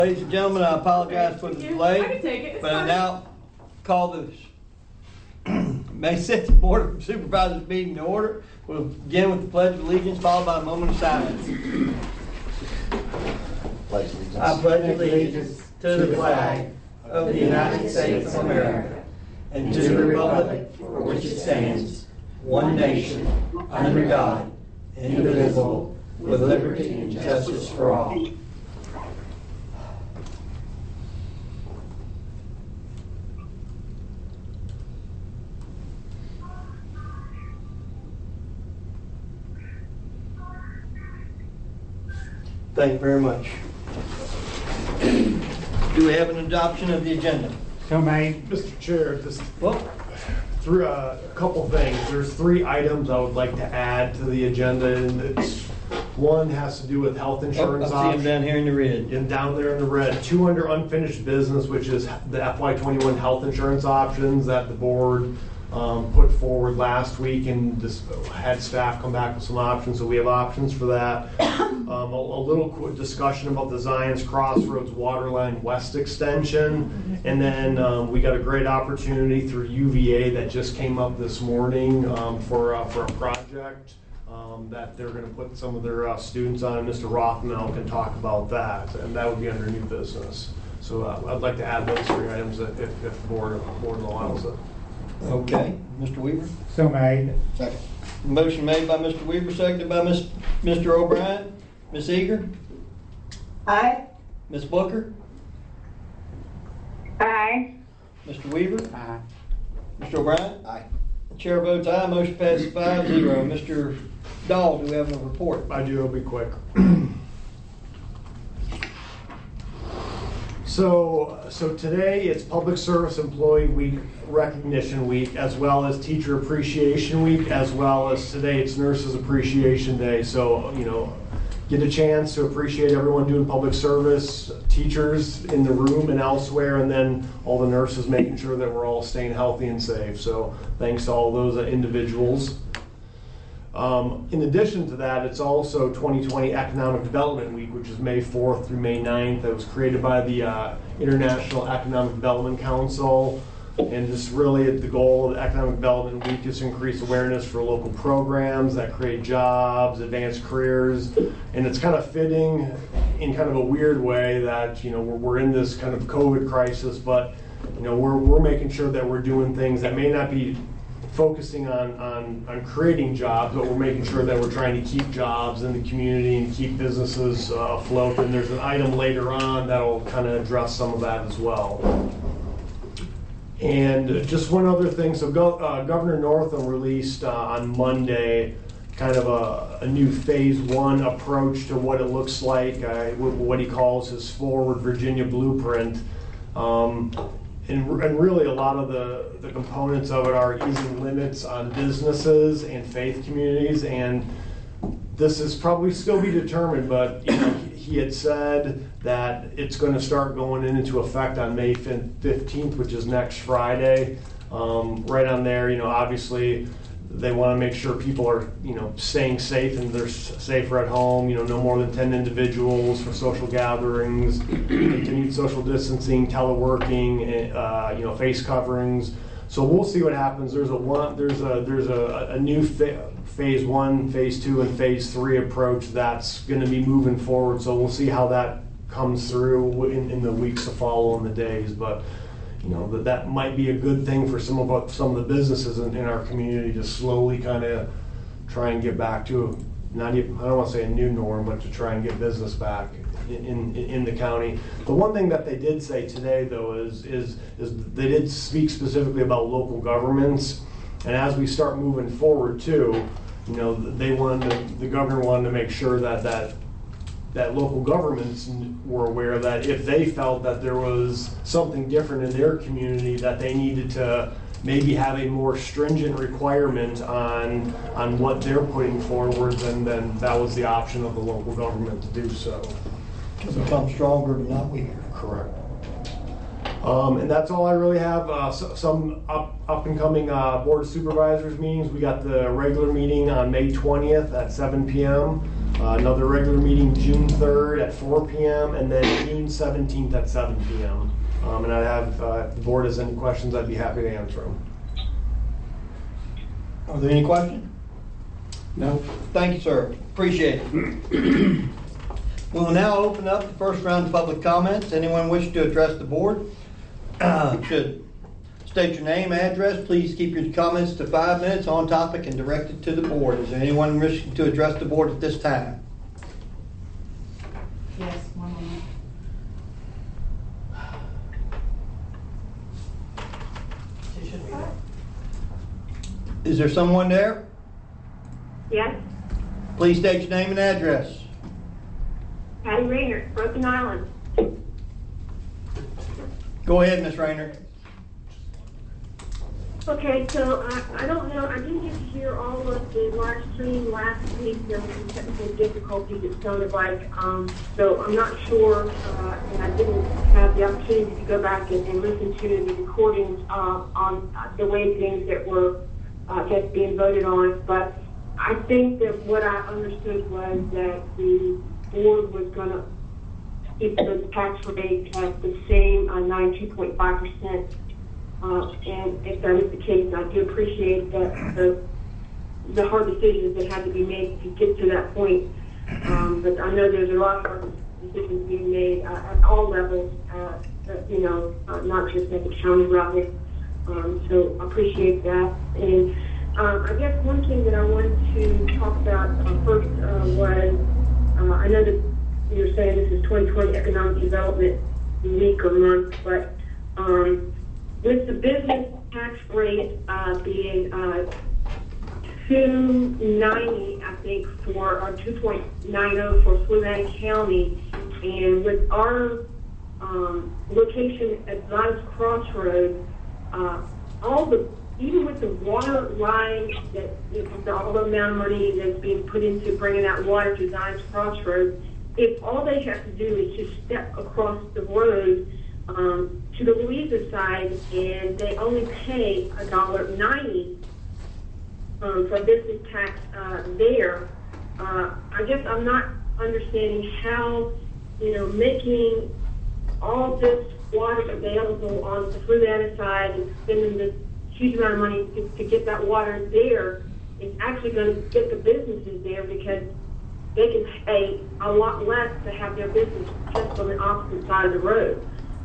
Ladies and gentlemen, I apologize for the delay, I can take it. It's but I fine. now call the May 6th Board of Supervisors meeting to order. We'll begin with the Pledge of Allegiance, followed by a moment of silence. I pledge allegiance to the flag of the United States of America and to the republic for which it stands, one nation, under God, indivisible, with liberty and justice for all. Thank you very much. Do we have an adoption of the agenda? So made. Mr. Chair, just Well, through a couple things. There's 3 items I would like to add to the agenda, and one has to do with health I insurance see him options. down here in the red. And down there in the red, 2 under unfinished business, which is the FY21 health insurance options that the board put forward last week, and just had staff come back with some options, so we have options for that. A little quick discussion about the Zions Crossroads Waterline West extension, and then we got a great opportunity through UVA that just came up this morning for a project that they're going to put some of their students on. Mr. Rothmel can talk about that, and that would be under new business. So I'd like to add those 3 items if the board allows it. Okay, Mr. Weaver. So made. Second. Motion made by Mr. Weaver, seconded by Mr. O'Brien. Ms. Eager? Aye. Ms. Booker? Aye. Mr. Weaver? Aye. Mr. O'Brien? Aye. The chair votes aye, motion passes 5-0. Mr. Dahl, do we have a report? I do, it'll be quick. So today it's Public Service Employee Week, Recognition Week, as well as Teacher Appreciation Week, as well as today it's Nurses Appreciation Day. So, get a chance to appreciate everyone doing public service, teachers in the room and elsewhere, and then all the nurses making sure that we're all staying healthy and safe. So thanks to all those individuals. In addition to that, it's also 2020 Economic Development Week, which is May 4th through May 9th. That was created by the International Economic Development Council. And just really the goal of the Economic Development Week is to increase awareness for local programs that create jobs, advance careers. And it's kind of fitting in kind of a weird way that, we're in this kind of COVID crisis, but, we're making sure that we're doing things that may not be focusing on creating jobs, but we're making sure that we're trying to keep jobs in the community and keep businesses afloat. And there's an item later on that'll kind of address some of that as well. And just one other thing, so Governor Northam released on Monday kind of a new phase 1 approach to what it looks like, what he calls his Forward Virginia Blueprint. And really a lot of the components of it are easing limits on businesses and faith communities, and this is probably still be determined, but he had said that it's going to start going into effect on May 15th, which is next Friday. Right on there, obviously they want to make sure people are, staying safe and they're safer at home, no more than 10 individuals for social gatherings, continued social distancing, teleworking, face coverings. So we'll see what happens. There's a new phase 1, phase 2, and phase 3 approach that's going to be moving forward. So we'll see how that comes through in the weeks to follow and the days. But that might be a good thing for some of the businesses in our community to slowly kind of try and get back to I don't want to say a new norm, but to try and get business back in the county. The one thing that they did say today, though, is they did speak specifically about local governments, and as we start moving forward too, the governor wanted to make sure that local governments were aware that if they felt that there was something different in their community, that they needed to maybe have a more stringent requirement on what they're putting forward, then that was the option of the local government to do so. To become stronger, but not weaker. Correct. And that's all I really have. Some up and coming Board of Supervisors meetings. We got the regular meeting on May 20th at 7 p.m. Another regular meeting June 3rd at 4 p.m. and then June 17th at 7 p.m. And I'd have, if the board has any questions, I'd be happy to answer them. Are there any questions? No. Thank you, sir. Appreciate it. We will now open up the first round of public comments. Anyone wishing to address the board should state your name, address. Please keep your comments to 5 minutes on topic and directed to the board. Is there anyone wishing to address the board at this time? Yes, one moment. Is there someone there? Yes, Please state your name and address. Patty Rayner, Broken Island. Go ahead, Ms. Rayner. Okay, so I don't know, I didn't get to hear all of the live stream last week. There were some technical difficulties, it sounded like. So I'm not sure, and I didn't have the opportunity to go back and listen to the recordings on the way things that were, I guess, being voted on. But I think that what I understood was that the board was going to keep the tax rate at the same 92.5%. And if that is the case, I do appreciate the hard decisions that had to be made to get to that point. But I know there's a lot of hard decisions being made at all levels, not just at the county level. So I appreciate that. And I guess one thing that I wanted to talk about first was, I know that you're saying this is 2020 Economic Development Week or month, but with the business tax rate being 290, I think, for 2.90 for Fluvanna County, and with our location at Zions Crossroads, even with the water line all the amount of money that's being put into bringing that water to Zions Crossroads, if all they have to do is just step across the road to the Louisa side, and they only pay $1.90 for business tax there. I guess I'm not understanding how, making all this water available on the Fluvanna side and spending this huge amount of money to get that water there is actually going to get the businesses there, because they can pay a lot less to have their business just on the opposite side of the road.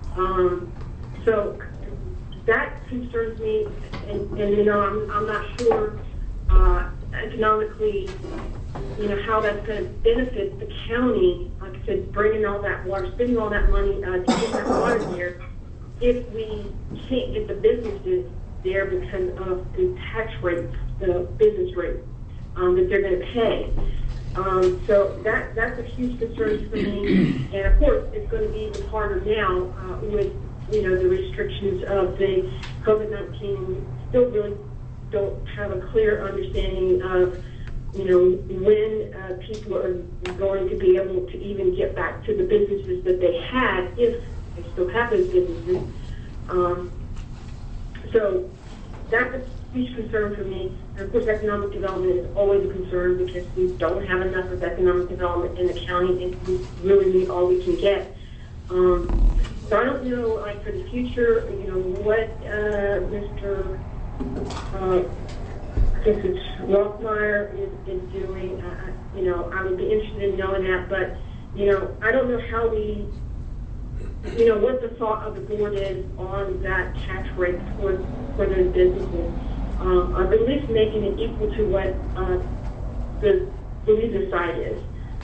So that concerns me, and I'm not sure economically, how that's going to benefit the county. Like I said, bringing all that water, spending all that money to get that water there, if we can't get the businesses there because of the tax rates, the business rate that they're going to pay. So that's a huge concern for me, and of course it's going to be even harder now with the restrictions of the COVID-19. Still really don't have a clear understanding of when people are going to be able to even get back to the businesses that they had, if they still have those businesses. So that's a huge concern for me. And of course, economic development is always a concern, because we don't have enough of economic development in the county, and we really need all we can get. So I don't know, like, for the future, what Mr. I guess it's Rothmeyer is doing. I would be interested in knowing that, but I don't know how we, what the thought of the board is on that tax rate for those businesses. Or at least making it equal to what the Louisa side is.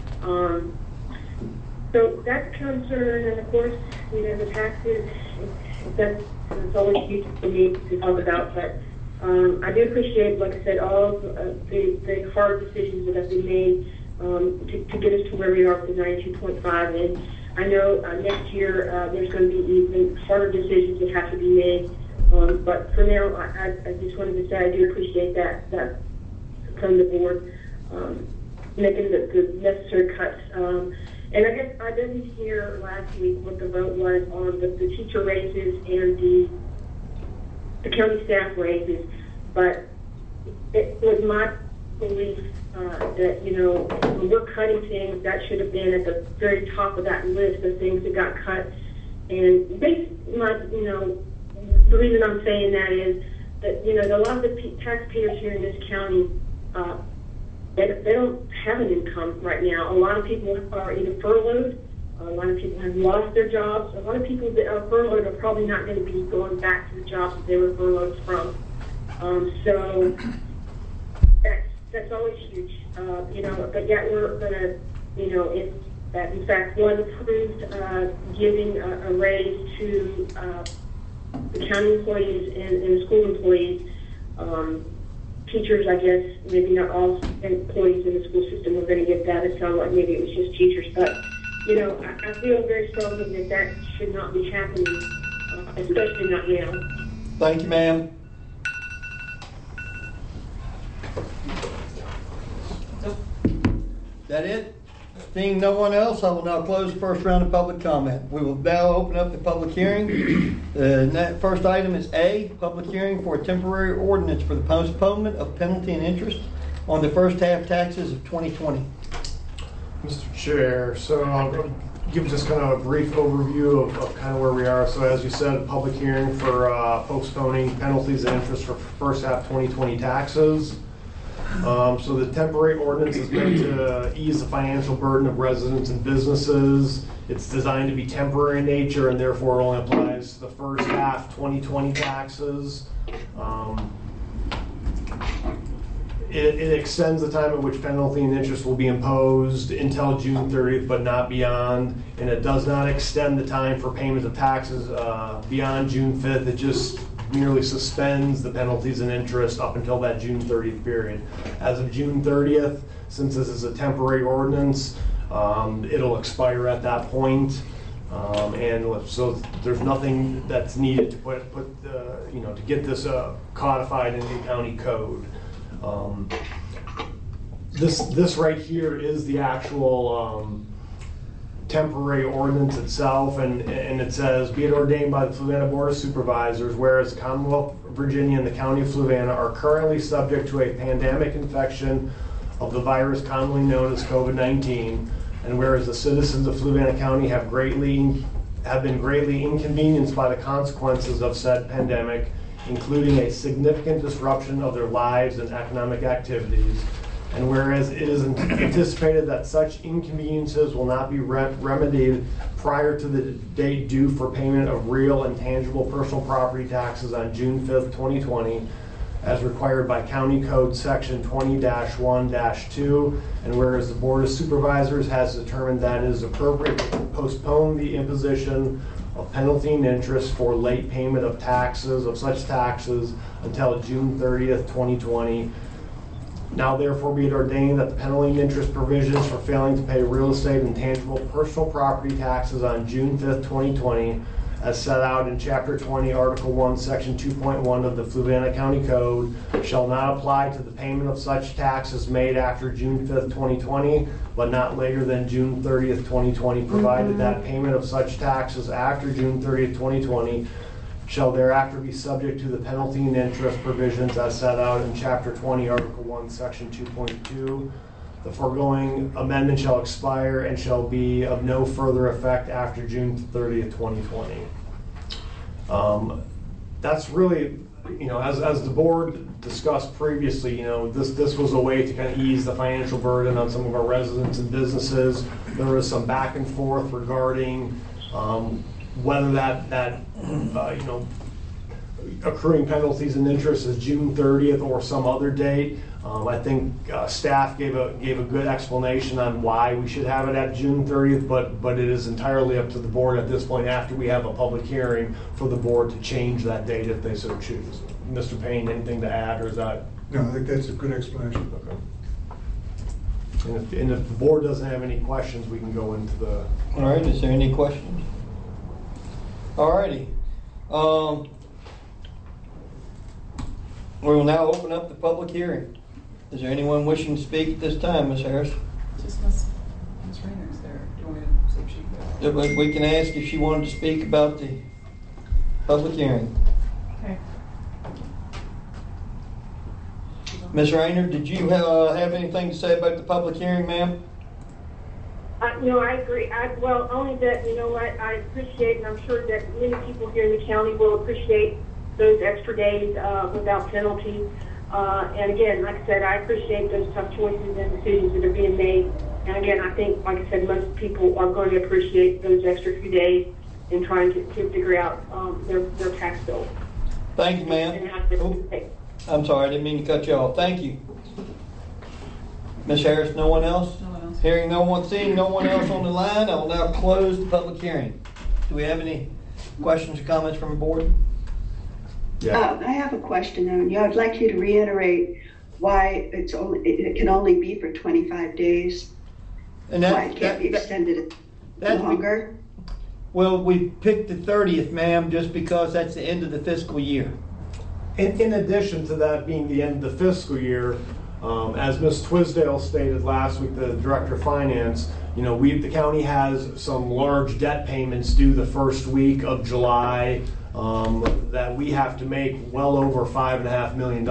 So that's a concern, and of course, the taxes, that's always huge for me to talk about, but I do appreciate, like I said, all of the hard decisions that have been made to get us to where we are with the 92.5, and I know next year there's going to be even harder decisions that have to be made. But for now, I just wanted to say I do appreciate that from the board, making the necessary cuts. And I guess I didn't hear last week what the vote was on the teacher raises and the county staff raises, but it was my belief that, you know, when we're cutting things, that should have been at the very top of that list of things that got cut. And you know, the reason I'm saying that is that, you know, a lot of the taxpayers here in this county, they don't have an income right now. A lot of people are either furloughed. A lot of people have lost their jobs. A lot of people that are furloughed are probably not going to be going back to the jobs that they were furloughed from. So that's always huge, you know. But yet we're going to, you know, if that in fact was approved, giving a raise to the county employees and school employees. Teachers, I guess, maybe not all employees in the school system were going to get that. It sounded like maybe it was just teachers. But, you know, I feel very strongly that should not be happening, especially not now. Thank you, ma'am. That it? Seeing no one else, I will now close the first round of public comment. We will now open up the public hearing. That first item is A, public hearing for a temporary ordinance for the postponement of penalty and interest on the first half taxes of 2020. Mr. Chair, so I'll give just kind of a brief overview of kind of where we are. So as you said, public hearing for postponing penalties and interest for first half 2020 taxes. So the temporary ordinance is meant to ease the financial burden of residents and businesses. It's designed to be temporary in nature and therefore only applies to the first half 2020 taxes. It extends the time at which penalty and interest will be imposed until June 30th, but not beyond. And it does not extend the time for payment of taxes beyond June 5th. It just merely suspends the penalties and interest up until that June 30th period. As of June 30th, since this is a temporary ordinance, it'll expire at that point. And so there's nothing that's needed to put you know, to get this codified in the county code. This right here is the actual temporary ordinance itself, and it says, be it ordained by the Fluvanna Board of Supervisors, whereas the Commonwealth of Virginia and the County of Fluvanna are currently subject to a pandemic infection of the virus commonly known as COVID-19, and whereas the citizens of Fluvanna County have been greatly inconvenienced by the consequences of said pandemic, including a significant disruption of their lives and economic activities. And whereas it is anticipated that such inconveniences will not be remedied prior to the date due for payment of real and tangible personal property taxes on June 5th, 2020, as required by County Code Section 20-1-2, and whereas the Board of Supervisors has determined that it is appropriate to postpone the imposition of penalty and interest for late payment of such taxes until June 30th, 2020. Now therefore be it ordained that the penalty and interest provisions for failing to pay real estate and tangible personal property taxes on June 5th, 2020, as set out in Chapter 20, Article 1, Section 2.1 of the Fluvanna County Code, shall not apply to the payment of such taxes made after June 5th, 2020, but not later than June 30th, 2020, provided that payment of such taxes after June 30th, 2020 shall thereafter be subject to the penalty and interest provisions as set out in Chapter 20, Article 1, Section 2.2. The foregoing amendment shall expire and shall be of no further effect after June 30th, 2020. That's really, you know, as the board discussed previously, you know, this was a way to kind of ease the financial burden on some of our residents and businesses. There was some back and forth regarding whether that you know, accruing penalties and interest is June 30th or some other date. I think staff gave a good explanation on why we should have it at June 30th, but it is entirely up to the board at this point after we have a public hearing for the board to change that date if they so choose. Mr. Payne, anything to add, or is that? No, I think that's a good explanation. Okay. And if the board doesn't have any questions, we can go into the... All right, is there any questions? All righty. We will now open up the public hearing. Is there anyone wishing to speak at this time, Ms. Harris? Just Ms. Rayner's there. Do you want me to see if she can? We can ask if she wanted to speak about the public hearing. Okay. She's on. Ms. Rayner, did you have anything to say about the public hearing, ma'am? No, I agree. Well, only that, you know what, I appreciate, and I'm sure that many people here in the county will appreciate those extra days without penalty. And again, like I said, I appreciate those tough choices and decisions that are being made. And again, I think, like I said, most people are going to appreciate those extra few days in trying to figure out their tax bill. Thank you, And how ma'am. to pay. I'm sorry, I didn't mean to cut you off. Thank you. Ms. Harris, no one else? No one else. Hearing no one, seeing no one else on the line, I will now close the public hearing. Do we have any questions or comments from the board? I have a question, and I'd like you to reiterate why it can only be for 25 days. And Why it can't be extended longer? Well, we picked the 30th, ma'am, just because that's the end of the fiscal year. In addition to that being the end of the fiscal year, as Ms. Twisdale stated last week, the Director of Finance, you know, the county has some large debt payments due the first week of July that we have to make well over $5.5 million.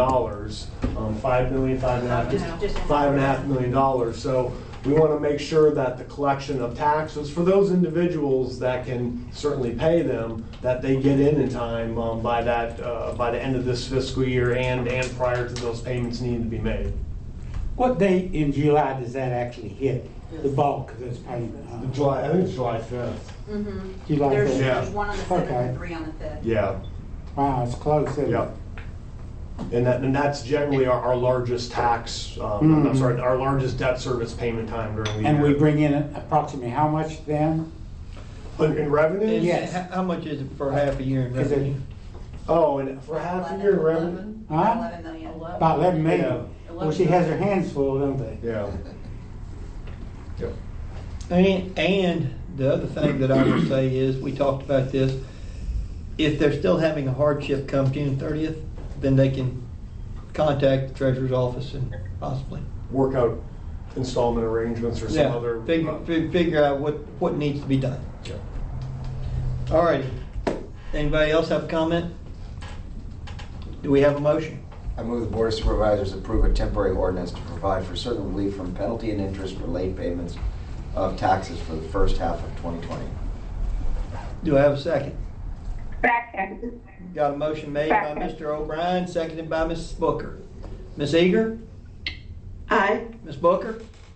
$5.5 million. So we want to make sure that the collection of taxes for those individuals that can certainly pay them, that they get in time by the end of this fiscal year and prior to those payments needing to be made. What date in July does that actually hit? The bulk of this payment? I think it's July 5th. July There's 5th. Yeah. one on the 7th Okay. and 3 on the 5th. Yeah. Wow, it's close, isn't it? Yep. And that's generally our largest tax, I'm sorry, our largest debt service payment time during the year. And we bring in approximately how much then? In revenue? Yes. How much is it for half a year in Is it- revenue? Oh, and for half a year in revenue? Huh? 11 million. About 11 million. Yeah. Well, she has her hands full, don't they? Yeah. Yep. And the other thing that I would say is, we talked about this, if they're still having a hardship come June 30th, then they can contact the treasurer's office and possibly. Work out installment arrangements or some other. Figure out what needs to be done. Yeah. All right. Anybody else have a comment? Do we have a motion? I move the Board of Supervisors approve a temporary ordinance to provide for certain relief from penalty and interest for late payments of taxes for the first half of 2020. Do I have a second? Second. Got a motion made by Second. Mr. O'Brien, seconded by Mrs. Booker. Ms. Eager? Aye. Ms. Booker?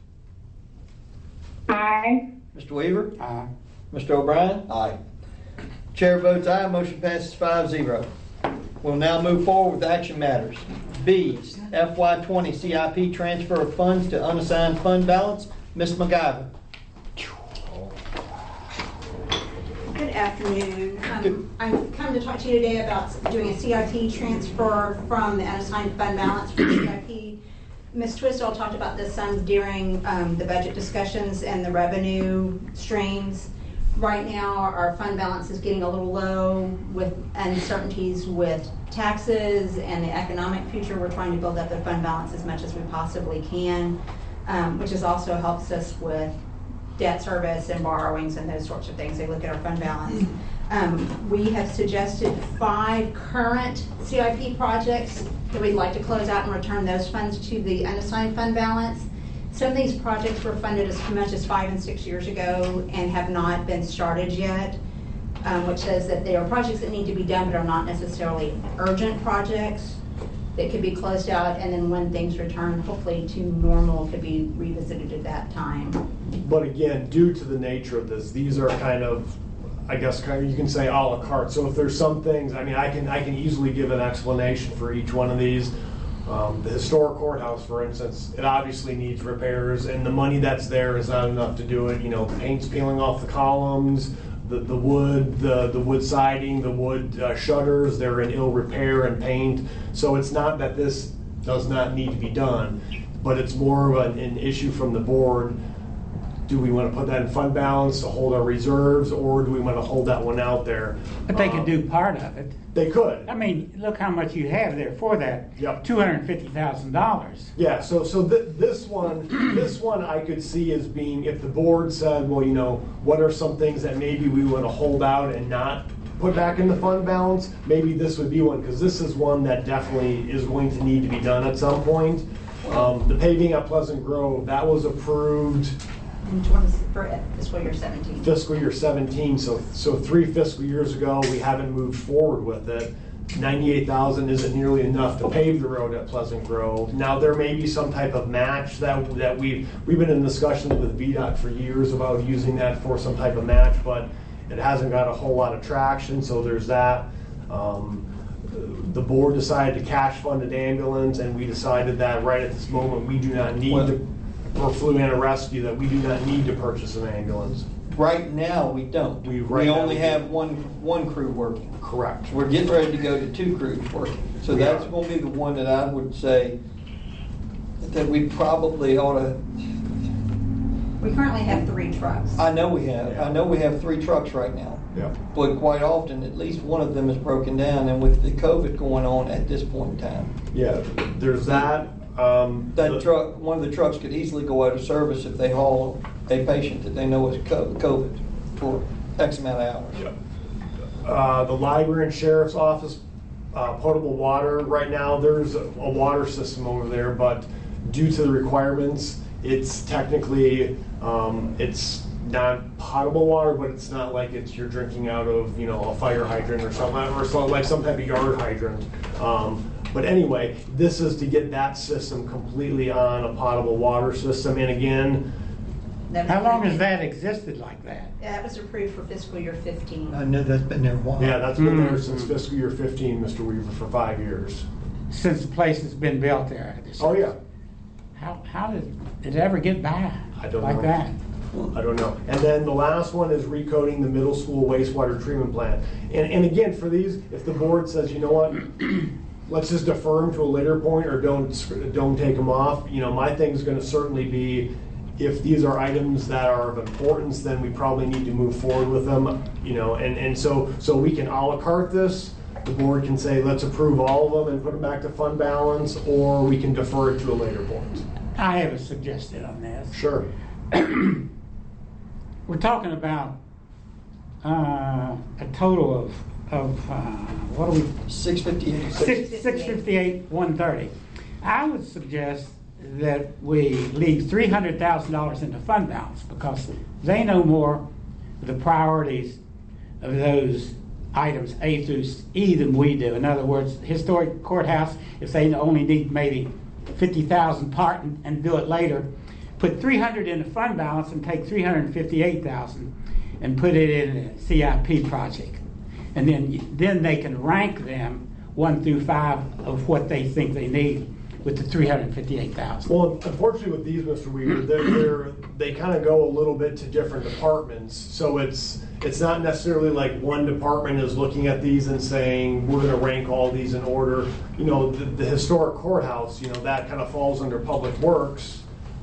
Aye. Mr. Weaver? Aye. Mr. O'Brien? Aye. Chair votes aye, motion passes 5-0. We'll now move forward with action matters. B, FY20 CIP transfer of funds to unassigned fund balance. Ms. McGiver. Good afternoon. I'm come to talk to you today about doing a CIP transfer from the unassigned fund balance for CIP. Ms. Twisdall talked about this some during the budget discussions and the revenue streams. Right now, our fund balance is getting a little low with uncertainties with taxes and the economic future. We're trying to build up the fund balance as much as we possibly can, which is also helps us with debt service and borrowings and those sorts of things. They look at our fund balance. We have suggested 5 current CIP projects that we'd like to close out and return those funds to the unassigned fund balance. Some of these projects were funded as much as 5 and 6 years ago and have not been started yet, which says that they are projects that need to be done but are not necessarily urgent projects that could be closed out, and then when things return, hopefully to normal, could be revisited at that time. But again, due to the nature of this, these are kind of, I guess, you can say a la carte. So if there's some things, I mean, I can easily give an explanation for each one of these. The historic courthouse, for instance, it obviously needs repairs, and the money that's there is not enough to do it. You know, paint's peeling off the columns, the wood siding, the wood shutters, they're in ill repair and paint. So it's not that this does not need to be done, but it's more of an issue from the board. Do we want to put that in fund balance to hold our reserves, or do we want to hold that one out there? But they could do part of it. They could. I mean, look how much you have there for that. Yep. $250,000. Yeah, so this one I could see as being, if the board said, well, you know, what are some things that maybe we want to hold out and not put back in the fund balance, maybe this would be one, because this is one that definitely is going to need to be done at some point. The paving at Pleasant Grove, that was approved For fiscal year 17. fiscal year 17, so 3 fiscal years ago, we haven't moved forward with it. 98,000 isn't nearly enough to pave the road at Pleasant Grove. Now, there may be some type of match that we've been in discussions with VDOT for years about using that for some type of match, but it hasn't got a whole lot of traction, so there's that. The board decided to cash fund an ambulance, and we decided that right at this moment, we do not need to, for Fluvanna Rescue, that we do not need to purchase an ambulance. Right now, we don't. We only have one crew working. Correct. We're getting ready to go to 2 crews working. So We that's are. going to be the one that I would say that we probably ought to, We currently have 3 trucks. I know we have 3 trucks right now. Yeah. But quite often, at least one of them is broken down, and with the COVID going on at this point in time, Yeah, there's that. one of the trucks could easily go out of service if they haul a patient that they know is COVID for X amount of hours. The library and sheriff's office, potable water, right now, there's a water system over there, but due to the requirements, it's technically, it's not potable water, but it's not like you're drinking out of, a fire hydrant or something, or like some type of yard hydrant. But anyway, this is to get that system completely on a potable water system. And again, How long has that existed like that? That was approved for fiscal year 15. I know that's been there a while. yeah, that's been there since fiscal year 15, Mr. Weaver, for 5 years. Since the place has been built there? Oh, yeah. How did it ever get by I don't like know. that? I don't know. And then the last one is recoding the middle school wastewater treatment plant. And again, for these, if the board says, you know what, let's just defer them to a later point or don't take them off, my thing is going to certainly be, if these are items that are of importance, then we probably need to move forward with them, and so we can a la carte this. The board can say, let's approve all of them and put them back to fund balance, or we can defer it to a later point. I have a suggestion on this. Sure. We're talking about a total of what are we? 658. 658, 130. I would suggest that we leave $300,000 in the fund balance because they know more the priorities of those items A through E than we do. In other words, historic courthouse, if they only need maybe 50,000 part and do it later, put 300 in the fund balance and take 358,000 and put it in a CIP project. And then they can rank them 1 through 5 of what they think they need with the 358,000. Well, unfortunately with these, Mr. Weaver, they kind of go a little bit to different departments. So it's not necessarily like one department is looking at these and saying, we're going to rank all these in order. The historic courthouse, that kind of falls under Public Works.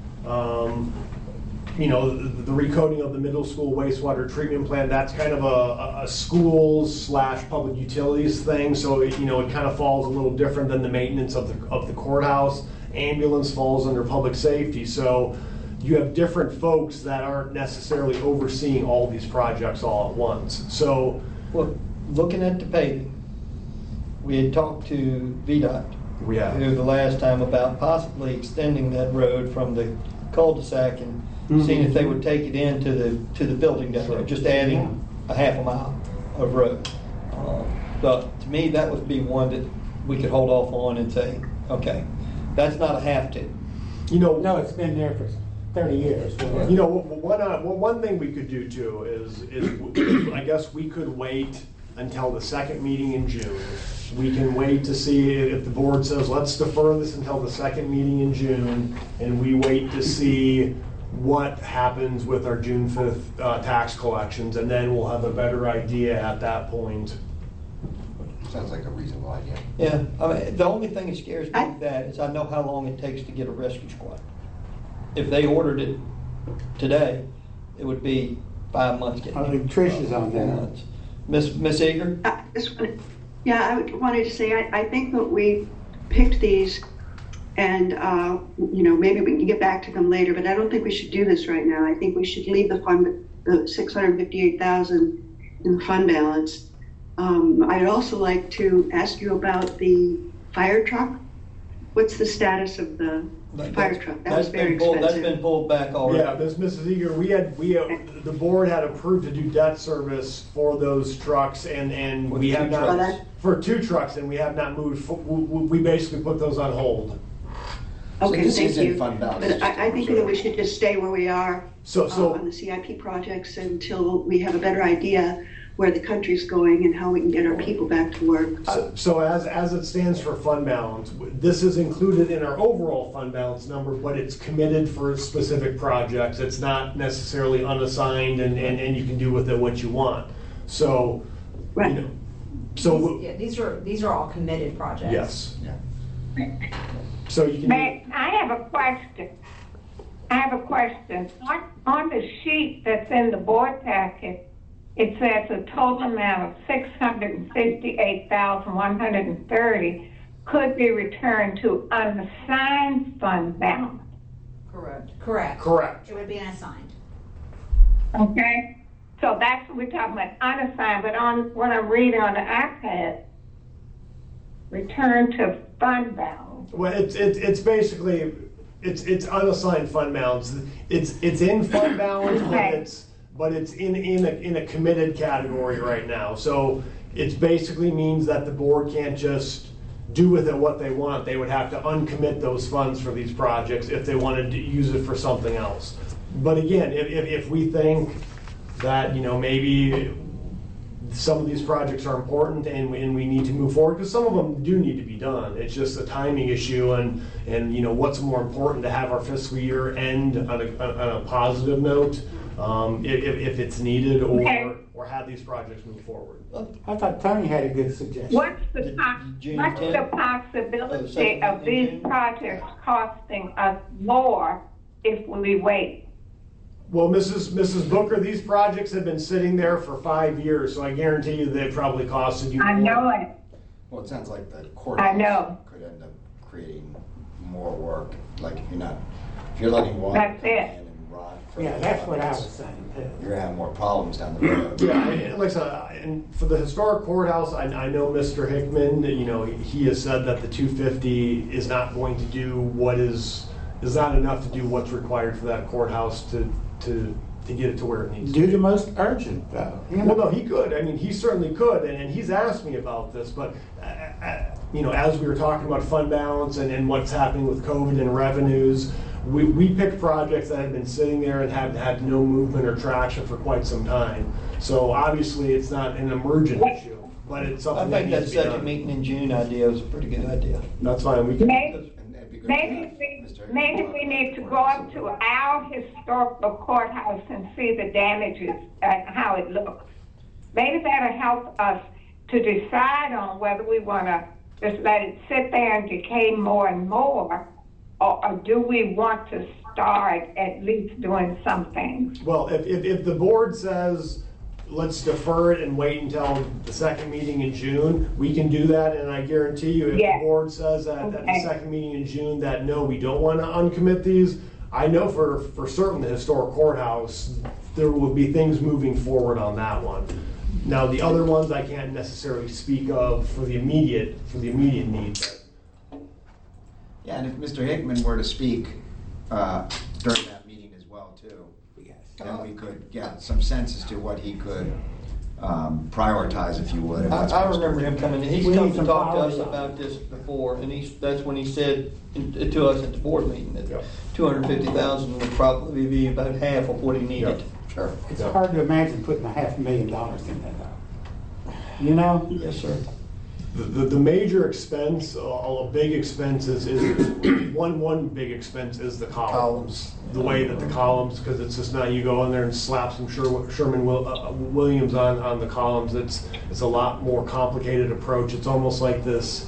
The recoding of the middle school wastewater treatment plant, that's kind of a schools / public utilities thing. So it kind of falls a little different than the maintenance of the courthouse. Ambulance falls under public safety. So you have different folks that aren't necessarily overseeing all these projects all at once. So, Well, looking at the paving, we had talked to VDOT we have. who the last time about possibly extending that road from the cul-de-sac and seeing if they would take it into the building down there, just adding a half a mile of road. But to me, that would be one that we could hold off on and say, okay, that's not a have to. No, it's been there for 30 years. One thing we could do too is I guess we could wait until the second meeting in June. We can wait to see if the board says, let's defer this until the second meeting in June, and we wait to see what happens with our June 5th tax collections, and then we'll have a better idea at that point. Sounds like a reasonable idea. Yeah, the only thing that scares me with that is I know how long it takes to get a rescue squad. If they ordered it today, it would be 5 months getting I think Trish is on that. Miss Eager? I wanted to say, I think that we picked these and, maybe we can get back to them later, but I don't think we should do this right now. I think we should leave the 658,000 in the fund balance I'd also like to ask you about the fire truck. What's the status of the fire truck? That was very That's expensive. been pulled back already. Yeah, Mrs. Eager, the board had approved to do debt service for those trucks, and For we two have trucks. not, for 2 trucks, and we have not moved, we basically put those on hold. Okay, this thank is in you. fund balance, But just I think to that we should just stay where we are So, on the CIP projects until we have a better idea where the country's going and how we can get our people back to work. So as it stands for fund balance, this is included in our overall fund balance number, but it's committed for specific projects. It's not necessarily unassigned and you can do with it what you want. So, you know, so, Yeah, these are all committed projects. yes. So you can. I have a question. On the sheet that's in the board packet, it says a total amount of $658,130 could be returned to unassigned fund balance. Correct. It would be unassigned. Okay? So that's what we're talking about, unassigned, but on what I'm reading on the iPad, return to fund balance. Well, it's basically, it's unassigned fund balance. It's in fund balance, but it's in a committed category right now. So it basically means that the board can't just do with it what they want. They would have to uncommit those funds for these projects if they wanted to use it for something else. But again, if we think that, maybe some of these projects are important and we need to move forward, because some of them do need to be done. It's just a timing issue, and what's more important, to have our fiscal year end on a positive note, if it's needed, or have these projects move forward. I thought Tony had a good suggestion. What's the June possibility 10th? of these projects costing us more if we wait? Well, Mrs. Booker, these projects have been sitting there for 5 years, so I guarantee you they've probably costed you more. I know it. Well, it sounds like the I courthouse know. could end up creating more work. Like if you're letting water That's come it. in and rot for Yeah, that's what I was saying too. you're gonna have more problems down the road. Yeah, and like I said, and for the historic courthouse, I know Mr. Hickman, he has said that the 250 is not going to do is not enough to do what's required for that courthouse to get it to where it needs to Do be. the most urgent though. Well, no, he could. I mean, he certainly could, and he's asked me about this. But as we were talking about fund balance and what's happening with COVID and revenues, we picked projects that had been sitting there and had no movement or traction for quite some time. So obviously, it's not an emergent issue, but it's I something that think needs that to be second done. meeting in June idea was a pretty good idea. That's fine. We can. Maybe, And that'd be good. maybe we need to go up to our historical courthouse and see the damages and how it looks. Maybe that'll help us to decide on whether we want to just let it sit there and decay more and more, or do we want to start at least doing some things? Well, if the board says, let's defer it and wait until the second meeting in June, we can do that, and I guarantee you, if Yeah. the board says that at the Okay. second meeting in June that, no, we don't want to uncommit these, I know for certain the historic courthouse, there will be things moving forward on that one. Now, the other ones I can't necessarily speak of for the immediate needs. Yeah, and if Mr. Hickman were to speak during that meeting as well too, then we could get some sense as to what he could prioritize, if you would. I remember him coming, he's We come need to some talk to us power. about this before, and that's when he said to us at the board meeting that Yep. 250,000 would probably be about half of what he needed. Yep. Sure. It's hard to imagine putting $500,000 in that though. Yes, sir. The major expense, a big expense is one big expense is the columns. The way that the columns, because it's just not, you go in there and slap some Sherman Williams on the columns. It's a lot more complicated approach. It's almost like this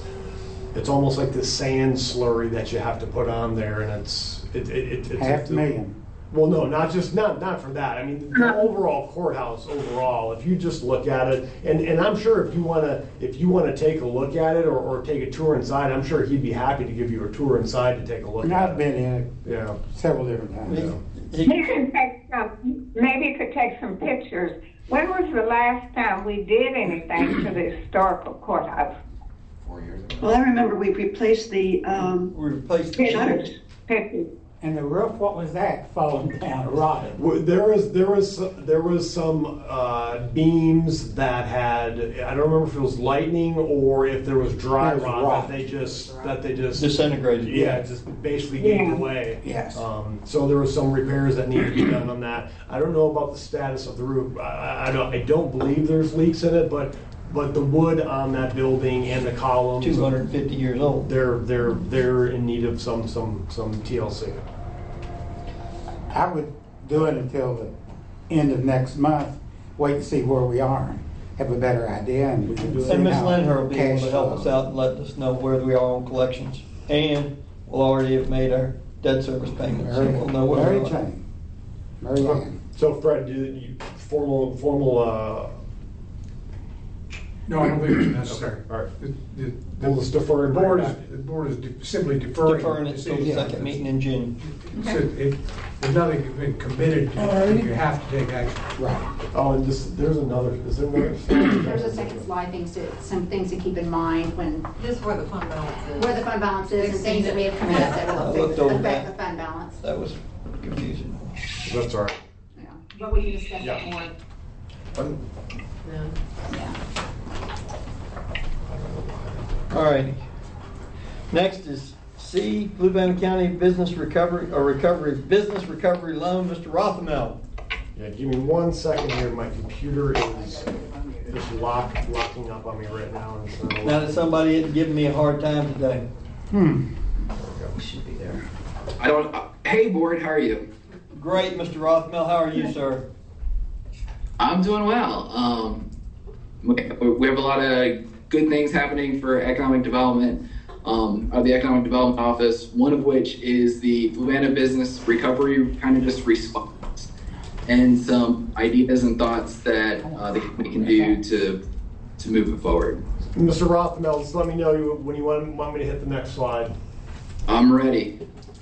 sand slurry that you have to put on there, and it's $500,000. Well, no, not for that. I mean, the overall courthouse overall, if you just look at it, and I'm sure if you wanna take a look at it or take a tour inside, I'm sure he'd be happy to give you a tour inside to take a look And at I've it. been in it Yeah. several different times. He can take maybe he could take some pictures When was the last time we did anything to the historical courthouse? 4 years ago. Well, I remember we replaced the We replaced the shutters. Pictures. And the roof, what was that falling down, rotted? There was some beams that had, I don't remember if it was lightning or if there was dry It was rot rot. that they just disintegrated. yeah, it just basically gave away. Yes. So there was some repairs that needed to be done on that. I don't know about the status of the roof. I don't believe there's leaks in it, but the wood on that building and the columns, 250 years old. they're in need of some TLC. I would do it until the end of next month, wait to see where we are, have a better idea, and we can do it. And Ms. Lindher will be able to help us out and let us know where we are on collections. And we'll already have made our debt service payments, so we'll know where Mary we are. Jane. Mary Ann. So Fred, do you formal No, I don't think it's necessary. all right. We'll just defer and The bring board it is, back. the board is simply deferring. Deferring it till the decision. second meeting in June. There's nothing that's been committed to. You have to take action. Right. Oh, and is there another? There's a second slide, some things to keep in mind when, This is where the fund balance is. where the fund balance is and things that we have coming up that I will looked over affect that. the fund balance. That was confusing. That's all right. Yeah. But we can discuss Yeah. that more. Yeah. Yeah. All right. Next is C, Fluvanna County Business Recovery Business Recovery Loan, Mr. Rothmel. Yeah, give me 1 second here. My computer is just locking up on me right now. And so, Now that somebody had given me a hard time today. Hmm. We should be there. I don't. Hey, board, how are you? Great, Mr. Rothmel. How are you, sir? I'm doing well. We have a lot of good things happening for economic development of the Economic Development Office, one of which is the Fluvanna Business Recovery kind of just response and some ideas and thoughts that the company can do to move it forward. Mr. Rothmel, just let me know when you want me to hit the next slide. I'm ready.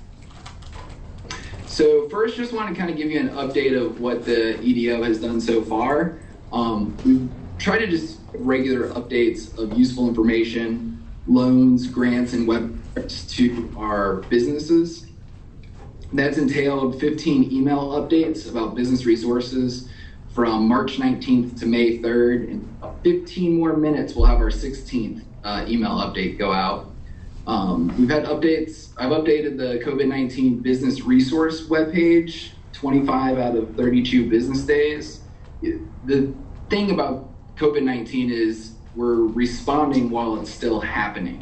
So first, just want to kind of give you an update of what the EDO has done so far. We've tried to just regular updates of useful information, loans, grants, and websites to our businesses. That's entailed 15 email updates about business resources from March 19th to May 3rd. In 15 more minutes, we'll have our 16th email update go out. We've had updates. I've updated the COVID-19 business resource webpage 25 out of 32 business days. The thing about COVID-19 is we're responding while it's still happening.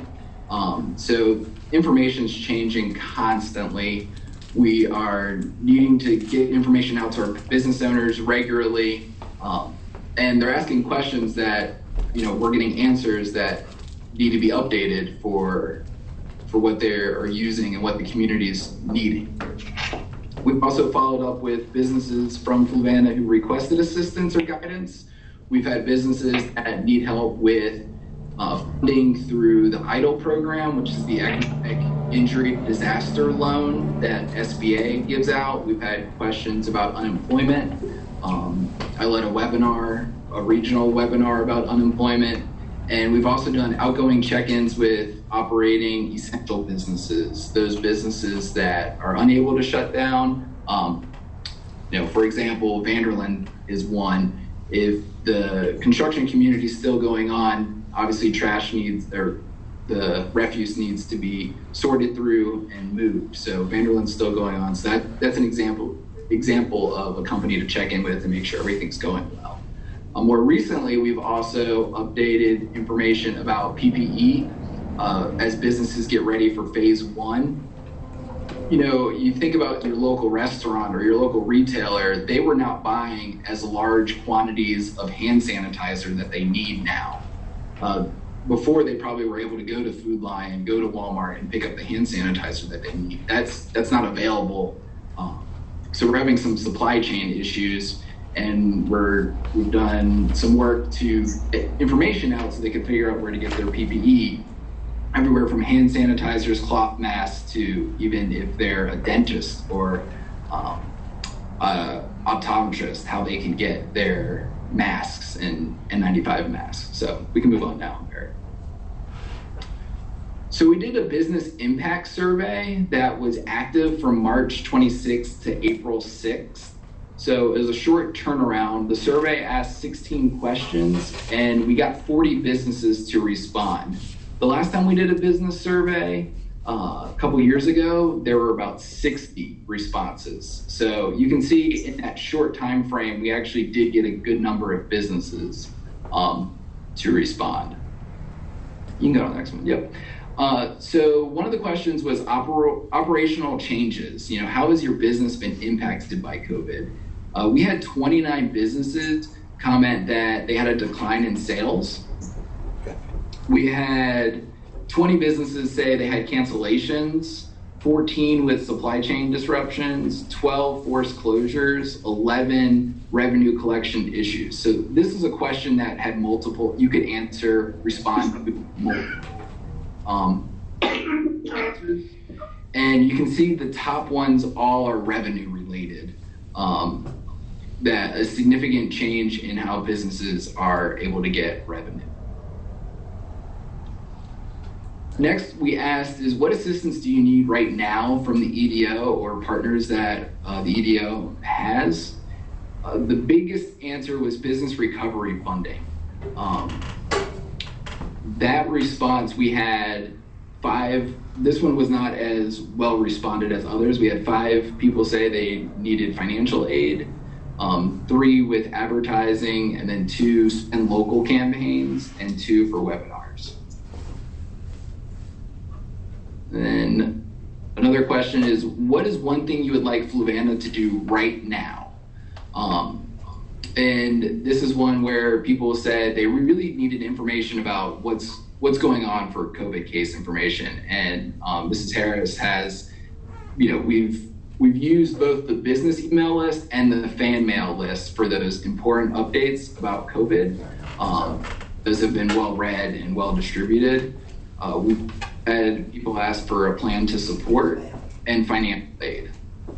So information's changing constantly. We are needing to get information out to our business owners regularly. And they're asking questions that, we're getting answers that need to be updated for what they are using and what the community is needing. We've also followed up with businesses from Fluvanna who requested assistance or guidance. We've had businesses that need help with funding through the EIDL program, which is the Economic Injury Disaster Loan that SBA gives out. We've had questions about unemployment. I led a regional webinar about unemployment. And we've also done outgoing check-ins with operating essential businesses, those businesses that are unable to shut down. For example, Vanderland is one. If the construction community is still going on, obviously the refuse needs to be sorted through and moved. So Vanderland's still going on. So that's an example of a company to check in with and make sure everything's going well. More recently, we've also updated information about PPE as businesses get ready for phase 1. You think about your local restaurant or your local retailer, they were not buying as large quantities of hand sanitizer that they need now. Before, they probably were able to go to Food Lion, go to Walmart and pick up the hand sanitizer that they need. That's not available. So we're having some supply chain issues, and we've done some work to get information out so they can figure out where to get their PPE. Everywhere from hand sanitizers, cloth masks, to even if they're a dentist or optometrist, how they can get their masks and N95 masks. So we can move on now, Eric. So we did a business impact survey that was active from March 26th to April 6th. So it was a short turnaround. The survey asked 16 questions and we got 40 businesses to respond. The last time we did a business survey, a couple years ago, there were about 60 responses. So you can see in that short time frame, we actually did get a good number of businesses to respond. You can go to the next one. Yep. So one of the questions was operational changes. You know, how has your business been impacted by COVID? We had 29 businesses comment that they had a decline in sales. We had 20 businesses say they had cancellations, 14 with supply chain disruptions, 12 forced closures, 11 revenue collection issues. So this is a question that had multiple, you could answer, respond to multiple answers. And you can see the top ones all are revenue related. That a significant change in how businesses are able to get revenue. Next, we asked is what assistance do you need right now from the EDO or partners that the EDO has? The biggest answer was business recovery funding. That response, we had 5, this one was not as well responded as others. We had 5 people say they needed financial aid, 3 with advertising, and then 2 in local campaigns, and 2 for webinars. And then another question is, what is one thing you would like Fluvanna to do right now? And this is one where people said they really needed information about what's going on for COVID case information. And Mrs. Harris has, you know, we've used both the business email list and the fan mail list for those important updates about COVID. Those have been well read and well distributed. We've had people ask for a plan to support and financial aid.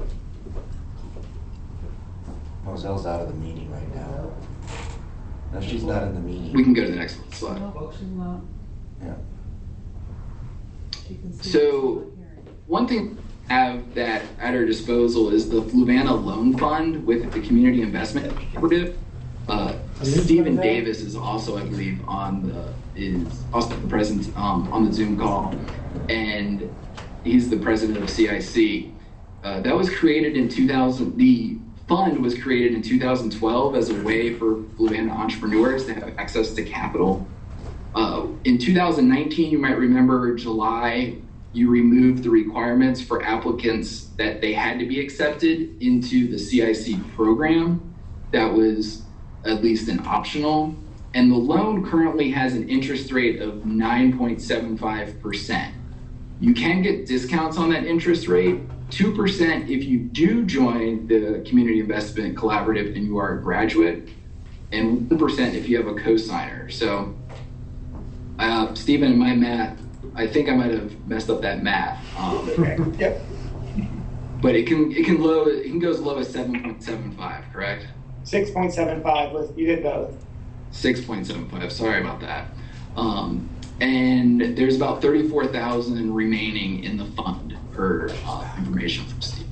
Moselle's out of the meeting right now. No, she's not in the meeting. We can go to the next slide. Yeah. So one thing we have that at our disposal is the Fluvanna Loan Fund with the Community Investment Cooperative. Stephen Davis is also, I believe, is also present on the Zoom call, and he's the president of CIC. That was created in 2000. The fund was created in 2012 as a way for Fluvanna entrepreneurs to have access to capital. In 2019, you might remember July, you removed the requirements for applicants that they had to be accepted into the CIC program. That was at least an optional. And the loan currently has an interest rate of 9.75%. You can get discounts on that interest rate, 2% if you do join the Community Investment Collaborative and you are a graduate, and 1% if you have a co-signer. So, Stephen, in my math, I think I might have messed up that math. Yep. But it can go as low as 7.75, correct? 6.75 you did both. 6.75, sorry about that. And there's about 34,000 remaining in the fund per information from Steve.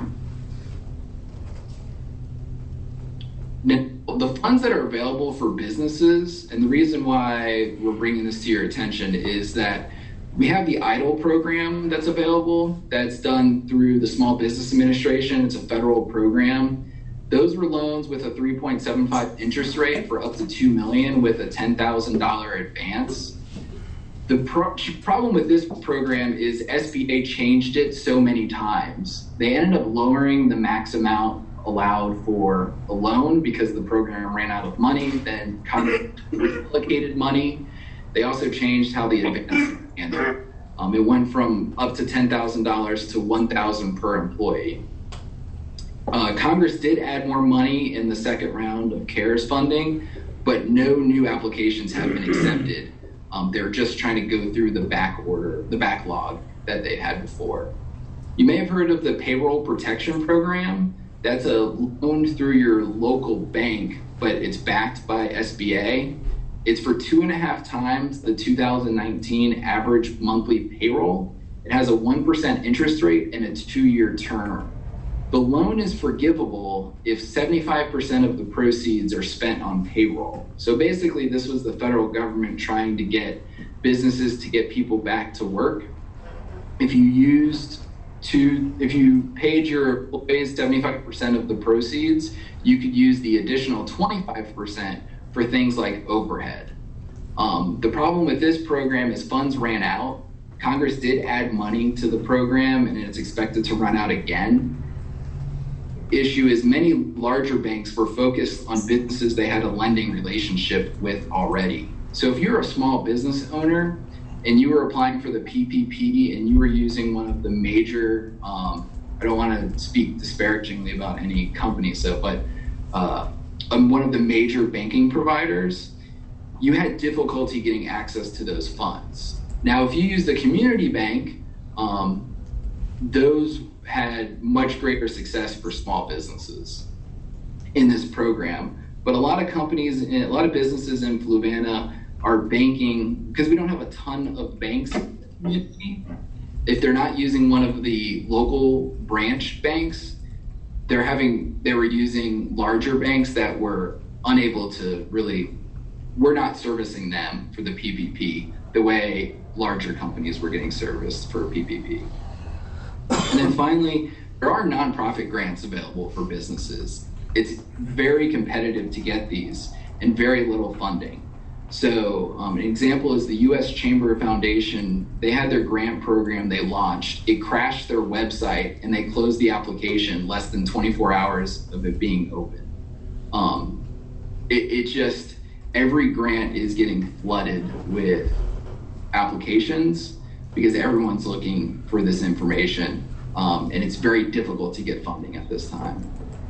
Now, the funds that are available for businesses, and the reason why we're bringing this to your attention is that we have the EIDL program that's available, that's done through the Small Business Administration. It's a federal program. Those were loans with a 3.75 interest rate for up to $2 million with a $10,000 advance. The problem with this program is SBA changed it so many times. They ended up lowering the max amount allowed for a loan because the program ran out of money, then Congress allocated money. They also changed how the advance was handled. It went from up to $10,000 to $1,000 per employee. Congress did add more money in the second round of CARES funding, but no new applications have been accepted. They're just trying to go through the backlog that they had before. You may have heard of the Payroll Protection Program. That's a loan through your local bank, but it's backed by SBA. It's for 2.5 times the 2019 average monthly payroll. It has a 1% interest rate and a 2-year term. The loan is forgivable if 75% of the proceeds are spent on payroll. So basically, this was the federal government trying to get businesses to get people back to work. If you paid your employees 75% of the proceeds, you could use the additional 25% for things like overhead. The problem with this program is funds ran out. Congress did add money to the program, and it's expected to run out again. Issue is many larger banks were focused on businesses they had a lending relationship with already. So if you're a small business owner and you were applying for the PPP and you were using one of the major, I don't want to speak disparagingly about any company, but one of the major banking providers, you had difficulty getting access to those funds. Now, if you use the community bank, those had much greater success for small businesses in this program. But a lot of companies, a lot of businesses in Fluvanna are banking, because we don't have a ton of banks in the community. If they're not using one of the local branch banks, they were using larger banks that were unable to we're not servicing them for the PPP the way larger companies were getting serviced for PPP. And then finally, there are nonprofit grants available for businesses. It's very competitive to get these and very little funding. So an example is the U.S. Chamber Foundation. They had their grant program they launched. It crashed their website and they closed the application less than 24 hours of it being open. Every grant is getting flooded with applications because everyone's looking for this information, and it's very difficult to get funding at this time.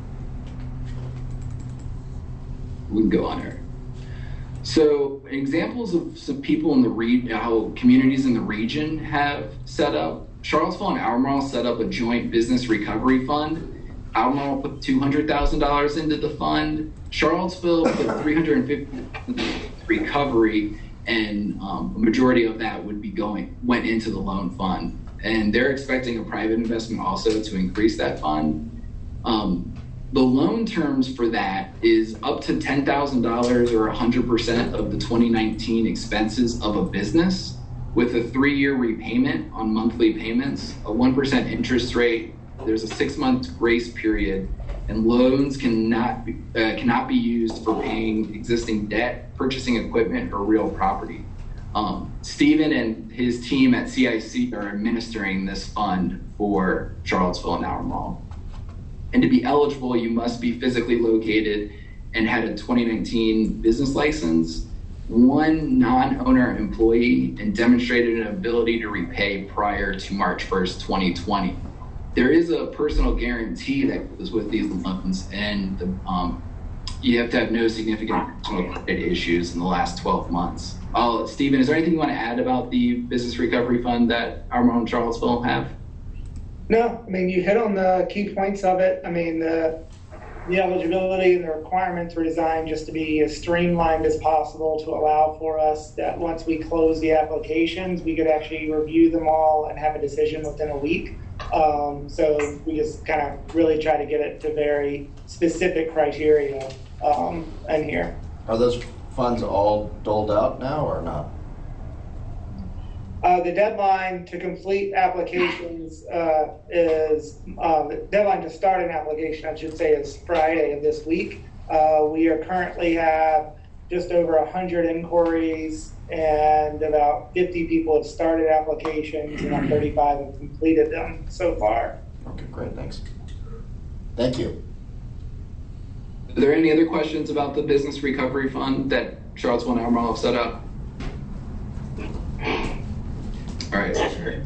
We can go on here. So examples of some people in the region, how communities in the region have set up. Charlottesville and Albemarle set up a joint business recovery fund. Albemarle put $200,000 into the fund. Charlottesville put $350,000 recovery, and a majority of that went into the loan fund. And they're expecting a private investment also to increase that fund. The loan terms for that is up to $10,000 or 100% of the 2019 expenses of a business, with a 3-year repayment on monthly payments, a 1% interest rate. There's a 6-month grace period, and loans cannot be used for paying existing debt, purchasing equipment, or real property. Stephen and his team at CIC are administering this fund for Charlottesville and Albemarle. And to be eligible, you must be physically located and had a 2019 business license, 1 non-owner employee, and demonstrated an ability to repay prior to March 1st, 2020. There is a personal guarantee that goes with these loans, and you have to have no significant personal credit issues in the last 12 months. Stephen, is there anything you want to add about the business recovery fund that Albemarle and Charlottesville have? No, I mean, you hit on the key points of it. I mean, the eligibility and the requirements were designed just to be as streamlined as possible to allow for us that once we close the applications, we could actually review them all and have a decision within a week. So we just kind of really try to get it to very specific criteria in here. Are those funds all doled out now or not? The deadline to complete applications is, the deadline to start an application, I should say, is Friday of this week. We are currently have just over 100 inquiries, and about 50 people have started applications, and about 35 have completed them so far. Okay, great, thanks. Thank you. Are there any other questions about the business recovery fund that Charlottesville and Albemarle have set up? All right.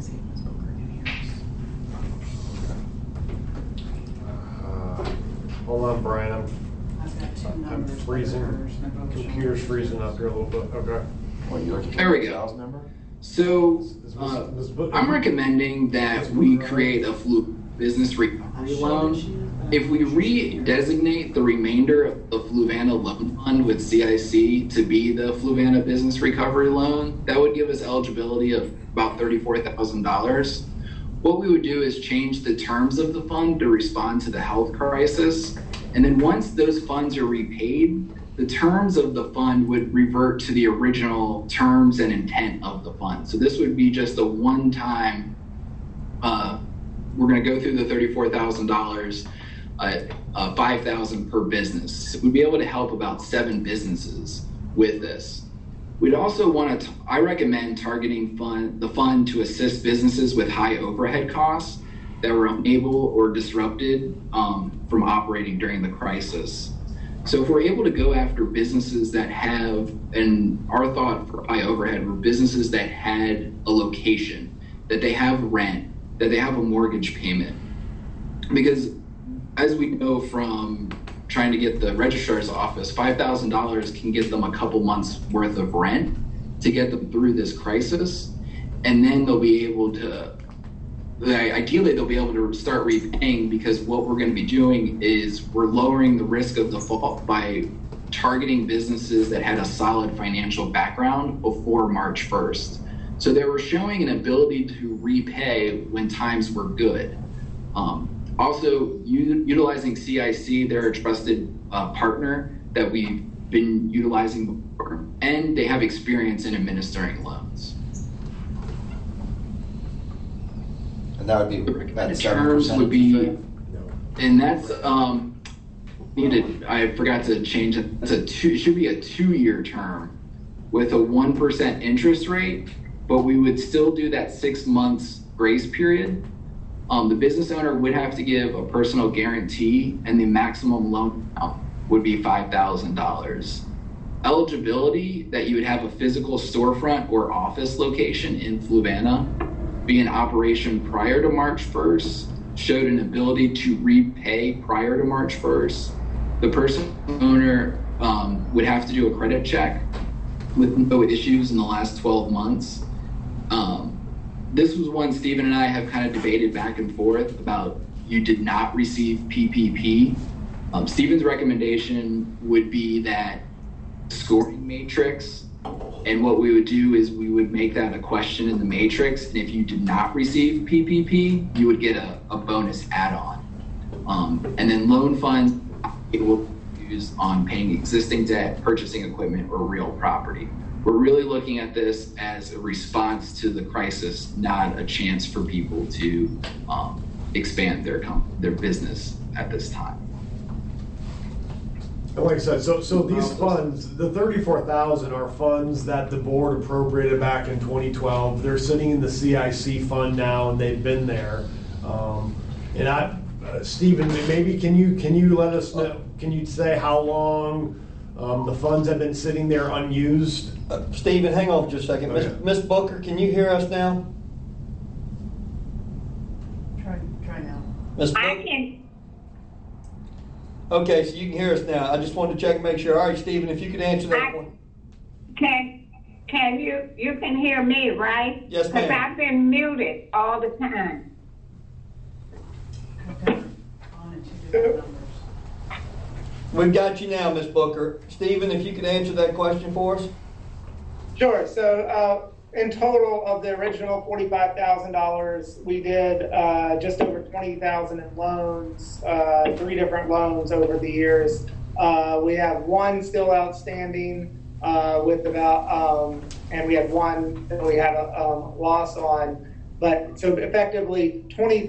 Hold on, Brian. I'm freezing. Computer's freezing up here a little bit. Okay. There we go. So I'm recommending that we create a business recovery loan. if we redesignate the remainder of the Fluvanna Loan Fund with CIC to be the Fluvanna Business Recovery Loan, that would give us eligibility of about $34,000. What we would do is change the terms of the fund to respond to the health crisis. And then once those funds are repaid, the terms of the fund would revert to the original terms and intent of the fund. So this would be just a one-time, we're gonna go through the $34,000, $5,000 per business. So we'd be able to help about 7 businesses with this. We'd also want to, I recommend targeting the fund to assist businesses with high overhead costs that were unable or disrupted from operating during the crisis. So if we're able to go after businesses that have, and our thought for high overhead were businesses that had a location, that they have rent, that they have a mortgage payment. Because as we know from trying to get the registrar's office, $5,000 can get them a couple months worth of rent to get them through this crisis. And then they'll be able to, ideally they'll be able to start repaying, because what we're going to be doing is we're lowering the risk of default by targeting businesses that had a solid financial background before March 1st. So they were showing an ability to repay when times were good. Also, utilizing CIC, they're a trusted partner that we've been utilizing before, and they have experience in administering loans. And that would be about 7%. Terms would be, and that's I forgot to change it. It should be a 2-year term with a 1% interest rate, but we would still do that 6 months grace period. The business owner would have to give a personal guarantee, and the maximum loan amount would be $5,000. Eligibility, that you would have a physical storefront or office location in Fluvanna, be in operation prior to March 1st, showed an ability to repay prior to March 1st. The person owner would have to do a credit check with no issues in the last 12 months. This was one Stephen and I have kind of debated back and forth about. You did not receive PPP. Stephen's recommendation would be that scoring matrix, and what we would do is we would make that a question in the matrix, and if you did not receive PPP, you would get a bonus add-on. And then loan funds, it will be used on paying existing debt, purchasing equipment, or real property. We're really looking at this as a response to the crisis, not a chance for people to expand their business at this time. And like I said, so these funds, the $34,000 are funds that the board appropriated back in 2012. They're sitting in the CIC fund now, and they've been there. Stephen, maybe can you let us know? Can you say how long the funds have been sitting there unused? Stephen, hang on for just a second. Okay. Ms. Booker, can you hear us now? Try now. Ms. Booker? I can. Okay, so you can hear us now. I just wanted to check and make sure. All right, Stephen, if you could answer that one. Can you can hear me, right? Yes, ma'am. Because I've been muted all the time. We've got you now, Ms. Booker. Stephen, if you could answer that question for us. Sure. So in total of the original $45,000, we did just over $20,000 in loans, 3 different loans over the years. We have one still outstanding with about, and we had one that we had a loss on. But so effectively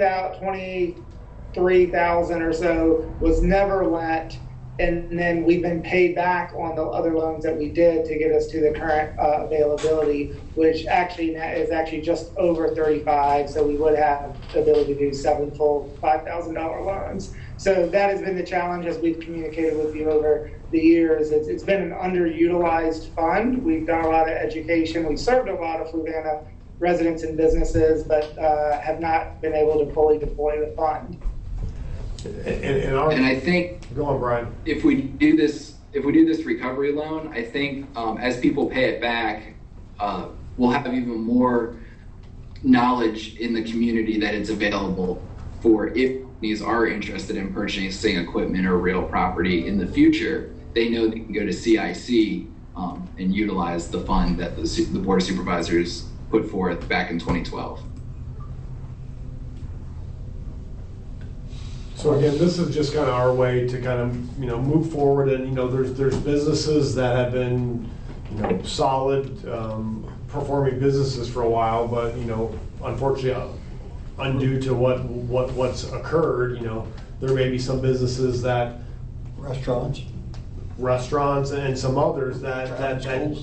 23,000 or so was never lent. And then we've been paid back on the other loans that we did to get us to the current availability, which actually is actually just over 35. So we would have the ability to do 7 full $5,000 loans. So that has been the challenge as we've communicated with you over the years. It's been an underutilized fund. We've done a lot of education. We've served a lot of Fluvanna residents and businesses, but have not been able to fully deploy the fund. And I think, go on, Brian. If we do this recovery loan, I think as people pay it back, we'll have even more knowledge in the community that it's available for. If companies are interested in purchasing equipment or real property in the future, they know they can go to CIC and utilize the fund that the Board of Supervisors put forth back in 2012. So again, this is just kind of our way to kind of, move forward, and, there's businesses that have been, solid, performing businesses for a while, but, unfortunately, undue to what's occurred, there may be some businesses that. Restaurants and some others that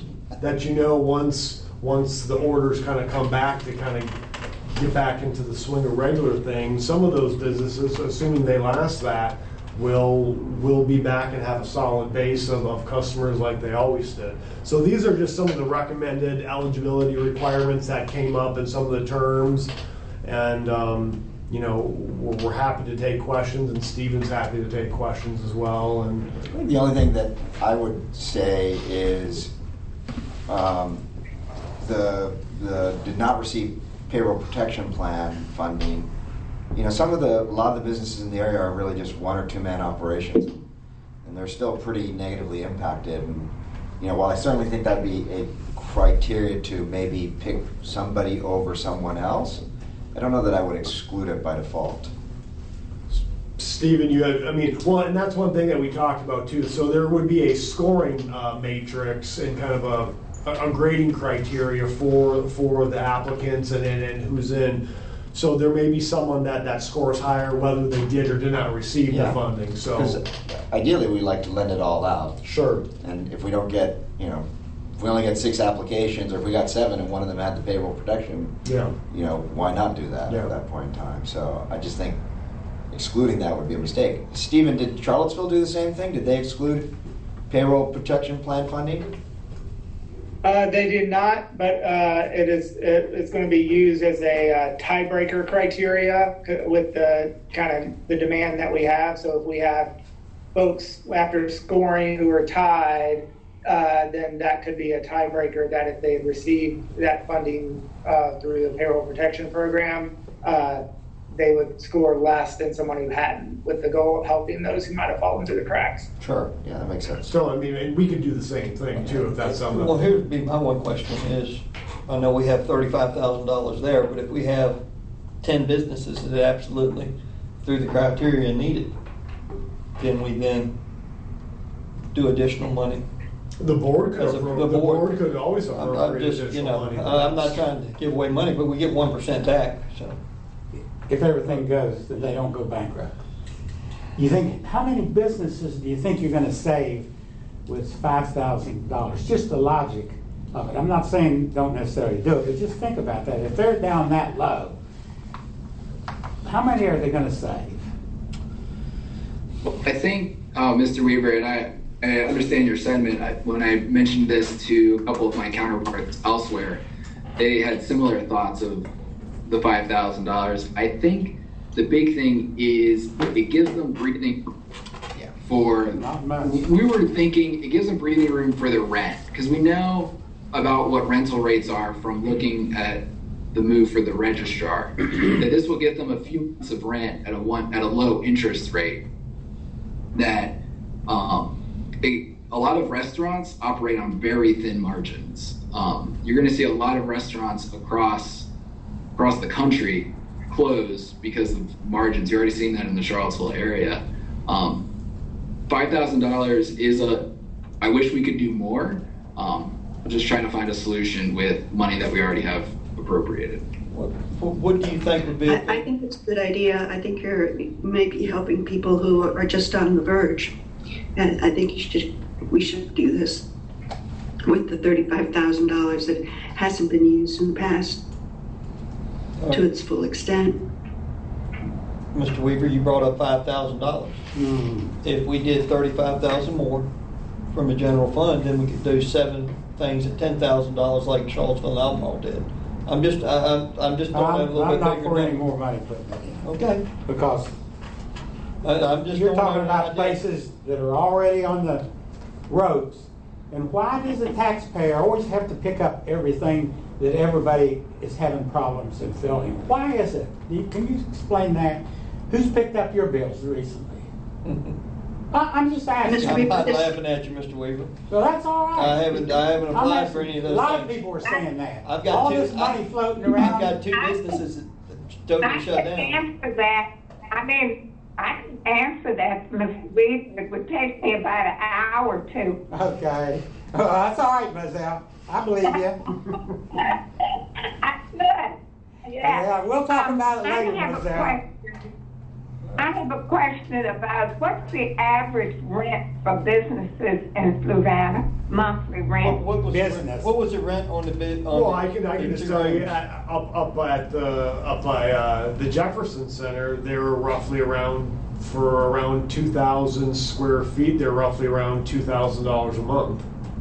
once the orders kind of come back to kind of get back into the swing of regular things, some of those businesses, assuming they last that, will be back and have a solid base of customers like they always did. So these are just some of the recommended eligibility requirements that came up in some of the terms, and we're happy to take questions, and Stephen's happy to take questions as well. And the only thing that I would say is the did not receive payroll protection plan funding. A lot of the businesses in the area are really just 1 or 2 man operations, and they're still pretty negatively impacted. And while I certainly think that'd be a criteria to maybe pick somebody over someone else, I don't know that I would exclude it by default. Stephen, and that's one thing that we talked about too. So there would be a scoring matrix and kind of a grading criteria for the applicants and who's in. So there may be someone that scores higher whether they did or did not receive the funding. So ideally, we like to lend it all out. Sure. And if we don't get, if we only get 6 applications, or if we got 7 and one of them had the payroll protection, why not do that at that point in time? So I just think excluding that would be a mistake. Stephen, did Charlottesville do the same thing? Did they exclude payroll protection plan funding? They did not, but it's going to be used as a tiebreaker criteria with the kind of the demand that we have. So if we have folks after scoring who are tied, then that could be a tiebreaker, that if they receive that funding through the payroll protection program, they would score less than someone who hadn't, with the goal of helping those who might have fallen through the cracks. Sure, yeah, that makes sense. So, and we could do the same thing too, if that's something. Well, here'd be my one question is, I know we have $35,000 there, but if we have 10 businesses that absolutely, through the criteria, need it, can we then do additional money? The board could. The board could always appropriate additional money. I'm not trying to give away money, but we get 1% tax, so. If everything goes, then they don't go bankrupt. You think, how many businesses do you think you're going to save with $5,000? Just the logic of it. I'm not saying don't necessarily do it, but just think about that. If they're down that low, how many are they going to save? Well, I think, Mr. Weaver, and I understand your sentiment. When I mentioned this to a couple of my counterparts elsewhere, they had similar thoughts of the $5,000. I think the big thing is it gives them breathing room for. We were thinking it gives them breathing room for their rent, because we know about what rental rates are from looking at the move for the registrar. That this will get them a few months of rent at a low interest rate. That a lot of restaurants operate on very thin margins. You're going to see a lot of restaurants across the country close because of margins. You're already seeing that in the Charlottesville area. $5,000 is I wish we could do more. I'm just trying to find a solution with money that we already have appropriated. What do you think would be? I think it's a good idea. I think you're maybe helping people who are just on the verge. And I think we should do this with the $35,000 that hasn't been used in the past to its full extent. Mr. Weaver, you brought up $5,000. If we did $35,000 more from a general fund, then we could do 7 things at $10,000 like Charlottesville and Albemarle did. I'm just throwing a little bit not bigger for any number. more money put in. Okay. Because I'm just you're talking about places that are already on the ropes. And why does the taxpayer always have to pick up everything that everybody is having problems in filling? Why is it? Can you explain that? Who's picked up your bills recently? I'm just asking. I'm not laughing at you, Mr. Weaver. Well, that's all right. I haven't applied for any of those A lot of things. people are saying that. I've got all two- this money floating around. I've got 2 businesses that totally shut down. Answer that. I mean, I can answer that, Mr. Weaver. It would take me about an hour or two. Okay. That's all right, Mazel. I believe you. I could. Yeah, we'll talk about it later, Mazel. I have a question about what's the average rent for businesses in Fluvanna, monthly rent? What was the rent on the bid? Well, I can just tell you, up by the Jefferson Center, they were roughly around 2,000 square feet. They're roughly around $2,000 a month.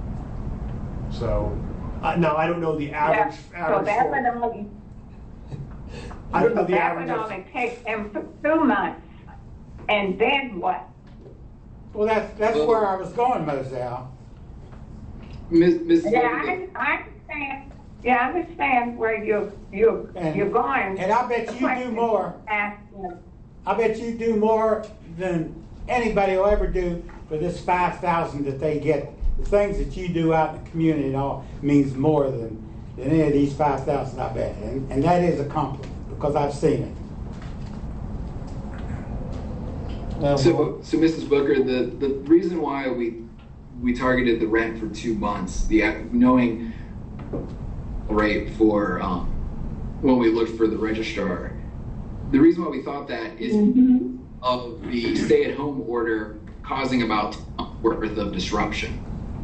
So now I don't know the average. So that would only. I don't know the average. That would only take them for 2 months, and then what? Well, that's where I was going, Moselle. Ms. Yeah, I understand. Yeah, I understand where you're going. And I bet you do more. I bet you do more than anybody will ever do for this $5,000 that they get. The things that you do out in the community and all means more than any of these $5,000, I bet. And that is a compliment because I've seen it. So Mrs. Booker, the reason why we targeted the rent for 2 months, knowing rate for when we looked for the registrar, the reason why we thought that is of the stay-at-home order causing about 2 months worth of disruption.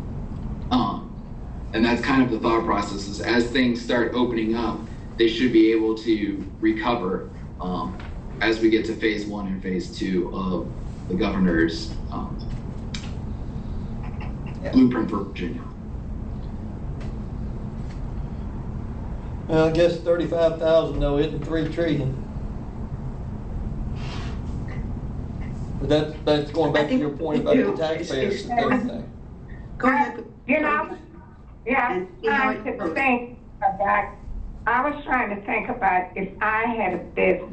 And that's kind of the thought process is as things start opening up, they should be able to recover as we get to phase 1 and phase 2 of the governor's blueprint for Virginia. Well, I guess 35,000 though isn't $3 trillion. But that's going back to your point about the taxpayers and everything. Go ahead. You know, yeah, I was trying to think about if I had a business,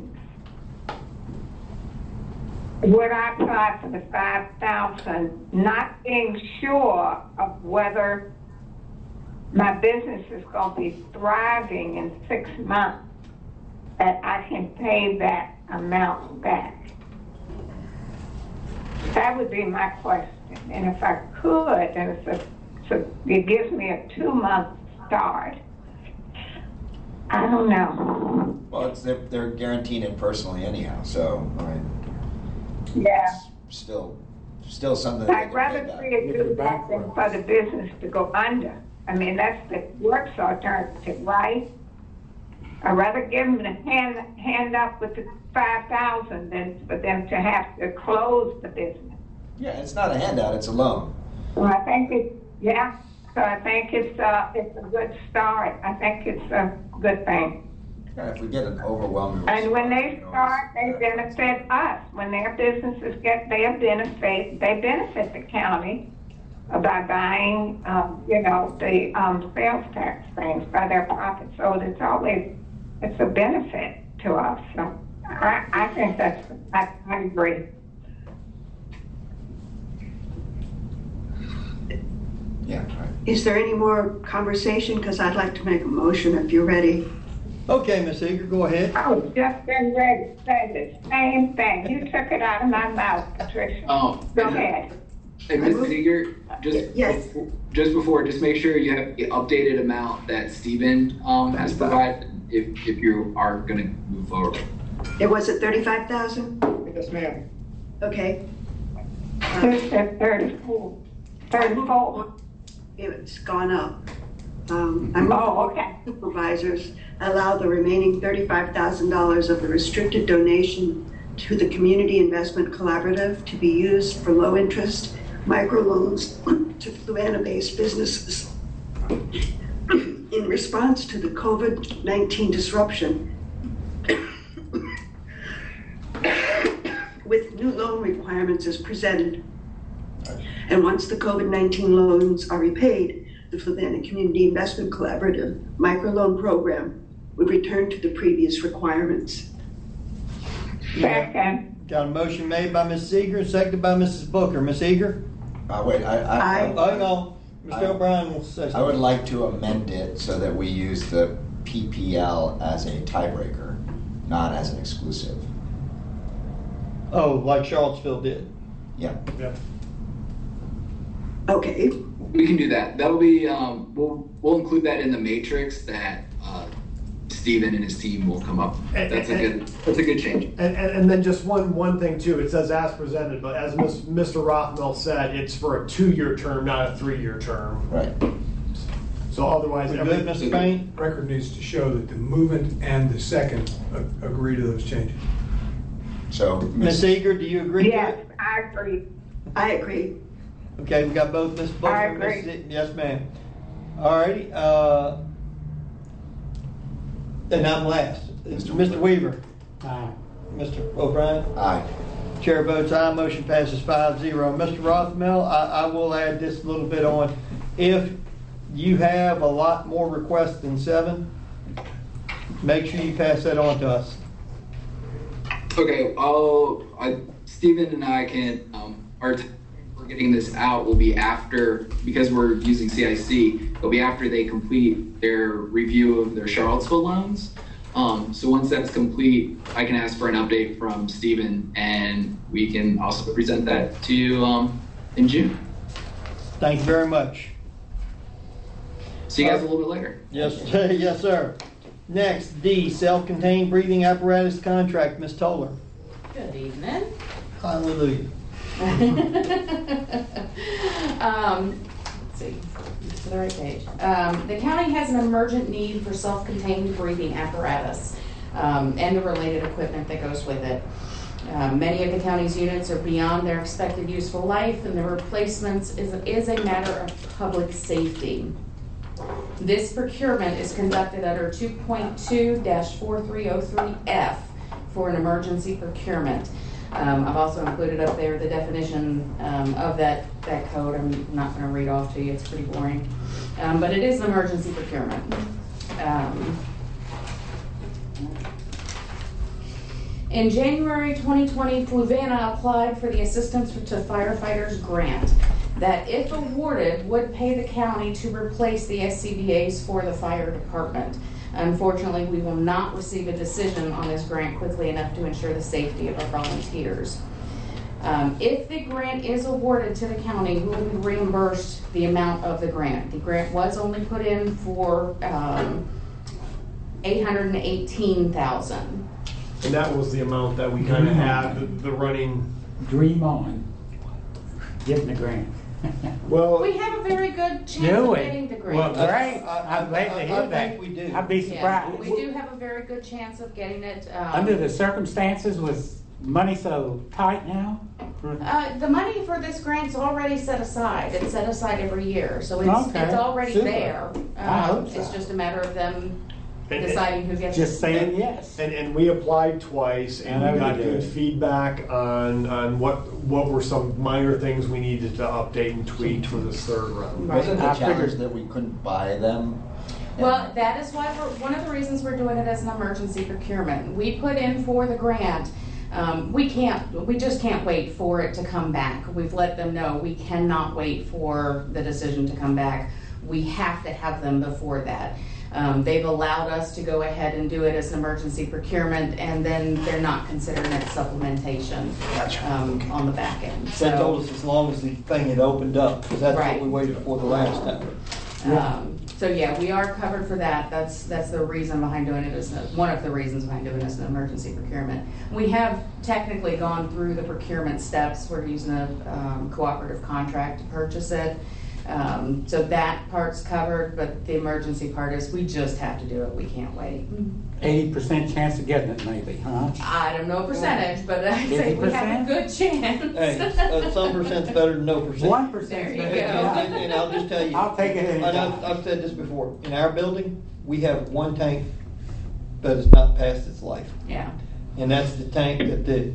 would I apply for the 5,000, not being sure of whether my business is going to be thriving in 6 months, that I can pay that amount back? That would be my question. And if I could, and it gives me a 2-month start. I don't know. Well, they're guaranteed it personally anyhow, so I mean, yeah, it's still something. That I'd rather see it do that than for the business to go under. I mean, that's the worst alternative, right? I'd rather give them a hand up with the 5,000 than for them to have to close the business. Yeah, it's not a handout; it's a loan. So I think So I think it's a good start. I think it's a good thing. Yeah, if we get an overwhelming. And when they start, they benefit us. When their businesses get their benefit, they benefit the county by buying, the sales tax things by their profits. So it's a benefit to us. So I think I agree. Yeah. Right. Is there any more conversation? Because I'd like to make a motion if you're ready. Okay, Ms. Eager, go ahead. I was just getting ready to say the same thing. You took it out of my mouth, Patricia. Go ahead. And Ms. Eager, just make sure you have the updated amount that Stephen has provided if you are going to move forward. It was at 35,000? Yes, ma'am. Okay. It's at 34. 34. It's gone up. Okay. Supervisors allow the remaining $35,000 of the restricted donation to the Community Investment Collaborative to be used for low-interest microloans to Fluvanna-based businesses in response to the COVID-19 disruption, with new loan requirements as presented. And once the COVID-19 loans are repaid, the Fluvanna Community Investment Collaborative microloan program would return to the previous requirements. Second. Got a motion made by Ms. Seeger and seconded by Mrs. Booker. Ms. Seeger? Wait, Aye. Hang on. Mr. O'Brien will say something. I would like to amend it so that we use the PPL as a tiebreaker, not as an exclusive. Oh, like Charlottesville did. Yeah. Okay. We can do that. That'll be, we'll include that in the matrix that Stephen and his team will come up. That's a good change. And then just one thing too, it says as presented, but as Mr. Rothmel said, it's for a 2-year term, not a 3-year term. Right. So otherwise, We good, Mr. Payne? Record needs to show that the movement and the second agree to those changes. So, Ms. Seeger, do you agree to Yes, it? I agree. I agree. Okay, we got both Ms. Booker I and Ms. agree. Yes, ma'am. All righty, and I'm last. Mr. Weaver. Aye. Mr. O'Brien. Aye. Chair votes aye, motion passes 5-0. Mr. Rothmel, I will add this a little bit on. If you have a lot more requests than 7, make sure you pass that on to us. Okay, Stephen and I can, our time for getting this out will be after, because we're using CIC, it'll be after they complete their review of their Charlottesville loans. So once that's complete, I can ask for an update from Stephen, and we can also present that to you in June. Thank you very much. See you guys a little bit later. Yes, yes, sir. Next, D, self-contained breathing apparatus contract. Ms. Toller. Good evening. Hallelujah. Let's see, to the right page. The county has an emergent need for self-contained breathing apparatus and the related equipment that goes with it. Many of the county's units are beyond their expected useful life, and the replacements is a matter of public safety. This procurement is conducted under 2.2-4303F for an emergency procurement. I've also included up there the definition of that code. I'm not going to read off to you, it's pretty boring. But it is an emergency procurement. In January 2020, Fluvanna applied for the Assistance to Firefighters grant that, if awarded, would pay the county to replace the SCBA's for the fire department. Unfortunately, we will not receive a decision on this grant quickly enough to ensure the safety of our volunteers. If the grant is awarded to the county, we will be reimbursed the amount of the grant. The grant was only put in for $818,000. And that was the amount that we kind of had, the running. Dream on getting the grant. Well, we have a very good chance of getting the grant. Well, great. I'm glad to hear that. think we do. I'd be surprised. Yeah, we do have a very good chance of getting it. Under the circumstances, with money so tight now? The money for this grant's already set aside. It's set aside every year, so it's already Super. there. I hope so. It's just a matter of them deciding who gets Just it. saying yes. And we applied twice, and we got good feedback on what were some minor things we needed to update and tweak for this third round. Wasn't the challenge that we couldn't buy them? Well, that is why one of the reasons we're doing it as an emergency procurement. We put in for the grant. We just can't wait for it to come back. We've let them know we cannot wait for the decision to come back. We have to have them before that. They've allowed us to go ahead and do it as an emergency procurement, and then they're not considering it supplementation on the back end. They told us as long as the thing had opened up, because that's Right. what we waited for the last time. So yeah, we are covered for that. That's the reason behind doing it one of the reasons behind doing it as an emergency procurement. We have technically gone through the procurement steps. We're using a cooperative contract to purchase it. So that part's covered, but the emergency part is we just have to do it. We can't wait. 80% chance of getting it, maybe, huh? I don't know percentage, but I'd say we have a good chance. Hey, some percent's better than no percent. 1%. There you And I'll just tell you. I'll take it any time. I've said this before. In our building, we have one tank that has not passed its life. Yeah. And that's the tank that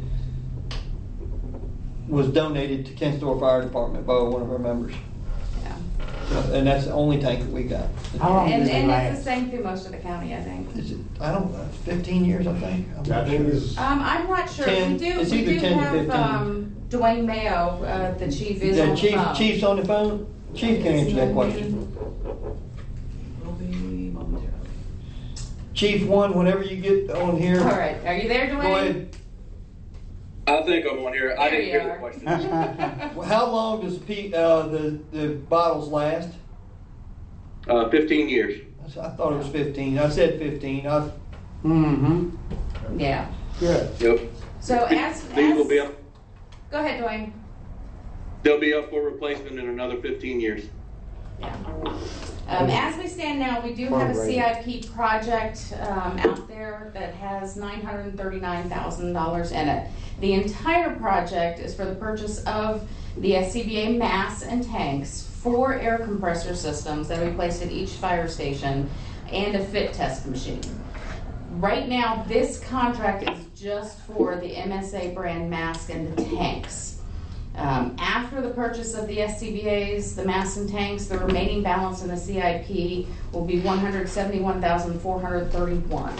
was donated to Kent Store Fire Department by one of our members. Yeah. And that's the only tank that we got. How long And, does it and it's last? the same through most of the county, I think. Is it, I don't know, 15 years, I think? I'm I not think sure. it's, I'm not sure. 10, We do, it's we either do 10 to have, 15. Dwayne Mayo, the chief is on The the phone. chief's on the phone? Chief can answer that question. Will be momentarily. Chief one, whenever you get on here. All right, are you there, Dwayne? Go ahead. I think I'm on here. I There didn't you hear the are. question. Well, how long does the bottles last? 15 years. I thought it was 15. I said 15. Mm-hmm. Yeah. Good. Yep. So These will be up. go ahead, Dwayne. They'll be up for replacement in another 15 years. As we stand now, we do have a CIP project out there that has $939,000 in it. The entire project is for the purchase of the SCBA mass and tanks, 4 air compressor systems that will be placed at each fire station, and a fit test machine. Right now, this contract is just for the MSA brand mask and the tanks. After the purchase of the SCBA's, the mass and tanks, the remaining balance in the CIP will be $171,431.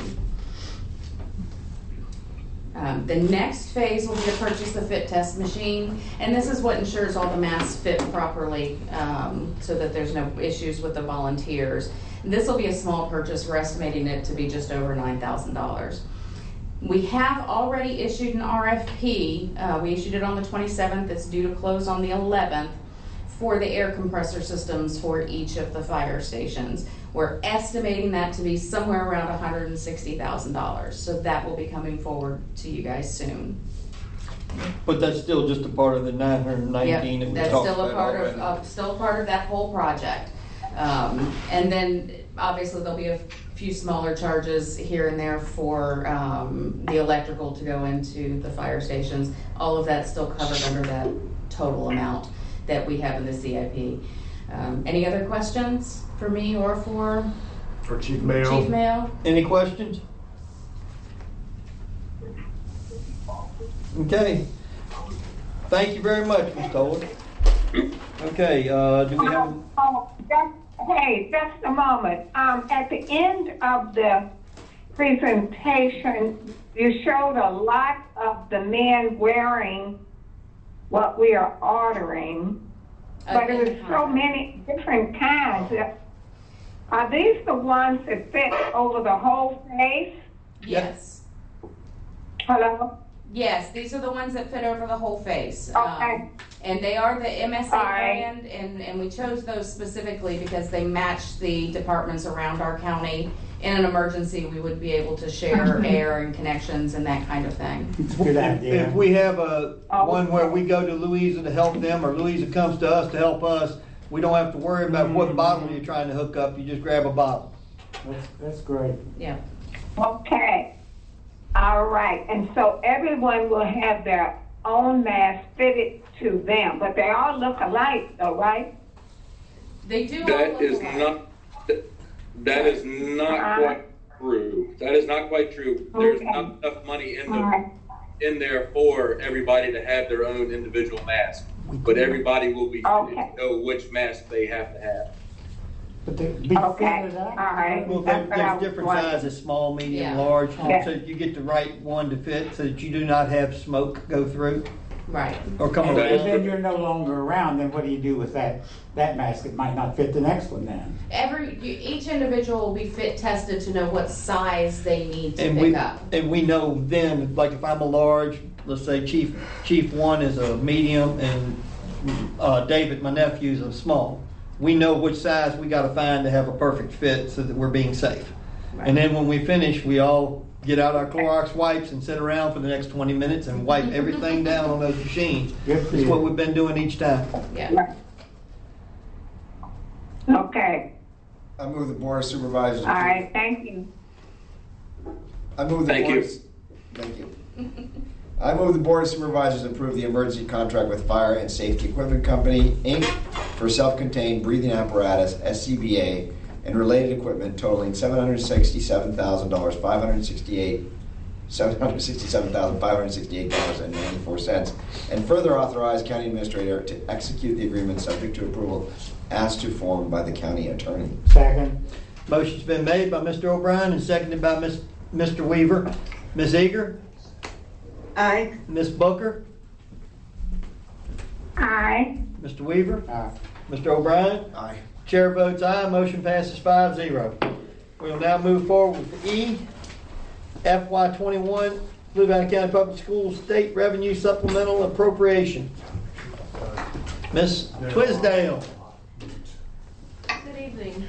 The next phase will be to purchase the fit test machine, and this is what ensures all the masks fit properly, so that there's no issues with the volunteers. This will be a small purchase. We're estimating it to be just over $9,000. We have already issued an RFP. We issued it on the 27th. It's due to close on the 11th for the air compressor systems for each of the fire stations. We're estimating that to be somewhere around $160,000. So that will be coming forward to you guys soon. But that's still just a part of the 919 that we That's talked still a about part already. of still part of that whole project. And then obviously there'll be a few smaller charges here and there for the electrical to go into the fire stations. All of that's still covered under that total amount that we have in the CIP. Any other questions for me or for Chief Mayo. Chief Mayo? Any questions? Okay. Thank you very much, Ms. Toller. Okay, do we have... Hey, just a moment. At the end of the presentation, you showed a lot of the men wearing what we are ordering, but it was so many different kinds. Are these the ones that fit over the whole face? Yes. Hello? Yes, these are the ones that fit over the whole face. Okay. And they are the MSA All right. brand, and we chose those specifically because they match the departments around our county. In an emergency, we would be able to share air and connections and that kind of thing. It's a good idea. If we have one where we go to Louisa to help them, or Louisa comes to us to help us, we don't have to worry about what bottle you're trying to hook up. You just grab a bottle. That's great. Yeah. Okay. All right. And so everyone will have their own mask fitted to them, but they all look alike, though, right? They do. That is not quite true. That is not quite true. There's not enough money in there for everybody to have their own individual mask, but everybody will be fitted to know which mask they have to have. But they Okay. All right. Well, That's what I there's was different wondering. sizes, small, medium, Yeah. large, Yeah. so that you get the right one to fit, so that you do not have smoke go through Right. or come And around. then you're no longer around, then what do you do with that mask? It might not fit the next one then. Each individual will be fit tested to know what size they need to And pick up. we know then, like if I'm a large, let's say Chief one is a medium and David, my nephew, is a small. We know which size we got to find to have a perfect fit so that we're being safe. Right. And then when we finish, we all get out our Clorox wipes and sit around for the next 20 minutes and wipe everything down on those machines. Good for It's you. what we've been doing each time. Yeah. Okay. I move the Board of Supervisors. All right. Thank you. I move the Thank Board you. of- Thank you. I move the Board of Supervisors approve the emergency contract with Fire and Safety Equipment Company, Inc. for self-contained breathing apparatus, SCBA, and related equipment totaling $767,568.94, and further authorize County Administrator to execute the agreement subject to approval as to form by the county attorney. Second. Motion's been made by Mr. O'Brien and seconded by Mr. Weaver. Ms. Eager? Aye. Ms. Booker? Aye. Mr. Weaver? Aye. Mr. O'Brien? Aye. Chair votes aye, motion passes 5-0. We'll now move forward with E, FY21, Fluvanna County Public Schools State Revenue Supplemental Appropriation. Ms. Twisdale. Good evening.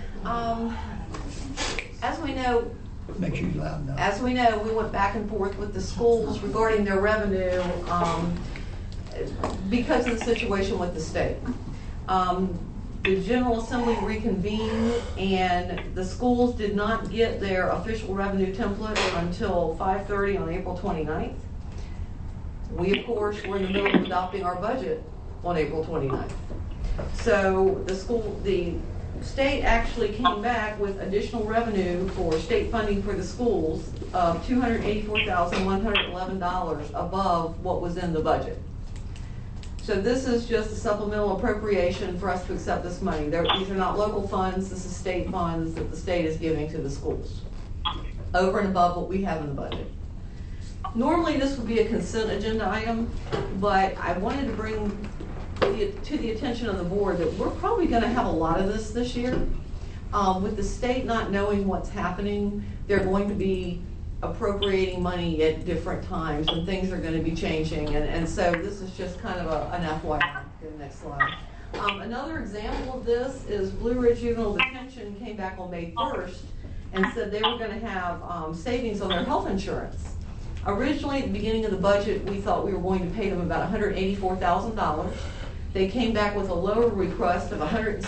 As we know, Make sure you're loud enough. as we know, we went back and forth with the schools regarding their revenue because of the situation with the state. The General Assembly reconvened and the schools did not get their official revenue template until 5:30 on April 29th. We, of course, were in the middle of adopting our budget on April 29th. So the state actually came back with additional revenue for state funding for the schools of $284,111 above what was in the budget. So this is just a supplemental appropriation for us to accept this money. These are not local funds, this is state funds that the state is giving to the schools, over and above what we have in the budget. Normally this would be a consent agenda item, but I wanted to bring to the attention of the board that we're probably going to have a lot of this year. With the state not knowing what's happening, they're going to be appropriating money at different times and things are going to be changing, and so this is just kind of an FYI. The next slide. Another example of this is Blue Ridge Juvenile Detention came back on May 1st and said they were going to have savings on their health insurance. Originally, at the beginning of the budget, we thought we were going to pay them about $184,000. They came back with a lower request of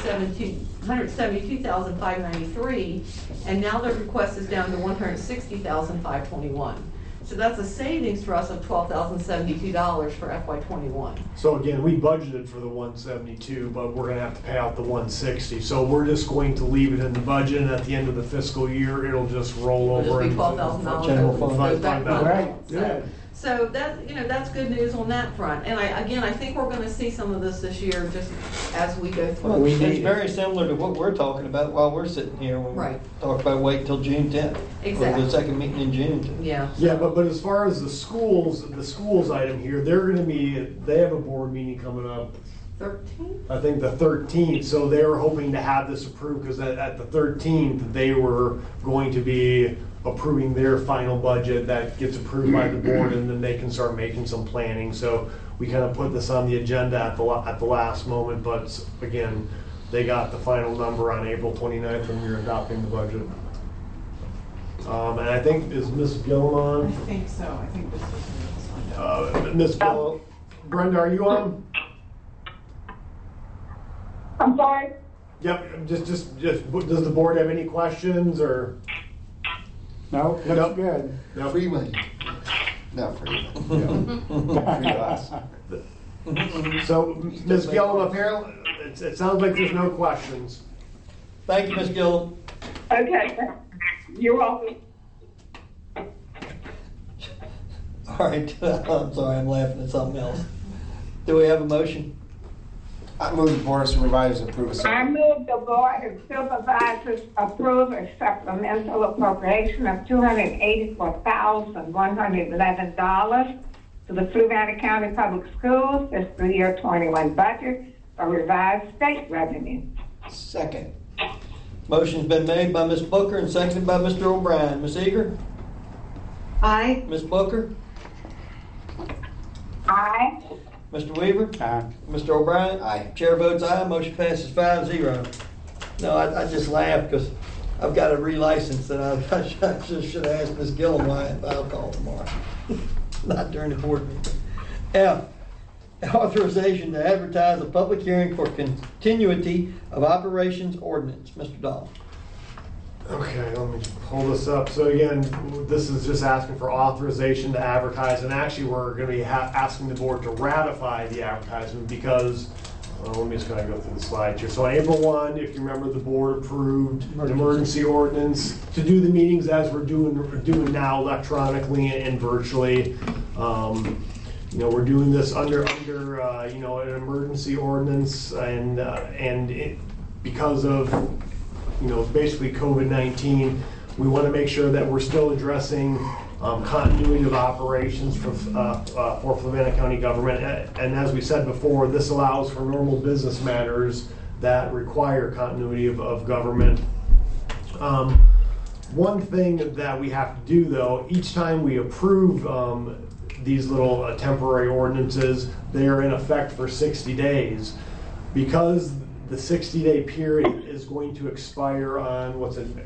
$172,593, and now their request is down to $160,521. So that's a savings for us of $12,072 for FY21. So again, we budgeted for the 172, but we're gonna have to pay out the 160. So we're just going to leave it in the budget, and at the end of the fiscal year, it'll just roll over. It'll just be $12,000 general goes fund. back to the Right, fund. So that, that's good news on that front. And I think we're going to see some of this year just as we go through. Well, it's very similar to what we're talking about while we're sitting here when we talk about waiting till June 10th. Exactly. Or the second meeting in June. Yeah. Yeah, but as far as the schools item here, they have a board meeting coming up. 13th? I think the 13th, so they were hoping to have this approved because at the 13th, they were going to be approving their final budget that gets approved by the board, and then they can start making some planning. So we kind of put this on the agenda at the last moment, but again, they got the final number on April 29th when we were adopting the budget. And I think, is Ms. Gillum on? I think so. I think this is Ms. Gillum, Brenda, are you on? I'm sorry? Yep, just, does the board have any questions or? No, looks good. No. Free money. Not free money. Free glass. So, Ms. Gillum, apparently, it sounds like there's no questions. Thank you, Ms. Gillum. Okay. You're welcome. All right, I'm sorry, I'm laughing at something else. Do we have a motion? I move the Board of Supervisors approve a I move the Board of Supervisors approve a supplemental appropriation of $284,111 to the Fluvanna County Public Schools fiscal year 21 budget for revised state revenue. Second. Motion's been made by Ms. Booker and seconded by Mr. O'Brien. Ms. Eager? Aye. Ms. Booker? Aye. Mr. Weaver? Aye. Mr. O'Brien? Aye. Chair votes aye, motion passes 5-0. No, I just laughed because I've got a relicense that I just should have asked Ms. Gillum why I'll call tomorrow. Not during the board meeting. F, authorization to advertise a public hearing for continuity of operations ordinance. Mr. Dahl. Okay, let me pull this up. So again, this is just asking for authorization to advertise, and actually we're going to be asking the board to ratify the advertisement because, let me just kind of go through the slides here. So on April 1, if you remember, the board approved an emergency ordinance to do the meetings as we're doing now electronically and virtually. We're doing this under an emergency ordinance, and because of, basically COVID-19, we want to make sure that we're still addressing continuity of operations for Fluvanna County government. And as we said before, this allows for normal business matters that require continuity of government. One thing that we have to do, though, each time we approve these little temporary ordinances, they are in effect for 60 days. Because the 60-day period is going to expire on,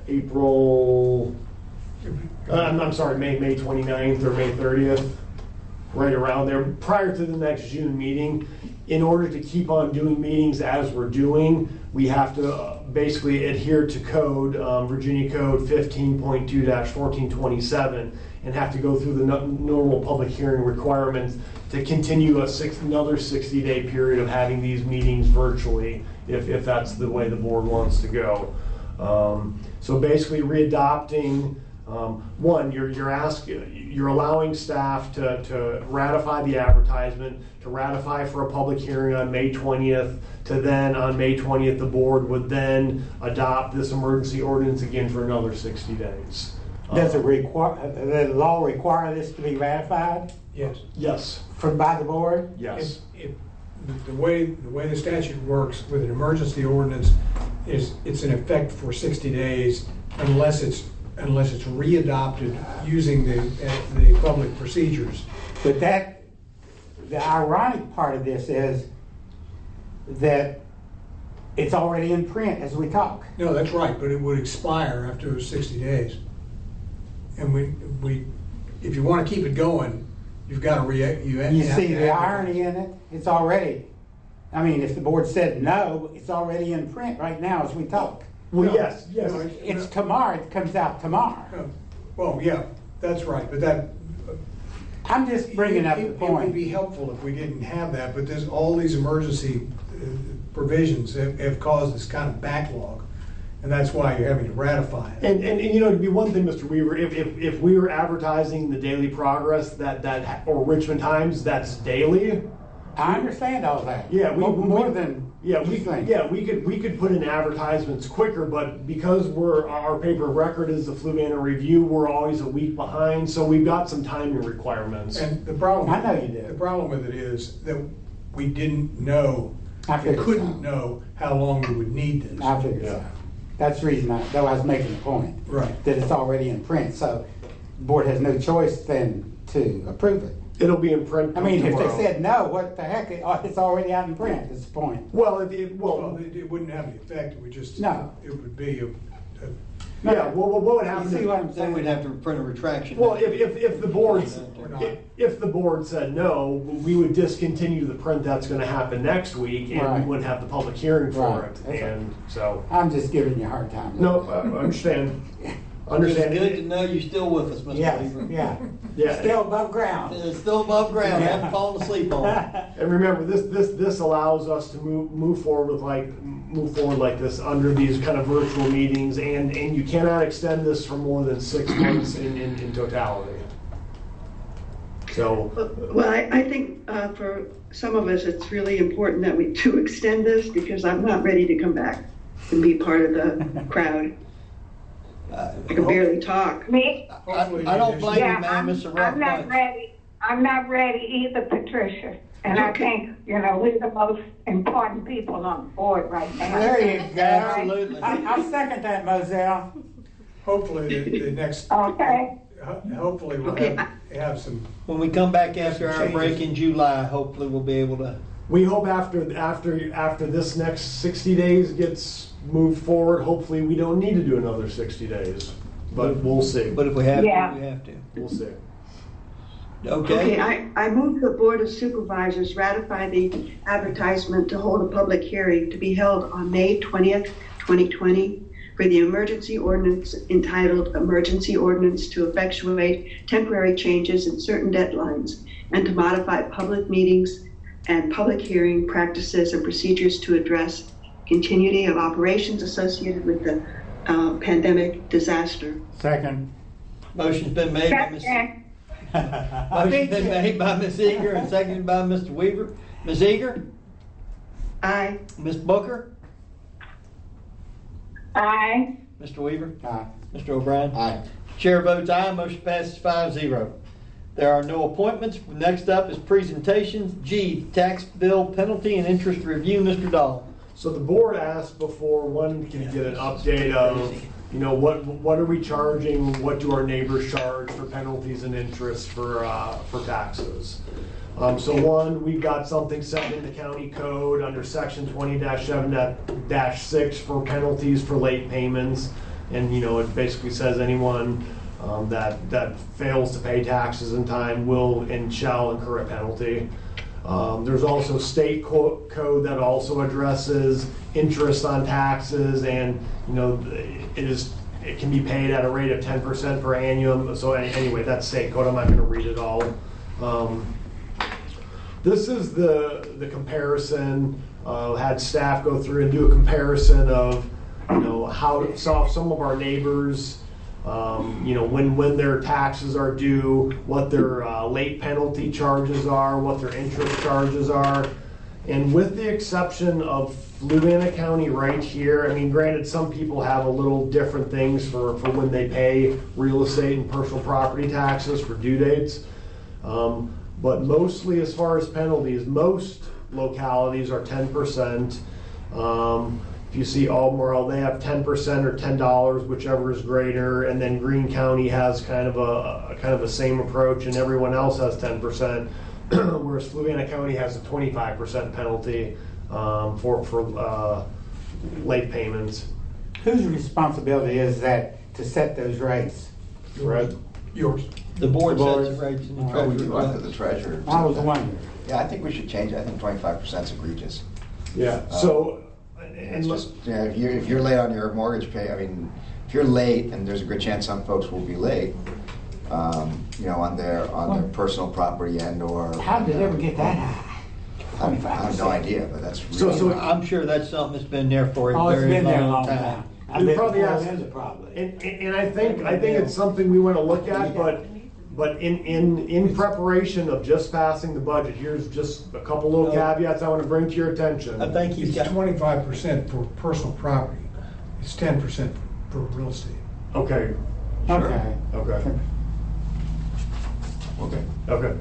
May 29th or May 30th, right around there, prior to the next June meeting. In order to keep on doing meetings as we're doing, we have to basically adhere to code, Virginia Code 15.2-1427, and have to go through the normal public hearing requirements to continue another 60-day period of having these meetings virtually, if that's the way the board wants to go. So basically readopting, one, you're allowing staff to ratify the advertisement, to ratify for a public hearing on May 20th, to then on May 20th the board would then adopt this emergency ordinance again for another 60 days. Does the law require this to be ratified? Yes. Yes. By the board? Yes. The way the statute works with an emergency ordinance is it's in effect for 60 days unless it's readopted using the public procedures. But the ironic part of this is that it's already in print as we talk. No, that's right, but it would expire after 60 days. And we if you want to keep it going, you've got to react. You see the irony in it? It's already. I mean, if the board said no, it's already in print right now as we talk. Well, yes. No, it's tomorrow. It comes out tomorrow. No. Well, yeah, that's right. But that. I'm just bringing up the point. It would be helpful if we didn't have that, but there's all these emergency provisions have caused this kind of backlog. And that's why you're having to ratify it. And to be one thing, Mr. Weaver, if we were advertising the Daily Progress or Richmond Times, that's daily. I understand all that. Yeah, we could put in advertisements quicker, but because our paper of record is the Fluvanna Review, we're always a week behind, so we've got some timing requirements. And the problem, I know you did. The problem with it is that we didn't know, we couldn't know how long we would need this. I figured so. That's the reason I was making the point. Right. That it's already in print, so the board has no choice then to approve it. It'll be in print. I mean, tomorrow. if they said no, what the heck? It's already out in print. Is the point? Well, it wouldn't have the effect. It would just no. It would be yeah. Well, what would happen? You see what I'm saying? Then we'd have to print a retraction. Well, if the board said no, we would discontinue the print. That's going to happen next week, and we wouldn't have the public hearing for it. And so I'm just giving you a hard time. No, I understand. It's good to know you're still with us, Mr. Weaver. Yeah. Still above ground. It's still above ground. I haven't fallen asleep on it. And remember, this allows us to move forward like this under these kind of virtual meetings, and you cannot extend this for more than 6 months in totality. So. Well, I think for some of us, it's really important that we do extend this because I'm not ready to come back and be part of the crowd. I can barely talk. Me? I don't blame you, man, Mr. Rock. I'm not ready either, Patricia. And I think, we're the most important people on the board right now. There you go. Absolutely. I second that, Moselle. Hopefully the next. Okay. Hopefully we'll have some. When we come back after our break in July, hopefully we'll be able to. We hope after this next 60 days gets moved forward, hopefully we don't need to do another 60 days. But we'll see. But if we have to, we have to. We'll see. Okay. I move the Board of Supervisors ratify the advertisement to hold a public hearing to be held on May 20th, 2020 for the emergency ordinance entitled Emergency Ordinance to Effectuate Temporary Changes in Certain Deadlines and to modify public meetings and public hearing practices and procedures to address continuity of operations associated with the pandemic disaster. Second. Motion's been made by Ms. Eager and seconded by Mr. Weaver. Ms. Eager? Aye. Ms. Booker? Aye. Mr. Weaver? Aye. Mr. O'Brien? Aye. Chair votes aye, motion passes 5-0. There are no appointments. Next up is presentations. G, tax bill penalty and interest review. Mr. Dahl. So the board asked before, one, can you get an update of, you know, what are we charging? What do our neighbors charge for penalties and interest for taxes? So one, we've got something set in the county code under section 20-7-6 for penalties for late payments. And, you know, it basically says anyone that fails to pay taxes in time will and shall incur a penalty. There's also state code that also addresses interest on taxes, and you know it can be paid at a rate of 10% per annum. So anyway, that's state code. I'm not going to read it all. This is the comparison. Had staff go through and do a comparison of how some of our neighbors. When their taxes are due, what their late penalty charges are, what their interest charges are. And with the exception of Fluvanna County right here, I mean, granted, some people have a little different things for when they pay real estate and personal property taxes for due dates. But mostly as far as penalties, most localities are 10%. If you see Albemarle, they have 10% or $10, whichever is greater, and then Greene County has kind of a same approach, and everyone else has 10%, whereas Fluvanna County has a 25% penalty for late payments. Whose responsibility is that to set those rates? Right. Yours. The board sets the rates. Oh, we went to the treasurer. I was wondering. Yeah, I think we should change it. I think 25% is egregious. Yeah. It's just, if you're late on your mortgage pay, I mean, if you're late, and there's a good chance some folks will be late, on their personal property and/or. How did it ever get that high? I have no idea, but that's really. So I'm sure that's something that's been there for a it's very been there a long long time. I bet probably before has- there's a problem. And I think it's something we want to look at, but in preparation of just passing the budget, here's just a couple little caveats I want to bring to your attention. I think he's It's got. 25% for personal property. It's 10% for real estate. Okay. Okay. Okay. Okay. Okay.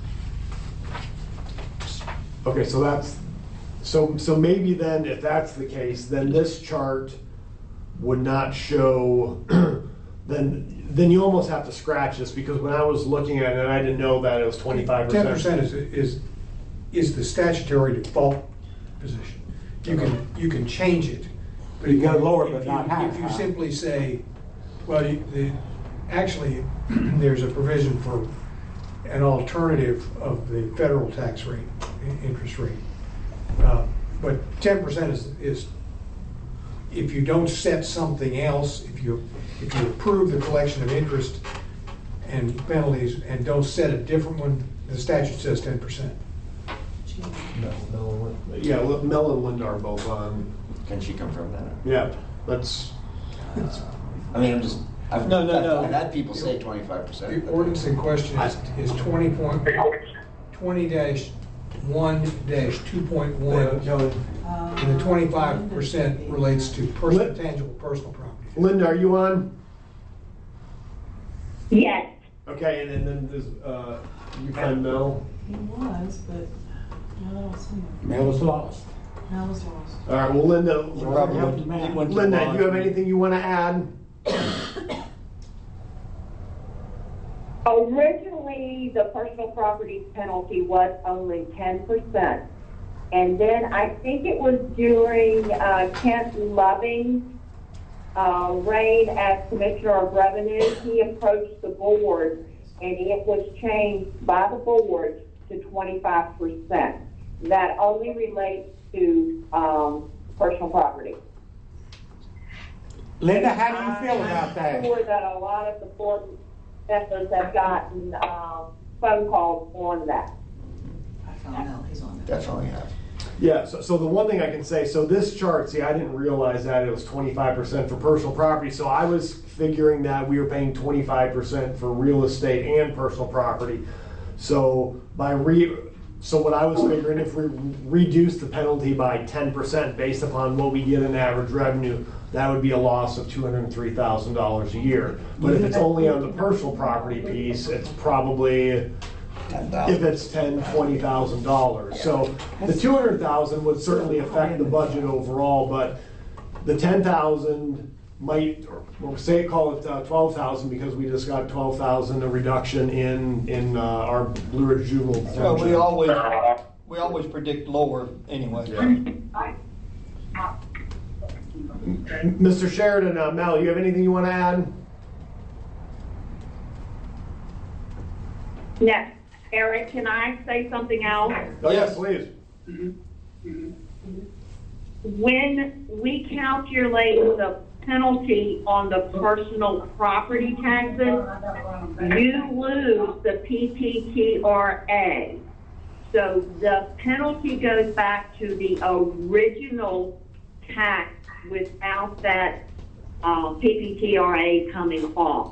Okay. So that's so maybe then, if that's the case, then this chart would not show. Then you almost have to scratch this, because when I was looking at it, I didn't know that it was 25%. 10% is the statutory default position. You can change it. But You go lower, but not higher. If you simply say, well, actually, there's a provision for an alternative of the federal tax rate, interest rate. But 10% is if you don't set something else, if you approve the collection of interest and penalties and don't set a different one, the statute says 10%. Yeah, Mel and Linda are both on. Can she confirm that? Yeah, that's. I mean, I've had people say 25%. The ordinance in question is 20.1-2.1, and the 25% relates to tangible personal property. Linda, are you on? Yes. Okay, and then there's you find Mel. He was, but now I don't see him. Mel was lost. Mel was lost. All right, well, Linda, went to Linda, Boston. do you have anything you want to add? Originally, the personal property penalty was only 10%. And then I think it was during Kent Loving's reign as Commissioner of Revenue, he approached the board and it was changed by the board to 25%. That only relates to personal property. Linda, how do you feel about that? I'm sure that a lot of the board members have gotten phone calls on that. I found Mel, he's on there. Definitely have. Yeah, so the one thing I can say, so this chart, see, I didn't realize that it was 25% for personal property, so I was figuring that we were paying 25% for real estate and personal property. So so what I was figuring, if we reduce the penalty by 10% based upon what we get in average revenue, that would be a loss of $203,000 a year. But if it's only on the personal property piece, it's probably, if it's $10,000-$20,000. So the $200,000 would certainly affect the budget overall, but the $10,000 might, or say call it $12,000 because we just got $12,000 a reduction in our Blue Ridge Juvenile Well, Detention. we always predict lower anyway. Mr. Sheridan, Mel, you have anything you want to add? Yes. Eric, can I say something else? Oh, yes, please. When we calculate the penalty on the personal property taxes, you lose the PPTRA. So the penalty goes back to the original tax without that PPTRA coming off.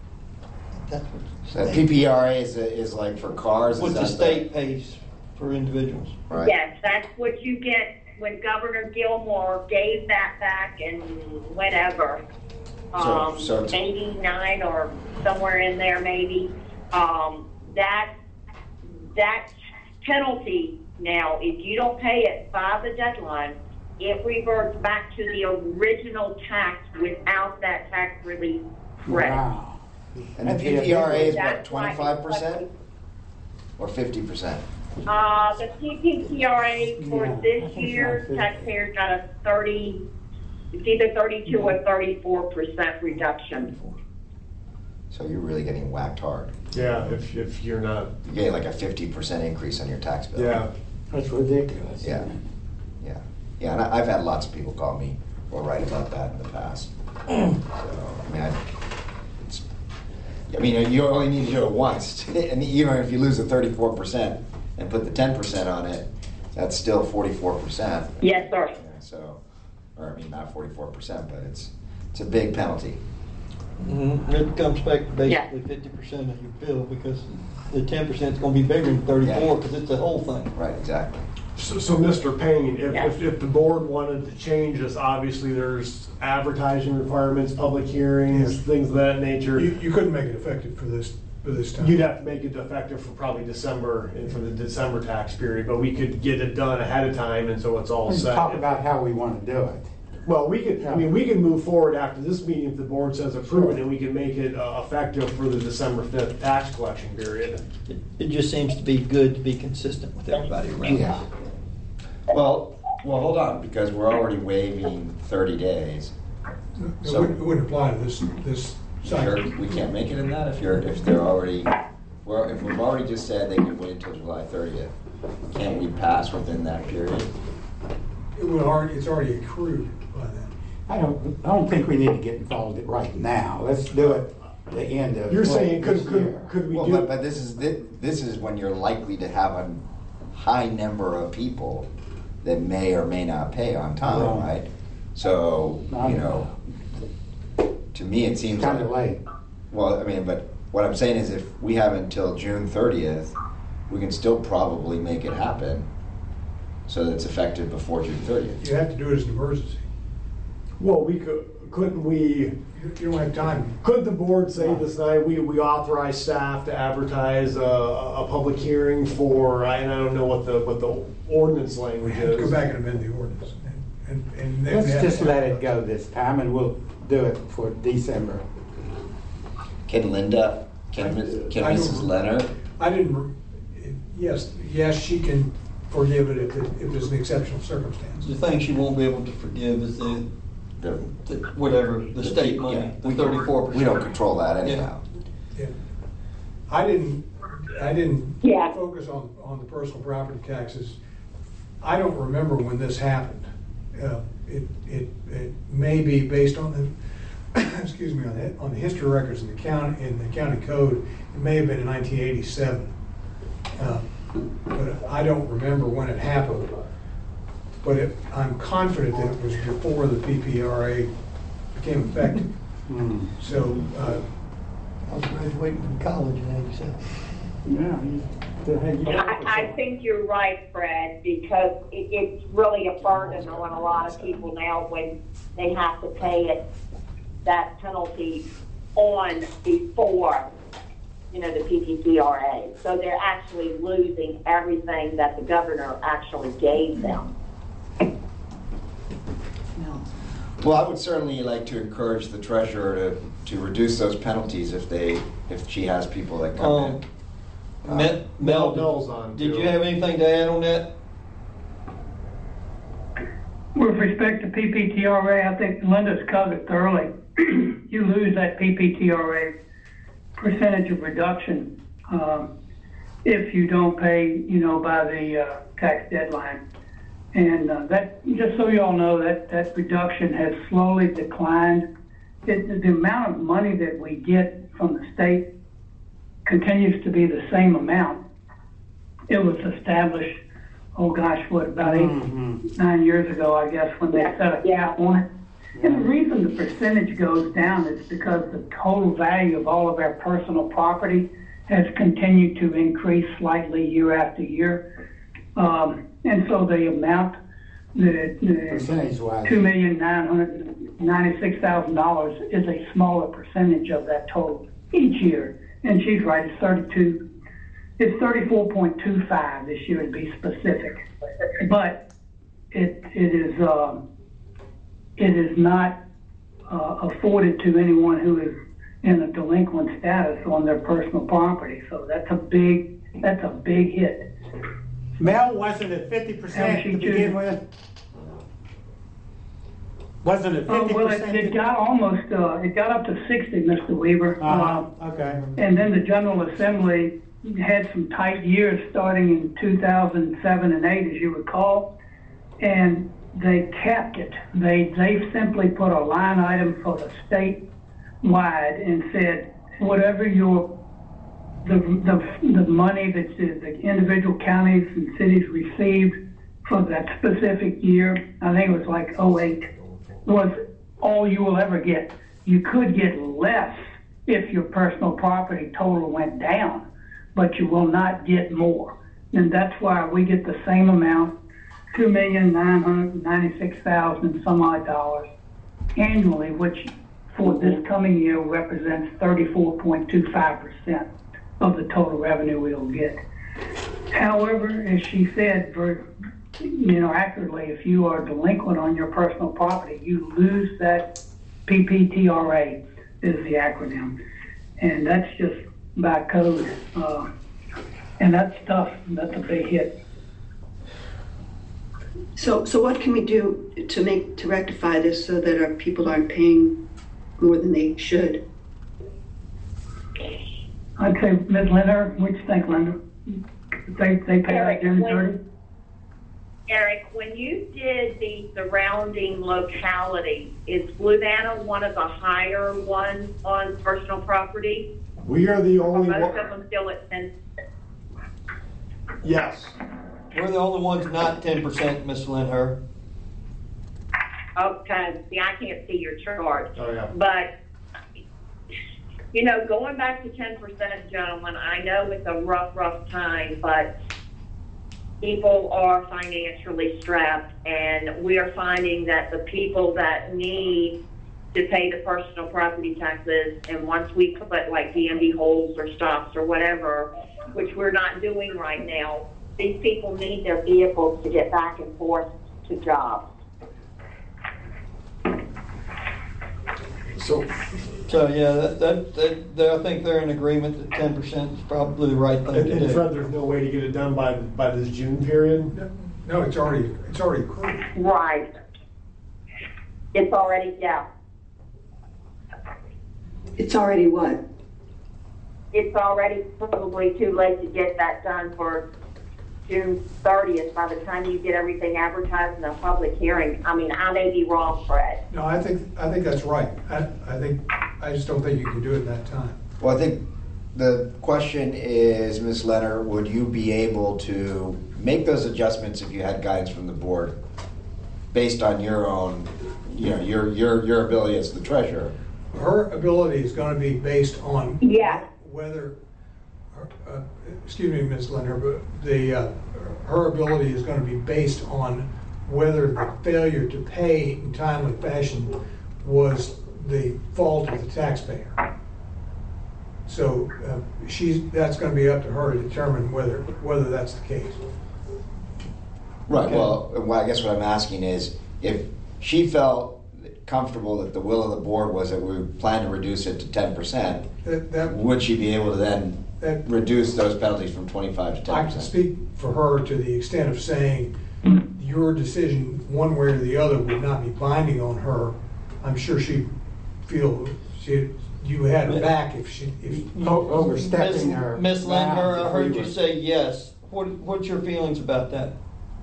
So PPRA is like for cars? What the state pays for individuals. Right. Yes, that's what you get when Governor Gilmore gave that back in whatever, So 89 or somewhere in there maybe. That penalty now, if you don't pay it by the deadline, it reverts back to the original tax without that tax relief credit. Wow. And the PPRA is what, 25% or 50%? The PPTRA for this year, taxpayers got a it's either 32 or 34% reduction. So you're really getting whacked hard. Yeah, if you're not. You get like a 50% increase on your tax bill. Yeah. That's ridiculous. Yeah. Yeah. Yeah, and I've had lots of people call me or write about that in the past. So, I mean, you only need to do it once. And even if you lose the 34% and put the 10% on it, that's still 44%. Yes, sir. Yeah, so, or I mean, not 44%, but it's a big penalty. It comes back to basically 50% of your bill because the 10% is going to be bigger than 34 because it's the whole thing. Right, exactly. So Mr. Payne, if the board wanted to change this, obviously there's advertising requirements, public hearings, things of that nature. You couldn't make it effective for this time. You'd have to make it effective for probably December, and for the December tax period, but we could get it done ahead of time, and so it's all Let's set. talk about how we want to do it. Well, we could, I mean, we can move forward after this meeting if the board says approve it, and we can make it effective for the December 5th tax collection period. It just seems to be good to be consistent with everybody around. Yeah. Well, hold on, because we're already waiving 30 days. It wouldn't apply to this cycle. Sure, we can't make it in that if they're already, well, if we've already just said they can wait until July 30th, can't we pass within that period? It's already accrued by then. I don't think we need to get involved in it right now. Let's do it at the end of. You're saying could we Well, do? but this is when you're likely to have a high number of people that may or may not pay on time, right? So, you know, to me it seems kind of late. Well, I mean, but what I'm saying is if we have until June 30th, we can still probably make it happen so that it's effective before June 30th. You have to do it as an emergency. Well, couldn't we? You don't have time. Could the board say this night, we authorize staff to advertise a public hearing for, and I don't know what the ordinance language is. Go back and amend the ordinance. And Let's just let it go this time and we'll do it for December. Can Mrs. Leonard? I didn't, yes, she can forgive it if there's an exceptional circumstance. The thing she won't be able to forgive is the whatever, the state money, the 34%. We don't control that anyhow. Yeah. I didn't focus on the personal property taxes. I don't remember when this happened. It may be based on the excuse me, on the history records in the county code. It may have been in 1987, but I don't remember when it happened. But I'm confident that it was before the PPRA became effective. So I was graduating from college in '87. I think you're right, Fred, because it's really a burden on a lot of people now when they have to pay it, that penalty on before, the PPTRA. So they're actually losing everything that the governor actually gave them. Well, I would certainly like to encourage the treasurer to reduce those penalties if she has people that come in. Mel, did you have anything to add on that? With respect to PPTRA, I think Linda's covered thoroughly. You lose that PPTRA percentage of reduction if you don't pay, by the tax deadline. And that, just so you all know, that reduction has slowly declined. The amount of money that we get from the state continues to be the same amount. It was established, about 9 years ago, I guess, when they set a cap on it. And the reason the percentage goes down is because the total value of all of our personal property has continued to increase slightly year after year. And so the amount, the $2,996,000 is a smaller percentage of that total each year. And she's right, it's 34.25 this year to be specific. But it is not afforded to anyone who is in a delinquent status on their personal property. So that's a big hit. Mel, wasn't it 50% to begin with? Wasn't it 50%? Well, it got almost, it got up to 60, Mr. Weaver. Okay. And then the General Assembly had some tight years starting in 2007 and 8, as you recall, and they capped it. They simply put a line item for the statewide and said, whatever the money that the individual counties and cities received for that specific year, I think it was like 08, was all you will ever get. You could get less if your personal property total went down, but you will not get more. And that's why we get the same amount, $2,996,000 some odd dollars annually, which for this coming year represents 34.25% of the total revenue we'll get. However, as she said, accurately, if you are delinquent on your personal property, you lose that PPTRA is the acronym. And that's just by code. And that's tough. That's a big hit. So what can we do to rectify this so that our people aren't paying more than they should? I'd say, Ms. Linda, what do you think, Linda? They pay like June 30? Eric, when you did the surrounding locality, is Fluvanna one of the higher ones on personal property? We are the only one. one. Most of them still at 10. Yes. We're the only ones not 10%, Ms. Lindher. Okay, see, I can't see your chart. Oh, yeah. But, going back to 10%, gentlemen, I know it's a rough time, but people are financially strapped, and we are finding that the people that need to pay the personal property taxes, and once we put like DMV holds or stops or whatever, which we're not doing right now, these people need their vehicles to get back and forth to jobs. So yeah, I think they're in agreement that 10% is probably the right thing to do. And Fred, there's no way to get it done by this June period? No, it's already accrued. Right. It's already, yeah. It's already what? It's already probably too late to get that done for June 30th by the time you get everything advertised in a public hearing. I mean, I may be wrong, Fred. No, I think that's right. I just don't think you can do it in that time. Well, I think the question is, Ms. Leonard, would you be able to make those adjustments if you had guidance from the board based on your own, your ability as the treasurer? Her ability is going to be based on yeah. whether excuse me, Ms. Linder, but her ability is going to be based on whether the failure to pay in timely fashion was the fault of the taxpayer. So that's going to be up to her to determine whether that's the case. Right. Okay. Well, I guess what I'm asking is if she felt comfortable that the will of the board was that we plan to reduce it to 10%, would she be able to then reduce those penalties from 25 to 10%? I can speak for her to the extent of saying your decision, one way or the other, would not be binding on her. I'm sure she'd feel you had her back if overstepping her. Miss Linder, I heard you say yes. What's your feelings about that?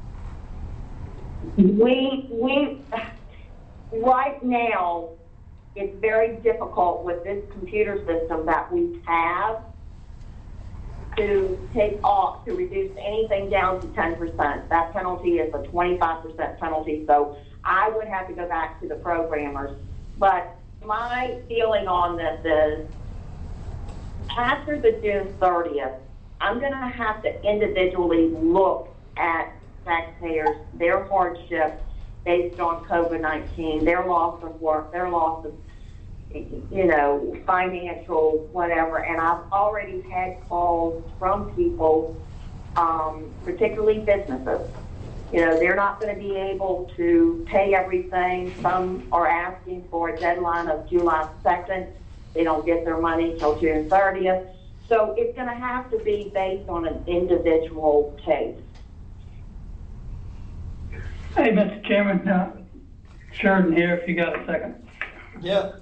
We right now, it's very difficult with this computer system that we have to reduce anything down to 10%. That penalty is a 25% penalty, so I would have to go back to the programmers. But my feeling on this is, after the June 30th, I'm going to have to individually look at taxpayers, their hardship based on COVID-19, their loss of work, their loss of, financial whatever. And I've already had calls from people, particularly businesses. They're not going to be able to pay everything. Some are asking for a deadline of July 2nd. They don't get their money till June 30th. So it's going to have to be based on an individual case. Hey, Mr. Chairman, Sheridan here, if you got a second. Yeah.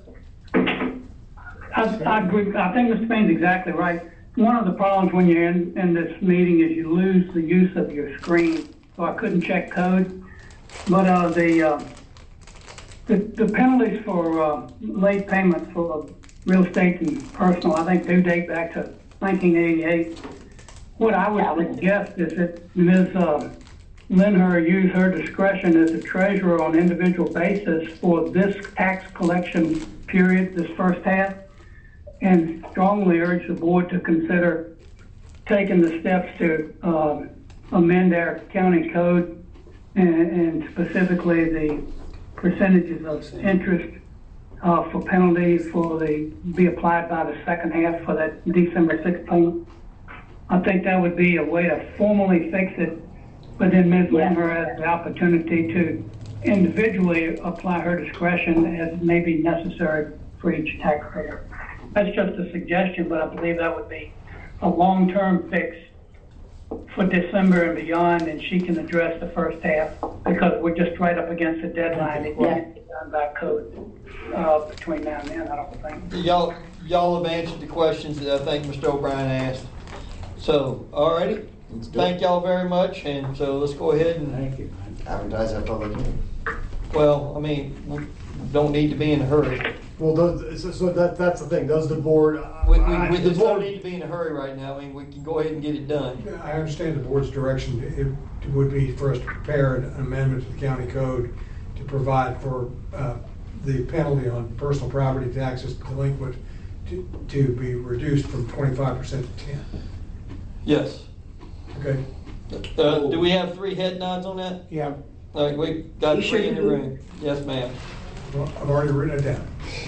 I agree. I think Mr. Payne's exactly right. One of the problems when you're in this meeting is you lose the use of your screen. So I couldn't check code. But the penalties for late payments for real estate and personal, I think, do date back to 1988. What I would suggest is that Ms. Linder use her discretion as a treasurer on an individual basis for this tax collection period, this first half, and strongly urge the board to consider taking the steps to amend our accounting code and specifically the percentages of interest for penalties be applied by the second half for that December 6th payment. I think that would be a way to formally fix it, but then Ms. Linder has the opportunity to individually apply her discretion as may be necessary for each taxpayer. That's just a suggestion, but I believe that would be a long-term fix for December and beyond, and she can address the first half because we're just right up against the deadline. It can't be done by code between now and then, I don't think. Y'all have answered the questions that I think Mr. O'Brien asked. So, all righty. Thank y'all very much, and so let's go ahead and advertise that public hearing. Well, I mean, we don't need to be in a hurry. Well, that's the thing. Does the board? We don't need to be in a hurry right now. I mean, we can go ahead and get it done. I understand the board's direction. It would be for us to prepare an amendment to the county code to provide for the penalty on personal property taxes delinquent to be reduced from 25% to 10%. Yes. Okay. Do we have 3 head nods on that? Yeah. All right, we got 3 in the room. Yes, ma'am. Well, I've already written it down.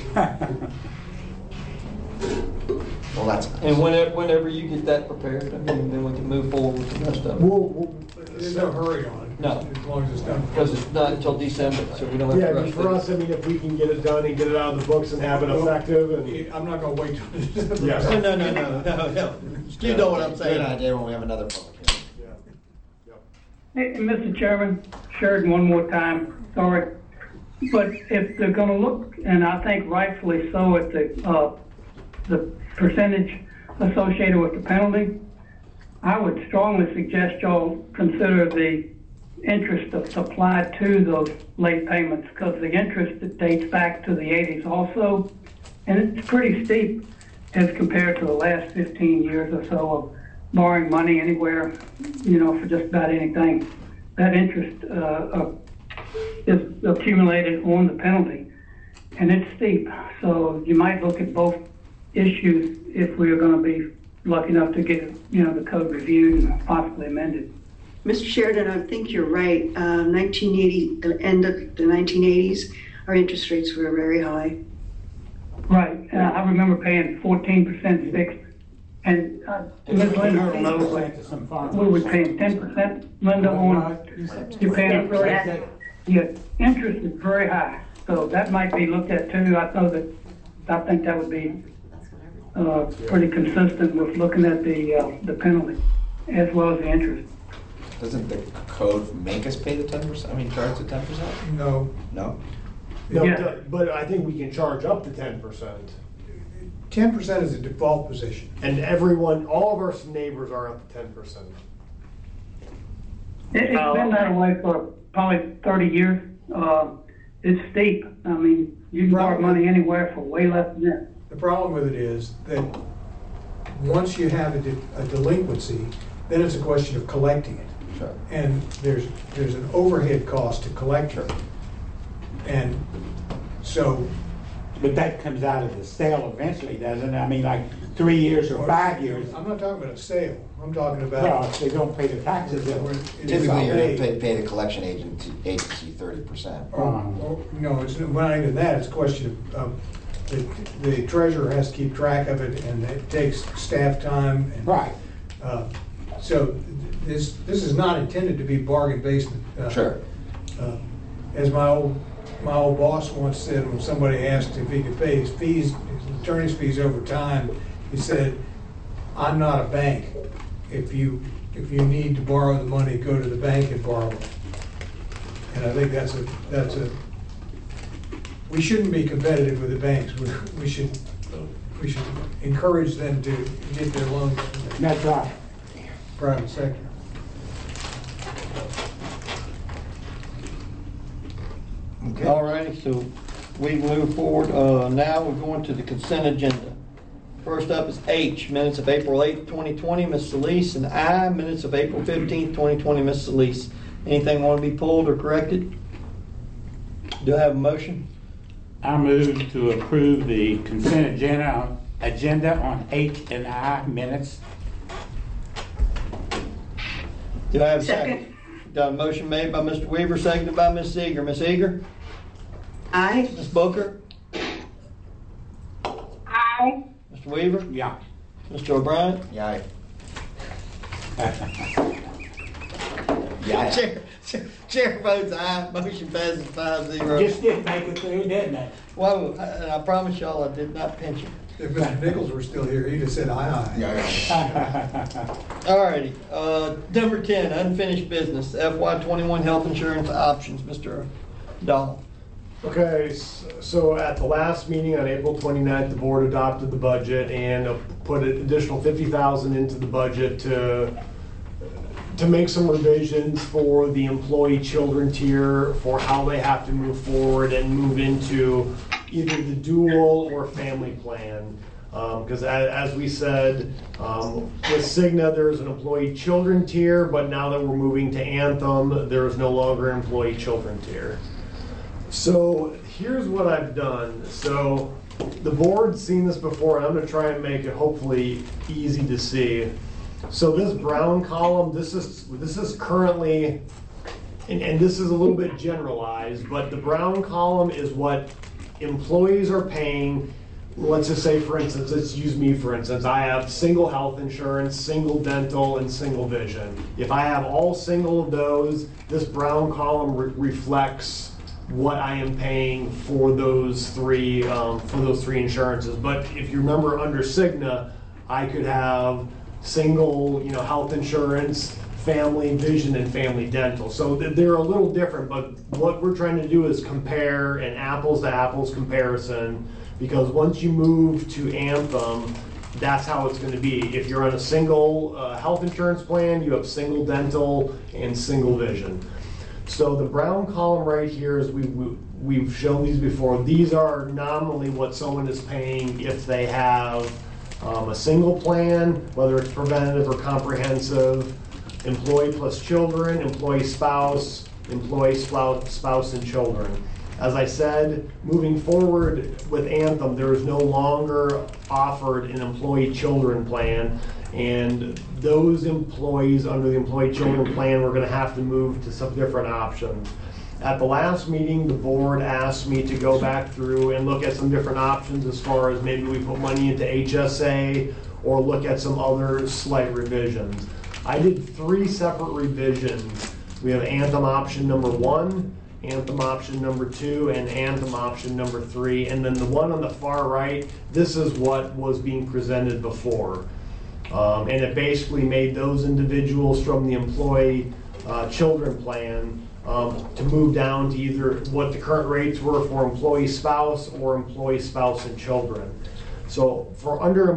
Well, that's nice. And whenever you get that prepared, I mean, then we can move forward with the rest of it. There's no hurry on it. No. As long as it's done. Because it's not until December, so we don't have to rush Yeah, for us, I mean, if we can get it done and get it out of the books and have it effective, and I'm not going to wait till December. Yeah. No. You know what I'm saying. Good idea when we have another public hearing. Hey, Mr. Chairman, Sheridan, one more time, sorry. But if they're going to look, and I think rightfully so, at the percentage associated with the penalty, I would strongly suggest y'all consider the interest that's applied to those late payments, because the interest that dates back to the 80s also, and it's pretty steep as compared to the last 15 years or so of borrowing money anywhere, for just about anything. That interest is accumulated on the penalty, and it's steep. So you might look at both issues if we are going to be lucky enough to get, the code reviewed and possibly amended. Mr. Sheridan, I think you're right. 1980, the end of the 1980s, our interest rates were very high. Right, and I remember paying 14% fixed, and Ms. Linda, we were paying 10%. Linda, on you're paying your interest is very high, so that might be looked at too. I think that would be pretty consistent with looking at the penalty as well as the interest. Doesn't the code make us pay the 10%? I mean, charge the 10%? No. No? No, Yeah. but I think we can charge up to 10%. 10% is a default position. And all of our neighbors are up to 10%. It's been that way for probably 30 years. It's steep. I mean, you can borrow money anywhere for way less than that. The problem with it is that once you have a delinquency, then it's a question of collecting it. Sure. And there's an overhead cost to collect it. And so. But that comes out of the sale eventually, doesn't it? I mean, like 3 years or 5 years. I'm not talking about a sale. I'm talking about. Well, if they don't pay the taxes, Typically, you're going to pay the collection agency 30%. No, it's not even that. It's a question of the treasurer has to keep track of it, and it takes staff time. And, right. So this is not intended to be bargain basement. Sure. As my old boss once said, when somebody asked if he could pay his attorney's fees over time, he said, "I'm not a bank. If you need to borrow the money, go to the bank and borrow it." And I think that's a. We shouldn't be competitive with the banks. We should encourage them to get their loans. That's right. Private sector. Okay. All righty, so we move forward. Now we're going to the consent agenda. First up is H, minutes of April 8th, 2020, Ms. Solis, and I, minutes of April 15th, 2020, Ms. Solis. Anything want to be pulled or corrected? Do I have a motion? I move to approve the consent agenda on H and I minutes. Do I have a second? Got a motion made by Mr. Weaver, seconded by Ms. Eager. Ms. Eager? Aye. Ms. Booker? Aye. Mr. Weaver? Yeah. Mr. O'Brien? Yeah. Chair votes aye. Motion passes 5-0. Just didn't make it through, didn't it? Well, and I promise y'all I did not pinch him. If Mr. Nichols were still here, he'd have said aye. All righty. Number 10, unfinished business. FY21 health insurance options. Mr. Dahl. Okay, so at the last meeting on April 29th, the board adopted the budget and put an additional $50,000 into the budget to make some revisions for the employee children tier for how they have to move forward and move into either the dual or family plan. Because as we said, with Cigna, there's an employee children tier, but now that we're moving to Anthem, there is no longer an employee children tier. So here's what I've done. So the board's seen this before, and I'm going to try and make it hopefully easy to see. So this brown column, this is currently, and this is a little bit generalized, but the brown column is what employees are paying. Let's just say, for instance, let's use me for instance. I have single health insurance, single dental, and single vision. If I have all single of those, this brown column reflects what I am paying for those three insurances. But if you remember, under Cigna, I could have single, health insurance, family vision, and family dental. So they're a little different, but what we're trying to do is compare an apples to apples comparison, because once you move to Anthem, that's how it's going to be. If you're on a single health insurance plan, you have single dental and single vision. So the brown column right here, is we've shown these before. These are nominally what someone is paying if they have a single plan, whether it's preventative or comprehensive, employee plus children, employee spouse and children. As I said, moving forward with Anthem, there is no longer offered an employee children plan, and those employees under the employee children plan were going to have to move to some different options. At the last meeting, the board asked me to go back through and look at some different options as far as maybe we put money into HSA or look at some other slight revisions. I did 3 separate revisions. We have Anthem option number 1, Anthem option number 2, and Anthem option number 3. And then the one on the far right, this is what was being presented before. And it basically made those individuals from the employee children plan to move down to either what the current rates were for employee spouse or employee spouse and children. So for under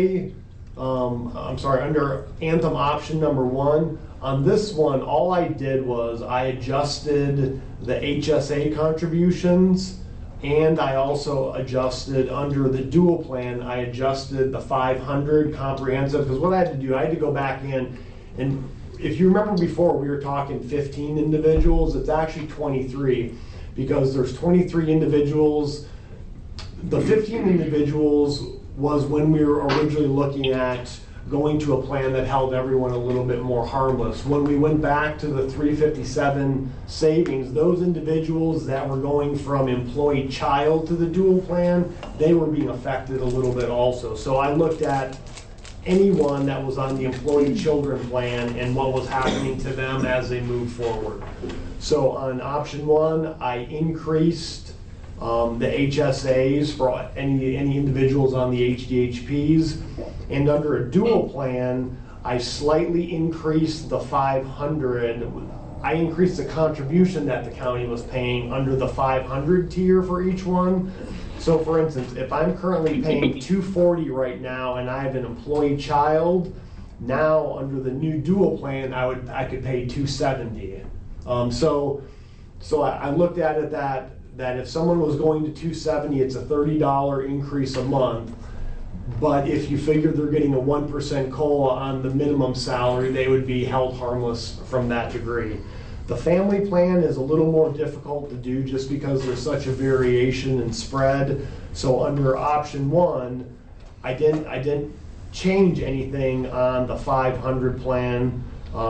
Anthem option number 1, on this one, all I did was I adjusted the HSA contributions, and I also adjusted under the dual plan, I adjusted the 500 comprehensive, because what I had to do, I had to go back in, and if you remember before, we were talking 15 individuals, it's actually 23, because there's 23 individuals. The 15 individuals was when we were originally looking at going to a plan that held everyone a little bit more harmless. When we went back to the 357 savings, those individuals that were going from employee child to the dual plan, they were being affected a little bit also. So I looked at anyone that was on the employee children plan and what was happening to them as they moved forward. So on option 1, I increased the HSAs for any individuals on the HDHPs, and under a dual plan, I slightly increased the 500. I increased the contribution that the county was paying under the 500 tier for each one. So for instance, if I'm currently paying $240 right now and I have an employee child, now under the new dual plan, I could pay $270. So I looked at it that if someone was going to $270, it's a $30 increase a month. But if you figure they're getting a 1% COLA on the minimum salary, they would be held harmless from that degree. The family plan is a little more difficult to do just because there's such a variation in spread. So under option 1, I didn't change anything on the 500 plan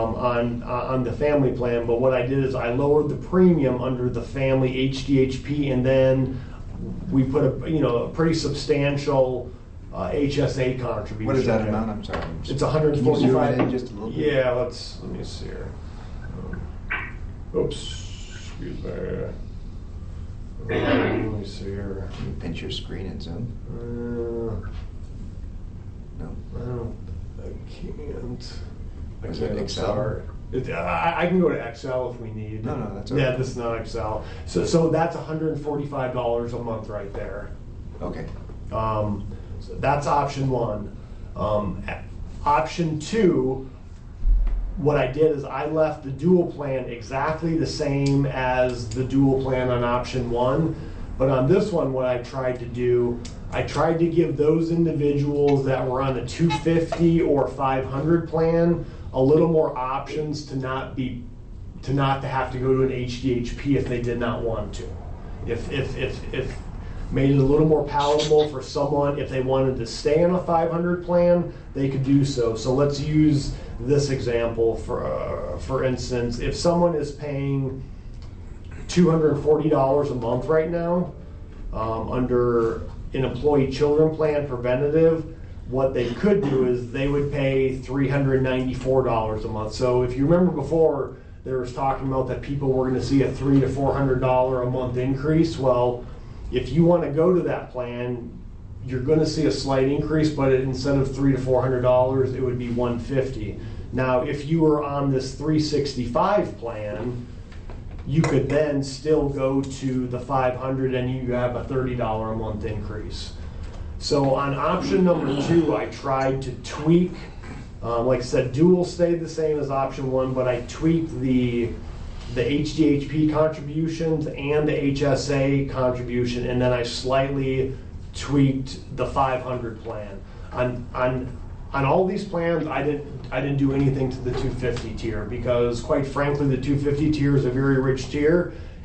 on the family plan, but what I did is I lowered the premium under the family HDHP, and then we put a pretty substantial HSA contribution. What is that amount? I'm sorry. It's 145. Can you zoom in just a little bit? Yeah, let me see here. Oops, excuse me. Let me see here. Can you pinch your screen and zoom? No. I can't. Is it Excel? I can go to Excel if we need. No, that's okay. Yeah, this is not Excel. So that's $145 a month right there. Okay. So that's option 1. Option 2, what I did is I left the dual plan exactly the same as the dual plan on option 1. But on this one, what I tried to do, I tried to give those individuals that were on the 250 or 500 plan a little more options to not have to go to an HDHP if they did not want to. If made it a little more palatable for someone, if they wanted to stay on a 500 plan, they could do so. So let's use this example for instance. If someone is paying $240 a month right now under an employee children plan preventative, what they could do is they would pay $394 a month. So if you remember before, there was talking about that people were going to see a $300 to $400 a month increase. Well, if you want to go to that plan, you're going to see a slight increase, but instead of $300 to $400, it would be $150. Now, if you were on this 365 plan, you could then still go to the 500 and you have a $30 a month increase. So on option number 2, I tried to tweak, like I said, dual stayed the same as option 1, but I tweaked the HDHP contributions and the HSA contribution, and then I slightly tweaked the 500 plan. On all these plans, I didn't do anything to the 250 tier because, quite frankly, the 250 tier is a very rich tier,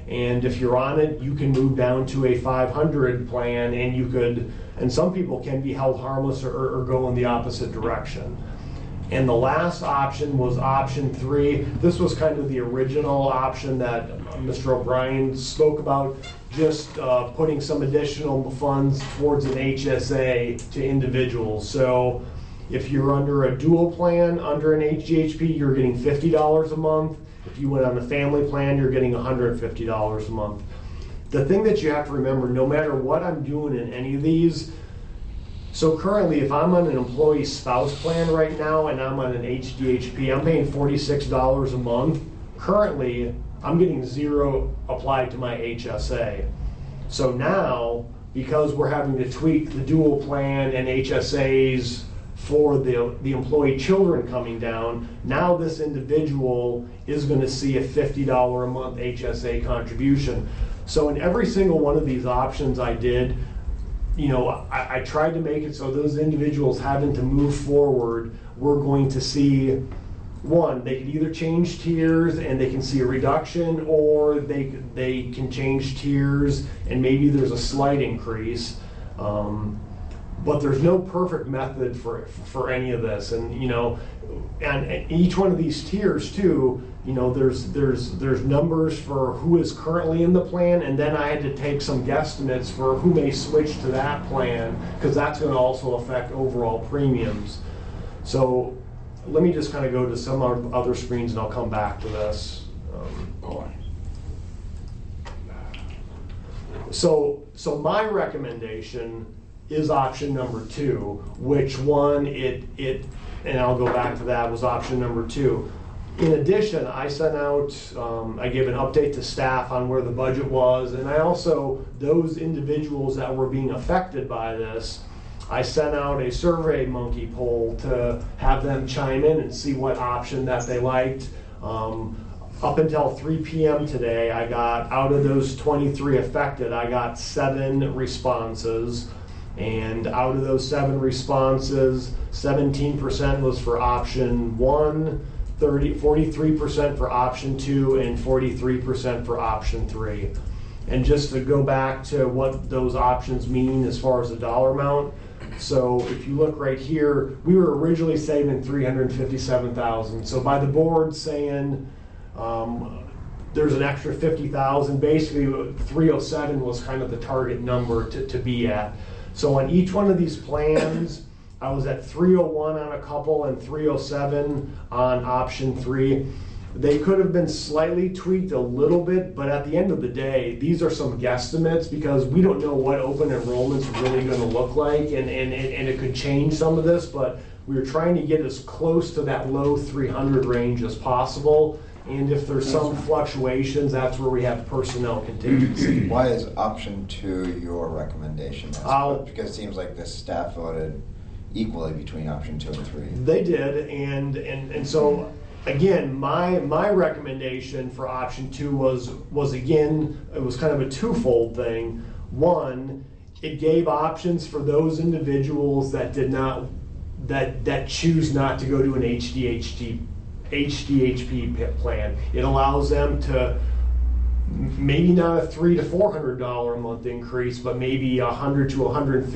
And if you're on it, you can move down to a 500 plan, and you could, and some people can be held harmless or go in the opposite direction. And the last option was option 3. This was kind of the original option that Mr. O'Brien spoke about, just putting some additional funds towards an HSA to individuals. So if you're under a dual plan under an HDHP, you're getting $50 a month. If you went on a family plan, you're getting $150 a month. The thing that you have to remember, no matter what I'm doing in any of these, so currently if I'm on an employee spouse plan right now and I'm on an HDHP, I'm paying $46 a month. Currently, I'm getting 0 applied to my HSA. So now, because we're having to tweak the dual plan and HSAs for the employee children coming down, now this individual is going to see a $50 a month HSA contribution. So in every single one of these options I did, you know, I tried to make it so those individuals having to move forward, we're going to see, one, they could either change tiers and they can see a reduction, or they can change tiers and maybe there's a slight increase. But there's no perfect method for any of this, and you know, and each one of these tiers too, you know, there's numbers for who is currently in the plan, and then I had to take some guesstimates for who may switch to that plan, because that's going to also affect overall premiums. So let me just kind of go to some other screens, and I'll come back to this. So my recommendation is option number 2, which one and I'll go back to that, was option number 2. In addition, I sent out, I gave an update to staff on where the budget was, and I also, those individuals that were being affected by this, I sent out a Survey Monkey poll to have them chime in and see what option that they liked. Up until 3 p.m. today, I got, out of those 23 affected, I got 7 responses. And out of those 7 responses, 17% was for option 1, 43% for option 2, and 43% for option 3. And just to go back to what those options mean as far as the dollar amount, so if you look right here, we were originally saving $357,000. So by the board saying there's an extra $50,000, basically 307 was kind of the target number to be at. So on each one of these plans, I was at 301 on a couple and 307 on option 3. They could have been slightly tweaked a little bit, but at the end of the day, these are some guesstimates because we don't know what open enrollment's really going to look like, and it could change some of this, but we were trying to get as close to that low 300 range as possible. And if there's some fluctuations, that's where we have personnel contingency. Why is option 2 your recommendation? Because it seems like the staff voted equally between option 2 and 3. They did, and so again, my recommendation for option 2 was again, it was kind of a twofold thing. One, it gave options for those individuals that did not that choose not to go to an HDHP plan. It allows them to maybe not a $300 to $400 a month increase, but maybe $100 to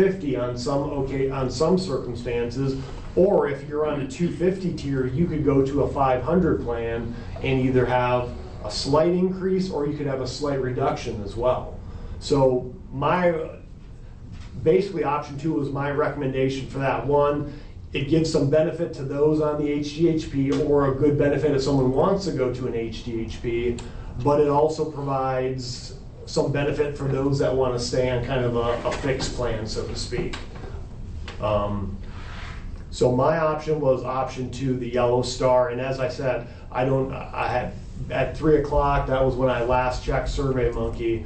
$150 on some circumstances. Or if you're on a 250 tier, you could go to a 500 plan and either have a slight increase or you could have a slight reduction as well. So basically option 2 was my recommendation for that. One, it gives some benefit to those on the HDHP, or a good benefit if someone wants to go to an HDHP, but it also provides some benefit for those that want to stay on kind of a fixed plan, so to speak. So my option was option 2, the yellow star, and as I said, I had at 3 o'clock, that was when I last checked Survey Monkey,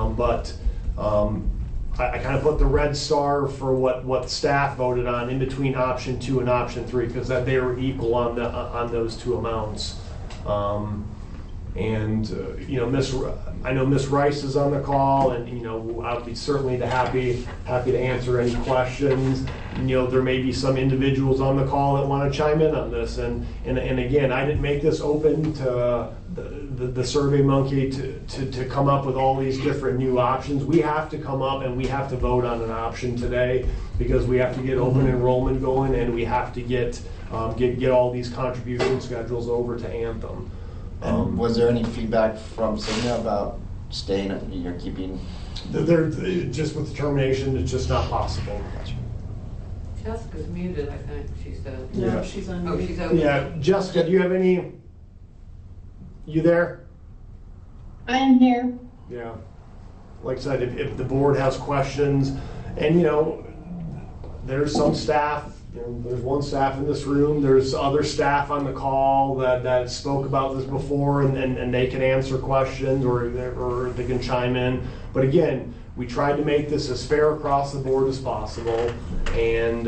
I kind of put the red star for what staff voted on in between option 2 and option 3, because that they were equal on those 2 amounts. And I know Miss Rice is on the call, and I'll be certainly happy to answer any questions. There may be some individuals on the call that want to chime in on this, and again, I didn't make this open to the Survey Monkey to come up with all these different new options. We have to come up and we have to vote on an option today, because we have to get open enrollment going, and we have to get all these contribution schedules over to Anthem. And was there any feedback from Cigna about staying, keeping? They're just with the termination, it's just not possible. Jessica's muted, I think, she said. Yeah. No, she's unmuted. Oh, she's open. Yeah, Jessica, do you have any? You there? I am here. Yeah. Like I said, if the board has questions, and there's some staff, there's one staff in this room, there's other staff on the call that spoke about this before, and they can answer questions or they can chime in. But again, we tried to make this as fair across the board as possible, and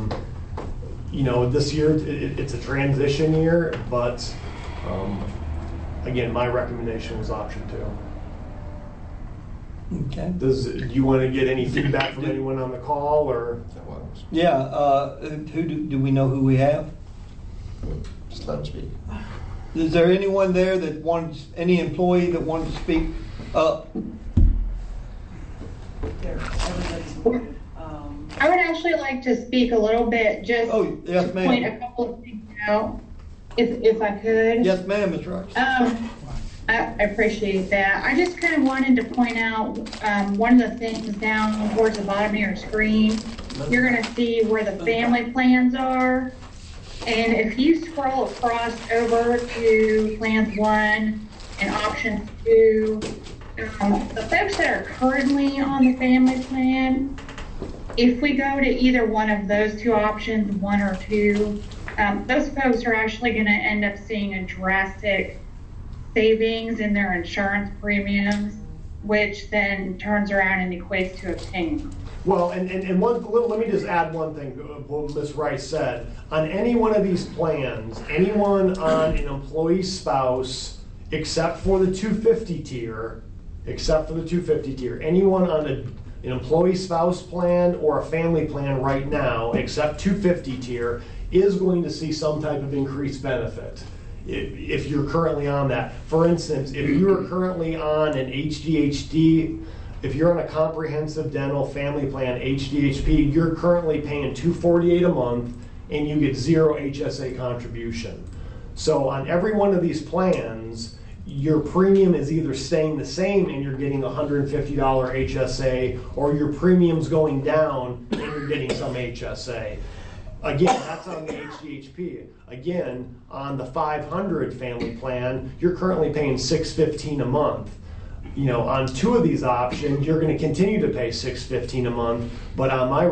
this year it's a transition year, but again, my recommendation was option 2. Okay. Do you want to get any feedback from anyone on the call, or? Yeah, do we know who we have? Just let them speak. Is there anyone there any employee that wanted to speak up? I would actually like to speak a little bit, just yes, to ma'am. point a couple of things out, if I could. Yes, ma'am, Ms. Rice. I appreciate that. I just kind of wanted to point out one of the things down towards the bottom of your screen. You're going to see where the family plans are. And if you scroll across over to plans 1 and option 2, the folks that are currently on the family plan, if we go to either one of those two options, 1 or 2, those folks are actually going to end up seeing a drastic savings in their insurance premiums, which then turns around and equates to a payment. Well, and let me just add one thing, what Ms. Rice said. On any one of these plans, anyone on an employee spouse, except for the 250 tier, anyone on an employee spouse plan or a family plan right now, except 250 tier, is going to see some type of increased benefit. If you're currently on that. For instance, if you're currently on an HDHD, if you're on a comprehensive dental family plan, HDHP, you're currently paying $248 a month and you get 0 HSA contribution. So on every one of these plans, your premium is either staying the same and you're getting $150 HSA, or your premium's going down and you're getting some HSA. Again, that's on the HDHP. Again, on the 500 family plan, you're currently paying $615 a month. On 2 of these options, you're going to continue to pay $615 a month, but on my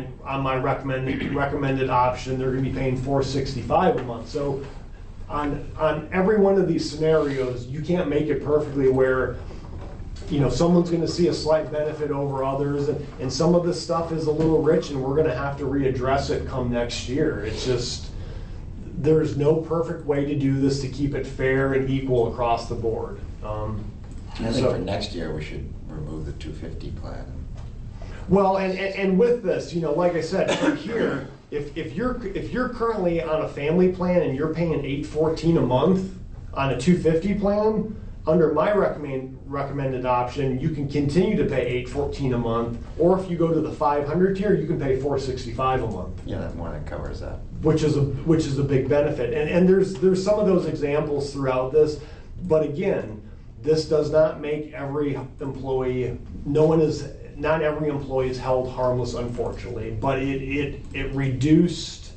recommended option, they're going to be paying $465 a month. So on every one of these scenarios, you can't make it perfectly where someone's going to see a slight benefit over others, and some of this stuff is a little rich, and we're going to have to readdress it come next year. It's just, there's no perfect way to do this to keep it fair and equal across the board. I think for next year we should remove the 250 plan. Well, and with this, like I said, right here, if you're currently on a family plan and you're paying $814 a month on a 250 plan, under my recommended option, you can continue to pay $814 a month, or if you go to the 500 tier, you can pay $465 a month. Yeah, that more than covers that. Which is a big benefit, and there's some of those examples throughout this, but again, this does not make every employee. Not every employee is held harmless, unfortunately, but it reduced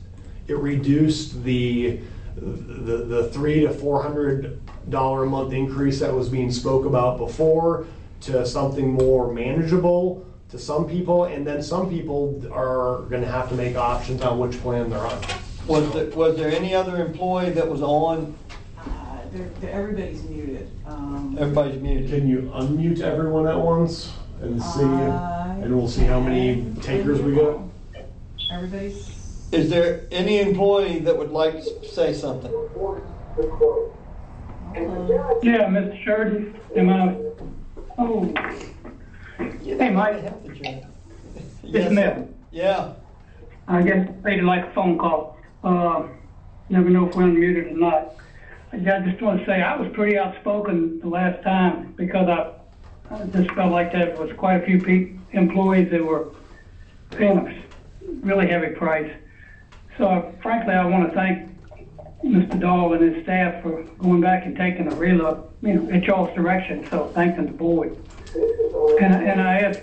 the $300 to $400 a month increase that was being spoke about before to something more manageable to some people, and then some people are going to have to make options on which plan they're on. Was there any other employee that was on? Everybody's muted. Everybody's muted. Can you unmute everyone at once and see, and we'll see how many takers we got? Everybody's. Is there any employee that would like to say something? Well, Yeah, Mr. Sheridan, am I? Oh. Hey, Mike. It's Mel. Yeah. I guess they like a phone call. Never know if we're unmuted or not. I just want to say I was pretty outspoken the last time because I just felt like there was quite a few employees that were paying a really heavy price. So frankly, I want to thank Mr. Dahl and his staff for going back and taking a real look, at y'all's direction. So thanking the board. And I asked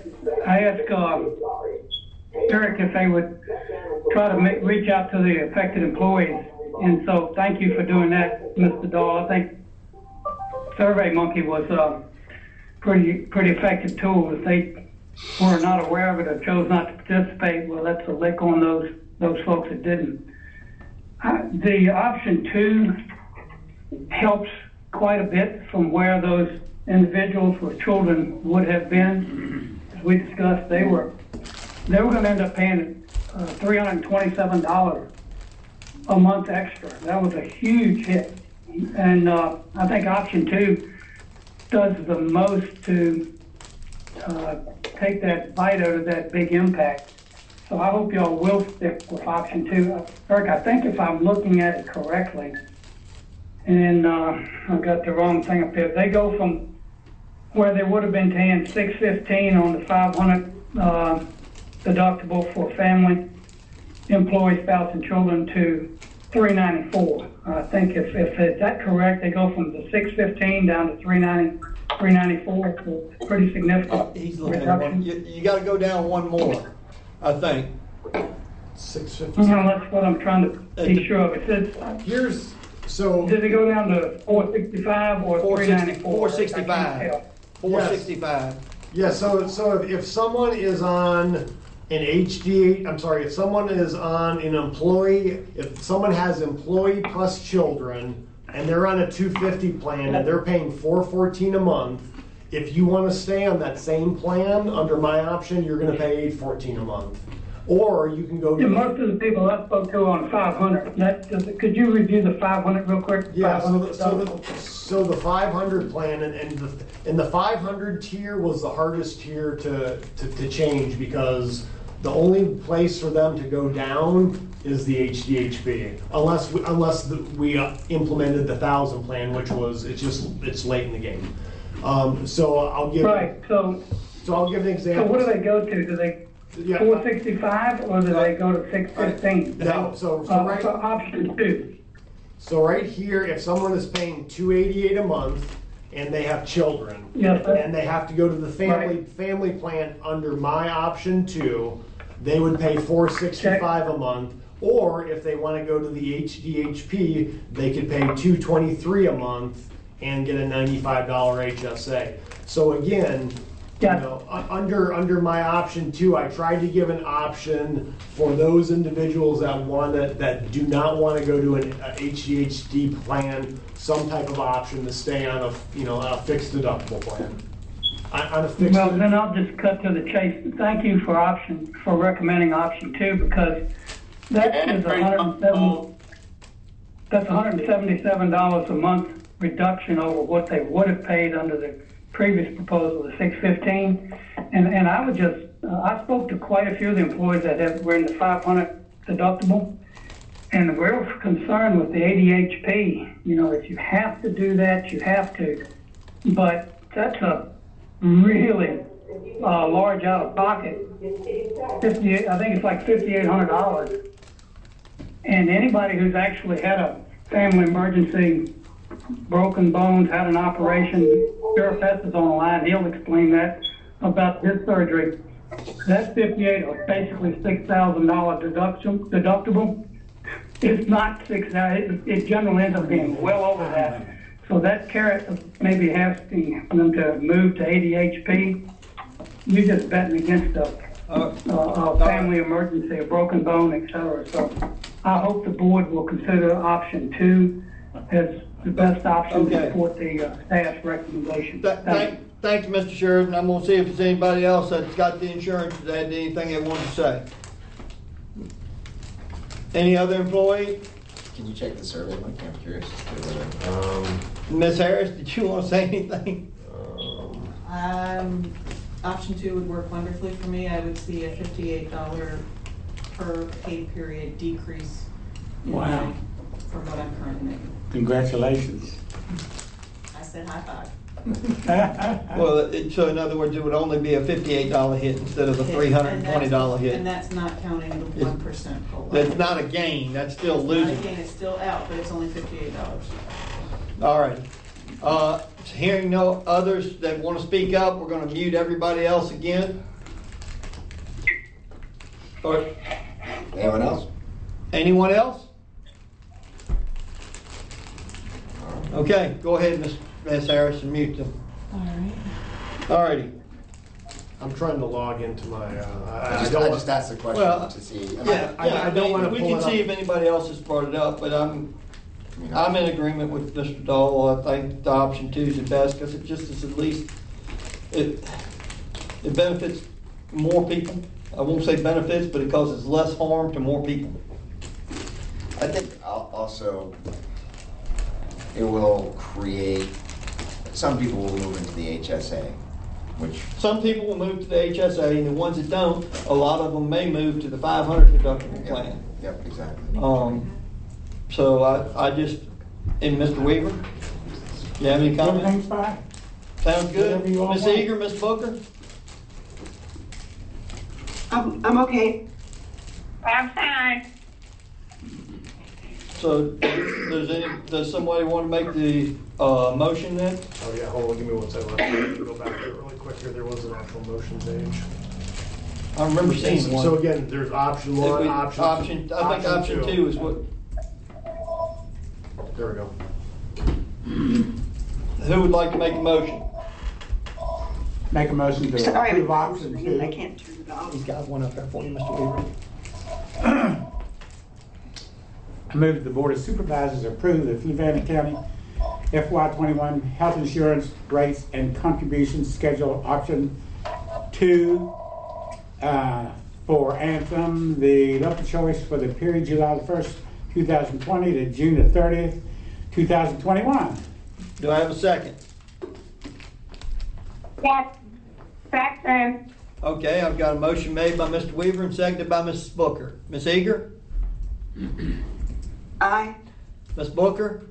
Eric if they would try to reach out to the affected employees. And so thank you for doing that, Mr. Dahl. I think SurveyMonkey was a pretty effective tool. If they were not aware of it or chose not to participate, well, that's a lick on those folks that didn't. The option 2 helps quite a bit from where those individuals with children would have been. As we discussed, they were going to end up paying $327 a month extra. That was a huge hit. And I think option 2 does the most to take that bite out of that big impact. So I hope y'all will stick with option 2. Eric, I think if I'm looking at it correctly, and I've got the wrong thing up there, they go from where they would have been paying $615 on the $500 deductible for family, employee, spouse, and children to $394. I think if it's that correct, they go from the $615 down to $394. So it's pretty significant. He's looking at one. You got to go down one more, I think. 650. That's what I'm trying to be sure of. It says did it go down to 465 or 394? 465. 465. Yeah. So if someone is on an if someone is on an employee, if someone has employee plus children and they're on a 250 plan and they're paying $414 a month, if you want to stay on that same plan under my option, you're going to pay $814 a month. Or you can go to most of the people I spoke to on 500. Could you review the 500 real quick? Yeah. So the 500 plan and the 500 tier was the hardest tier to change because the only place for them to go down is the HDHP, unless we implemented the 1,000 plan, which was it's late in the game. So I'll give So I'll give an example. So what do they go to? Do they 465 or do they go to 615? No. So option 2. So right here, if someone is paying $288 a month and they have children, and they have to go to the family plan under my option 2, they would pay $465 a month. Or if they want to go to the HDHP, they could pay $223 a month and get a $95 HSA. So again, under my option 2, I tried to give an option for those individuals that do not want to go to an HDHD plan, some type of option to stay on a fixed deductible plan. Then I'll just cut to the chase. Thank you for recommending option 2 because that is $177 a month reduction over what they would have paid under the previous proposal, the $615, and I would I spoke to quite a few of the employees that were in the 500 deductible, and the real concern with the ADHP, if you have to do that, you have to, but that's a really large out of pocket. I think it's like $5,800, and anybody who's actually had a family emergency, broken bones, had an operation, Sheriff Hess is on the line, he'll explain that about his surgery. That $58 or basically $6,000 deductible. It's not $6,000. It generally ends up being well over that. So that carrot of maybe asking them to move to ADHP, you're just betting against a family emergency, a broken bone, etc. So I hope the board will consider option 2 as the best option to support the staff's recommendation. Thanks, Mr. Sheridan. I'm going to see if there's anybody else that's got the insurance that had anything they want to say. Any other employee? Can you check the survey link? I'm curious. Ms. Harris, did you want to say anything? Option 2 would work wonderfully for me. I would see a $58 per pay period decrease in Wow. pay from what I'm currently making. Congratulations. I said high five. Well, so in other words, it would only be a $58 hit instead of the $320 hit. And that's not counting the 1% COLA. That's not a gain, that's still losing. Not a gain, it's still out, but it's only $58. All right. Hearing no others that want to speak up, we're going to mute everybody else again. Or, Anyone else? anyone else? Okay, go ahead, Ms. Harris, and mute them. All right. All righty. I'm trying to log into my. I just asked the question to see. I don't want to. We can see if anybody else has brought it up, but I'm in agreement with Mr. Dahl. I think the option 2 is the best because it just is at least it benefits more people. I won't say benefits, but it causes less harm to more people. I think also it will create, some people will move into the HSA, which... Some people will move to the HSA, and the ones that don't, a lot of them may move to the 500 deductible plan. Yep, exactly. So I just, and Mr. Weaver, you have any comments? Everything's fine. Sounds good. Whatever you all Ms. want. Eager, Ms. Booker? I'm okay. I'm fine. So does somebody want to make the motion then? Oh yeah, hold on, give me 1 second. Let me go back to it really quick here. There was an actual motion page. I remember seeing one. So again, there's option 1, I think option 2 is what. There we go. Who would like to make a motion? Make a motion to Sorry, approve option 2. I can't turn it off. He's got one up there for you, Mr. Weaver. I move that the Board of Supervisors approve the Fluvanna County FY21 health insurance rates and contributions schedule option 2 for Anthem, the local choice for the period July the 1st, 2020 to June the 30th, 2021. Do I have a second? Yes. Second. Okay, I've got a motion made by Mr. Weaver and seconded by Mrs. Booker. Ms. Eager? Aye. Ms. Booker?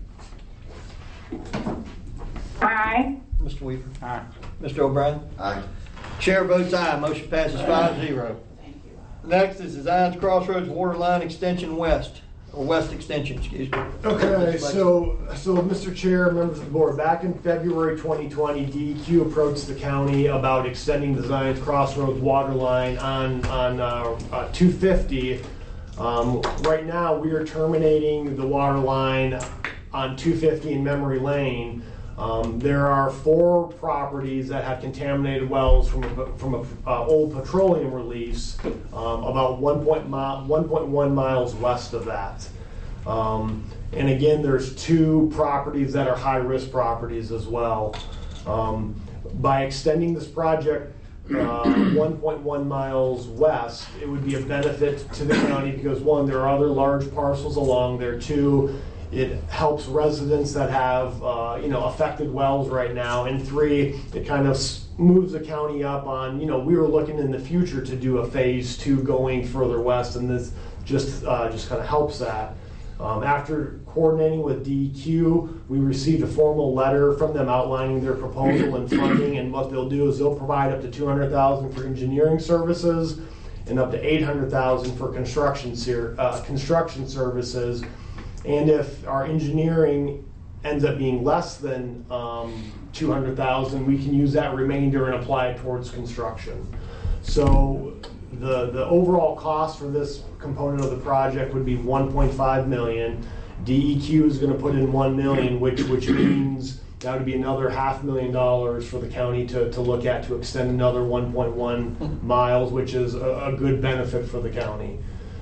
Aye. Mr. Weaver? Aye. Mr. O'Brien? Aye. Chair votes aye. Motion passes 5-0. Next is the Zions Crossroads Waterline Extension West, or West Extension, excuse me. Okay, so Mr. Chair, members of the board, back in February 2020, DEQ approached the county about extending the Zions Crossroads water line on 250. Right now, we are terminating the water line on 250 in Memory Lane. There are 4 properties that have contaminated wells from a old petroleum release, about 1.1 miles west of that. And again, there's 2 properties that are high-risk properties as well. By extending this project 1.1 miles west, it would be a benefit to the county because 1, there are other large parcels along there. 2, it helps residents that have affected wells right now, and 3, it kind of moves the county up on, we were looking in the future to do a phase 2 going further west, and this just kind of helps that. After coordinating with DEQ, we received a formal letter from them outlining their proposal and funding, and what they'll do is they'll provide up to $200,000 for engineering services and up to $800,000 for construction services. And if our engineering ends up being less than $200,000, we can use that remainder and apply it towards construction. So the overall cost for this component of the project would be $1.5 million. DEQ is going to put in $1 million, which means that would be another $500,000 for the county to look at to extend another 1.1 miles, which is a good benefit for the county.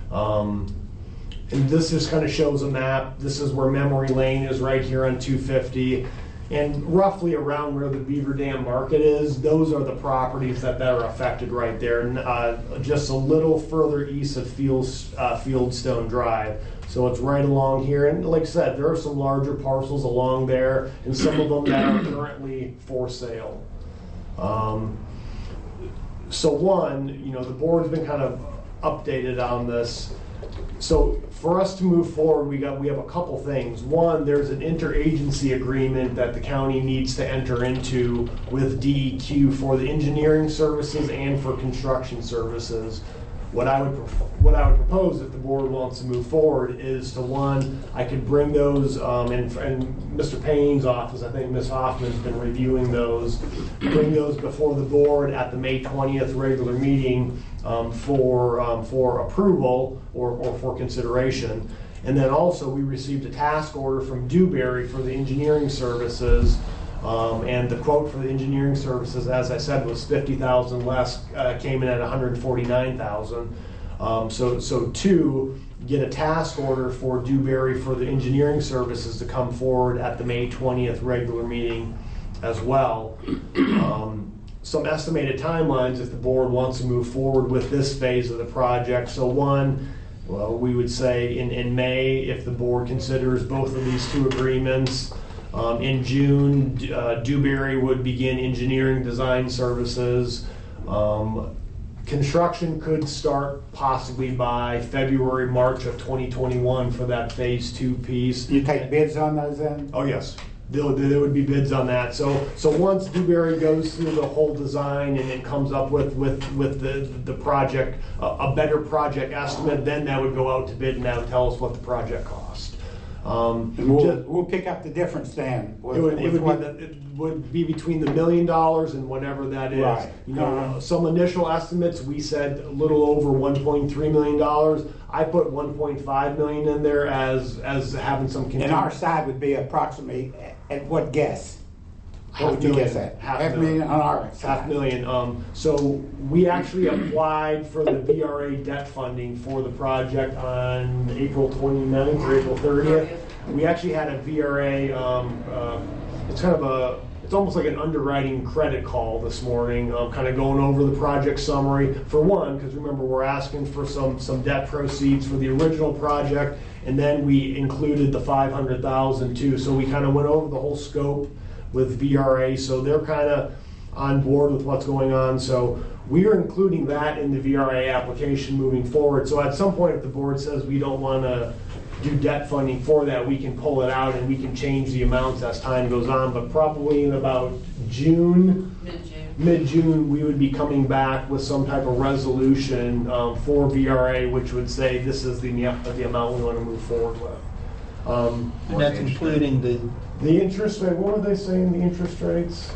And this just kind of shows a map. This is where Memory Lane is, right here on 250. And roughly around where the Beaver Dam Market is, those are the properties that are affected right there. Just a little further east of Fieldstone Drive. So it's right along here, and like I said, there are some larger parcels along there, and some of them that are currently for sale. So one, the board's been kind of updated on this. So for us to move forward, we have a couple things. One, there's an interagency agreement that the county needs to enter into with DEQ for the engineering services and for construction services. What I would propose if the board wants to move forward is to, one, I could bring those, and Mr. Payne's office, I think Ms. Hoffman's been reviewing those, bring those before the board at the May 20th regular meeting for approval or for consideration. And then also we received a task order from Dewberry for the engineering services. And the quote for the engineering services, as I said, was $50,000 less, came in at $149,000. So two, get a task order for Dewberry for the engineering services to come forward at the May 20th regular meeting as well. Some estimated timelines if the board wants to move forward with this phase of the project. So one, well, we would say in May, if the board considers both of these two agreements. In June, Dewberry would begin engineering design services. Construction could start possibly by February, March of 2021 for that phase 2 piece. You take bids on those then? Oh, yes. There would be bids on that. So once Dewberry goes through the whole design and it comes up with the project, a better project estimate, then that would go out to bid and that would tell us what the project cost. We'll pick up the difference then. It would be between the $1 million and whatever that is. Right. Some initial estimates, we said a little over $1.3 million. I put $1.5 million in there as having some contingency. And our side would be approximately, at what guess? What would you guess at? Half million on our side. $500,000. So we actually applied for the VRA debt funding for the project on April 29th or April 30th. We actually had a VRA, it's almost like an underwriting credit call this morning, kind of going over the project summary. For one, because remember we're asking for some debt proceeds for the original project, and then we included the $500,000 too. So we kind of went over the whole scope with VRA, so they're kind of on board with what's going on. So we are including that in the VRA application moving forward. So at some point, if the board says we don't want to do debt funding for that, we can pull it out and we can change the amounts as time goes on. But probably in about mid-June, we would be coming back with some type of resolution for VRA, which would say this is the amount we want to move forward with. And that's including the interest rate. What were they saying? The interest rates?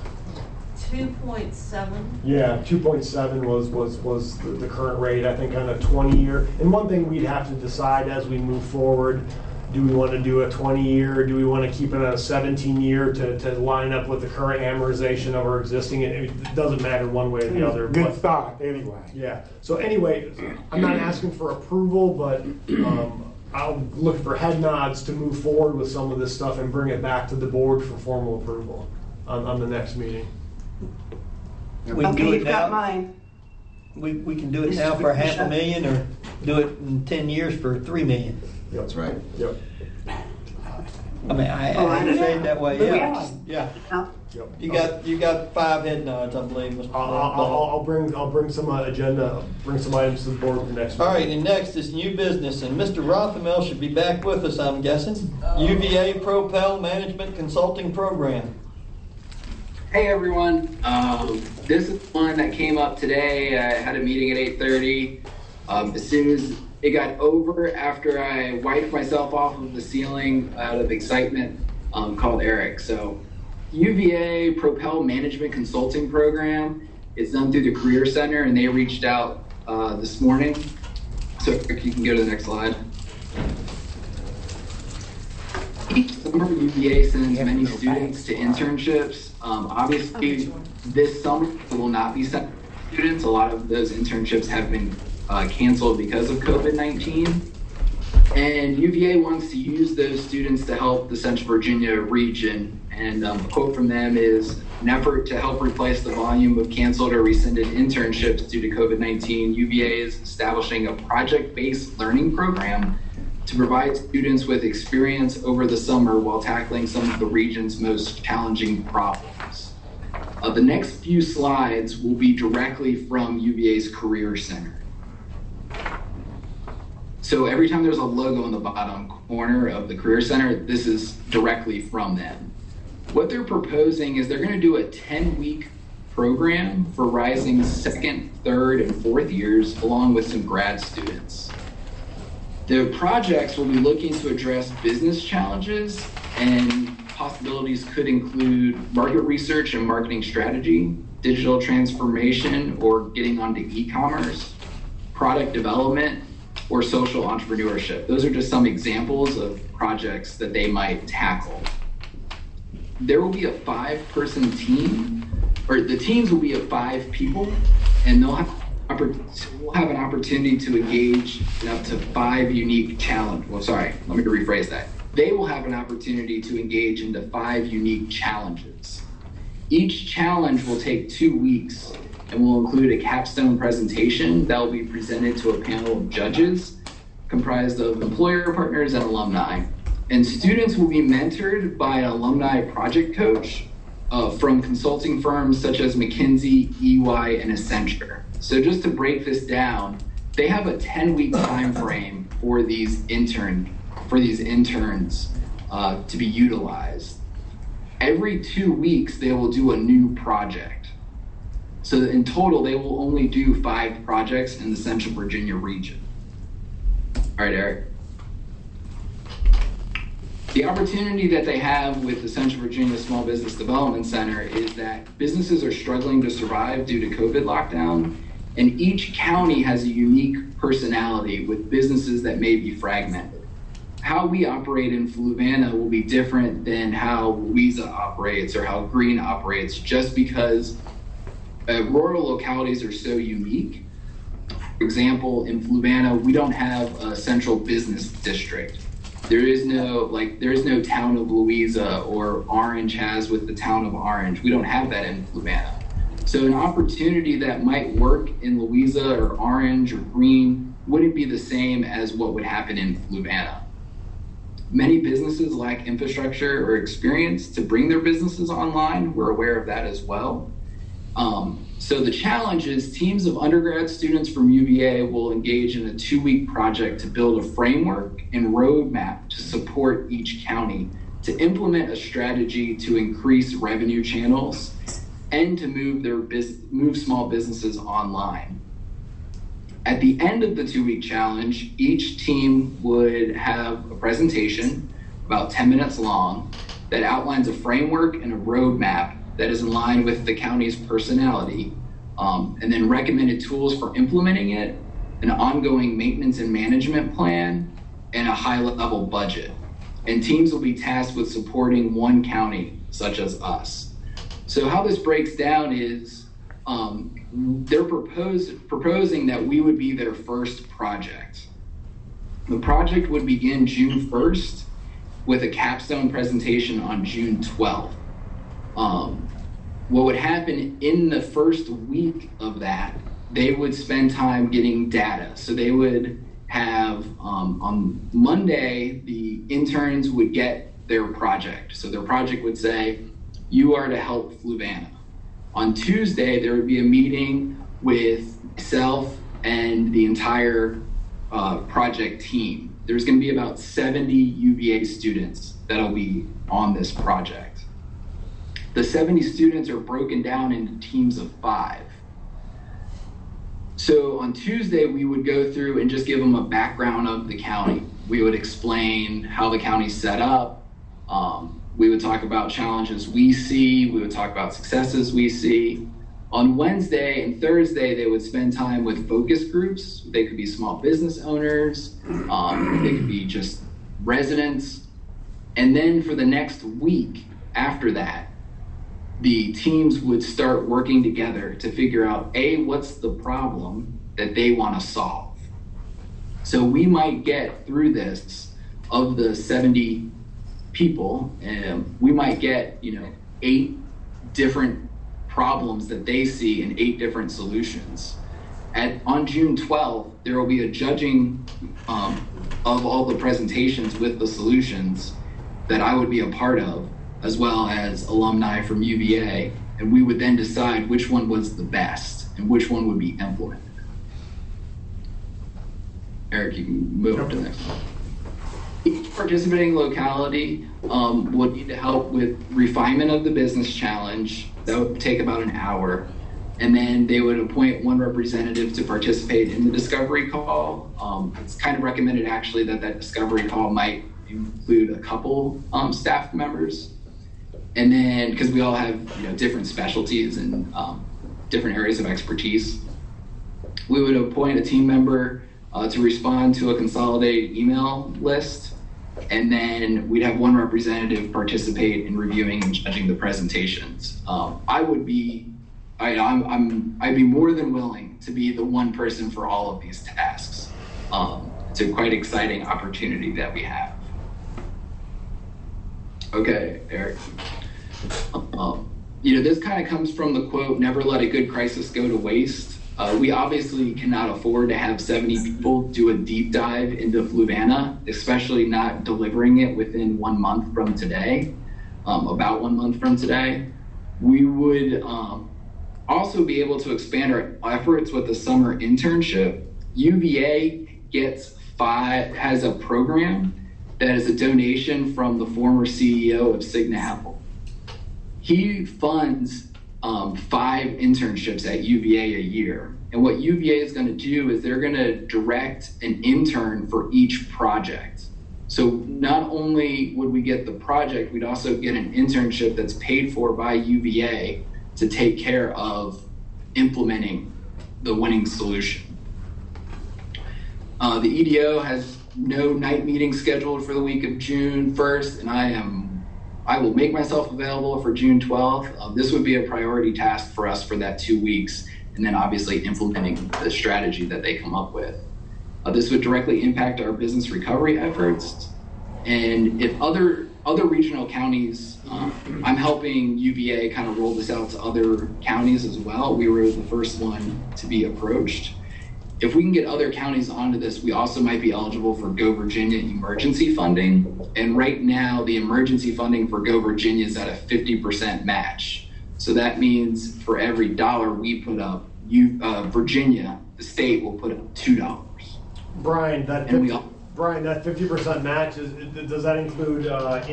2.7. Yeah, 2.7 was the current rate. I think on a 20-year. And one thing we'd have to decide as we move forward: do we want to do a 20-year? Or do we want to keep it on a 17-year to line up with the current amortization of our existing? It doesn't matter one way or the other. Good thought, anyway. Yeah. So anyway, I'm not asking for approval, but. I'll look for head nods to move forward with some of this stuff and bring it back to the board for formal approval on the next meeting. We can do Okay, it you've got now. mine. We can do it now for $500,000 or do it in 10 years for $3 million. Yep. That's right. Yep. I mean, I say it that way. Yeah. Yep. You got 5 head nods, I believe. Mr. I'll bring some agenda, bring some items to the board for the next. All right, and next is new business, and Mr. Rothamel should be back with us, I'm guessing. UVA Propel Management Consulting Program. Hey everyone, this is one that came up today. I had a meeting at 8:30. As soon as it got over, after I wiped myself off of the ceiling out of excitement, called Eric. So UVA Propel Management Consulting Program is done through the Career Center, and they reached out this morning. So if you can go to the next slide. Each summer, UVA sends many students to internships. Obviously, this summer it will not be sent to students. A lot of those internships have been canceled because of COVID-19. And UVA wants to use those students to help the Central Virginia region. And a quote from them is, "An effort to help replace the volume of canceled or rescinded internships due to COVID-19, UVA is establishing a project-based learning program to provide students with experience over the summer while tackling some of the region's most challenging problems. The next few slides will be directly from UVA's Career Center. So every time there's a logo in the bottom corner of the Career Center, this is directly from them. What they're proposing is they're going to do a 10-week program for rising second, third, and fourth years, along with some grad students. The projects will be looking to address business challenges, and possibilities could include market research and marketing strategy, digital transformation or getting onto e-commerce, product development, or social entrepreneurship. Those are just some examples of projects that they might tackle. There will be a 5-person team, or the teams will be of 5 people, and we'll have an opportunity to engage in up to 5 unique challenges. Well, sorry, let me rephrase that. They will have an opportunity to engage into 5 unique challenges. Each challenge will take 2 weeks and will include a capstone presentation that will be presented to a panel of judges comprised of employer partners and alumni. And students will be mentored by an alumni project coach from consulting firms such as McKinsey, EY, and Accenture. So just to break this down, they have a 10-week time frame for these interns to be utilized. Every 2 weeks, they will do a new project. So in total, they will only do 5 projects in the Central Virginia region. All right, Eric. The opportunity that they have with the Central Virginia Small Business Development Center is that businesses are struggling to survive due to COVID lockdown, and each county has a unique personality with businesses that may be fragmented. How we operate in Fluvanna will be different than how Louisa operates or how Greene operates, just because rural localities are so unique. For example, in Fluvanna, we don't have a central business district. There is no town of Louisa or Orange has with the town of Orange. We don't have that in Fluvanna. So an opportunity that might work in Louisa or Orange or Greene wouldn't be the same as what would happen in Fluvanna. Many businesses lack infrastructure or experience to bring their businesses online. We're aware of that as well. So the challenge is teams of undergrad students from UVA will engage in a 2-week project to build a framework and roadmap to support each county to implement a strategy to increase revenue channels and to move small businesses online. At the end of the 2-week challenge, each team would have a presentation about 10 minutes long that outlines a framework and a roadmap that is in line with the county's personality, and then recommended tools for implementing it, an ongoing maintenance and management plan, and a high-level budget. And teams will be tasked with supporting one county, such as us. So how this breaks down is they're proposing that we would be their first project. The project would begin June 1st with a capstone presentation on June 12th. What would happen in the first week of that, they would spend time getting data. So they would have, on Monday, the interns would get their project. So their project would say, you are to help Fluvanna. On Tuesday, there would be a meeting with myself and the entire project team. There's going to be about 70 UVA students that'll be on this project. The 70 students are broken down into teams of 5. So on Tuesday, we would go through and just give them a background of the county. We would explain how the county's set up. We would talk about challenges we see. We would talk about successes we see. On Wednesday and Thursday, they would spend time with focus groups. They could be small business owners. They could be just residents. And then for the next week after that, the teams would start working together to figure out, A, what's the problem that they want to solve. So we might get through this, of the 70 people, we might get 8 different problems that they see and 8 different solutions. On June 12th, there will be a judging of all the presentations with the solutions that I would be a part of, as well as alumni from UVA, and we would then decide which one was the best and which one would be implemented. Eric, you can move up to the next one. Each participating locality would need to help with refinement of the business challenge. That would take about an hour. And then they would appoint one representative to participate in the discovery call. It's kind of recommended actually that discovery call might include a couple staff members. And then, because we all have different specialties and different areas of expertise, we would appoint a team member to respond to a consolidated email list. And then we'd have one representative participate in reviewing and judging the presentations. I'd be more than willing to be the one person for all of these tasks. It's a quite exciting opportunity that we have. Okay, Eric. This kind of comes from the quote, "Never let a good crisis go to waste." We obviously cannot afford to have 70 people do a deep dive into Fluvanna, especially not delivering it within 1 month from today, about 1 month from today. We would also be able to expand our efforts with the summer internship. UVA has a program that is a donation from the former CEO of Cigna Health. He funds 5 internships at UVA a year. And what UVA is going to do is they're going to direct an intern for each project. So not only would we get the project, we'd also get an internship that's paid for by UVA to take care of implementing the winning solution. The EDO has no night meeting scheduled for the week of June 1st, and I will make myself available for June 12th. This would be a priority task for us for that 2 weeks, and then obviously implementing the strategy that they come up with. This would directly impact our business recovery efforts. And if other regional counties, I'm helping UVA kind of roll this out to other counties as well. We were the first one to be approached. If we can get other counties onto this, we also might be eligible for Go Virginia emergency funding. And right now, the emergency funding for Go Virginia is at a 50% match. So that means for every $1 we put up, Virginia, the state, will put up $2. Brian, that 50% match, does that include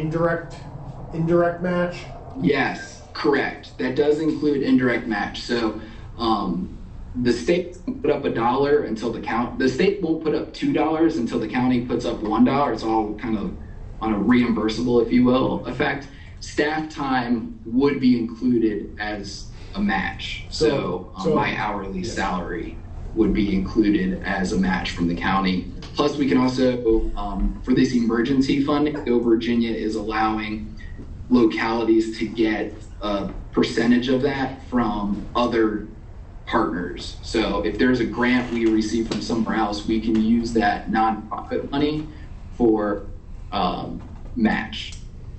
indirect match? Yes, correct. That does include indirect match. So the state won't put up $1 until the state won't put up $2 until the county puts up $1. It's all kind of on a reimbursable, if you will, effect. Staff time would be included as a match. So my hourly salary would be included as a match from the county. Plus, we can also, for this emergency funding, Go Virginia is allowing localities to get a percentage of that from other partners. So if there's a grant we receive from somewhere else, we can use that nonprofit money for match.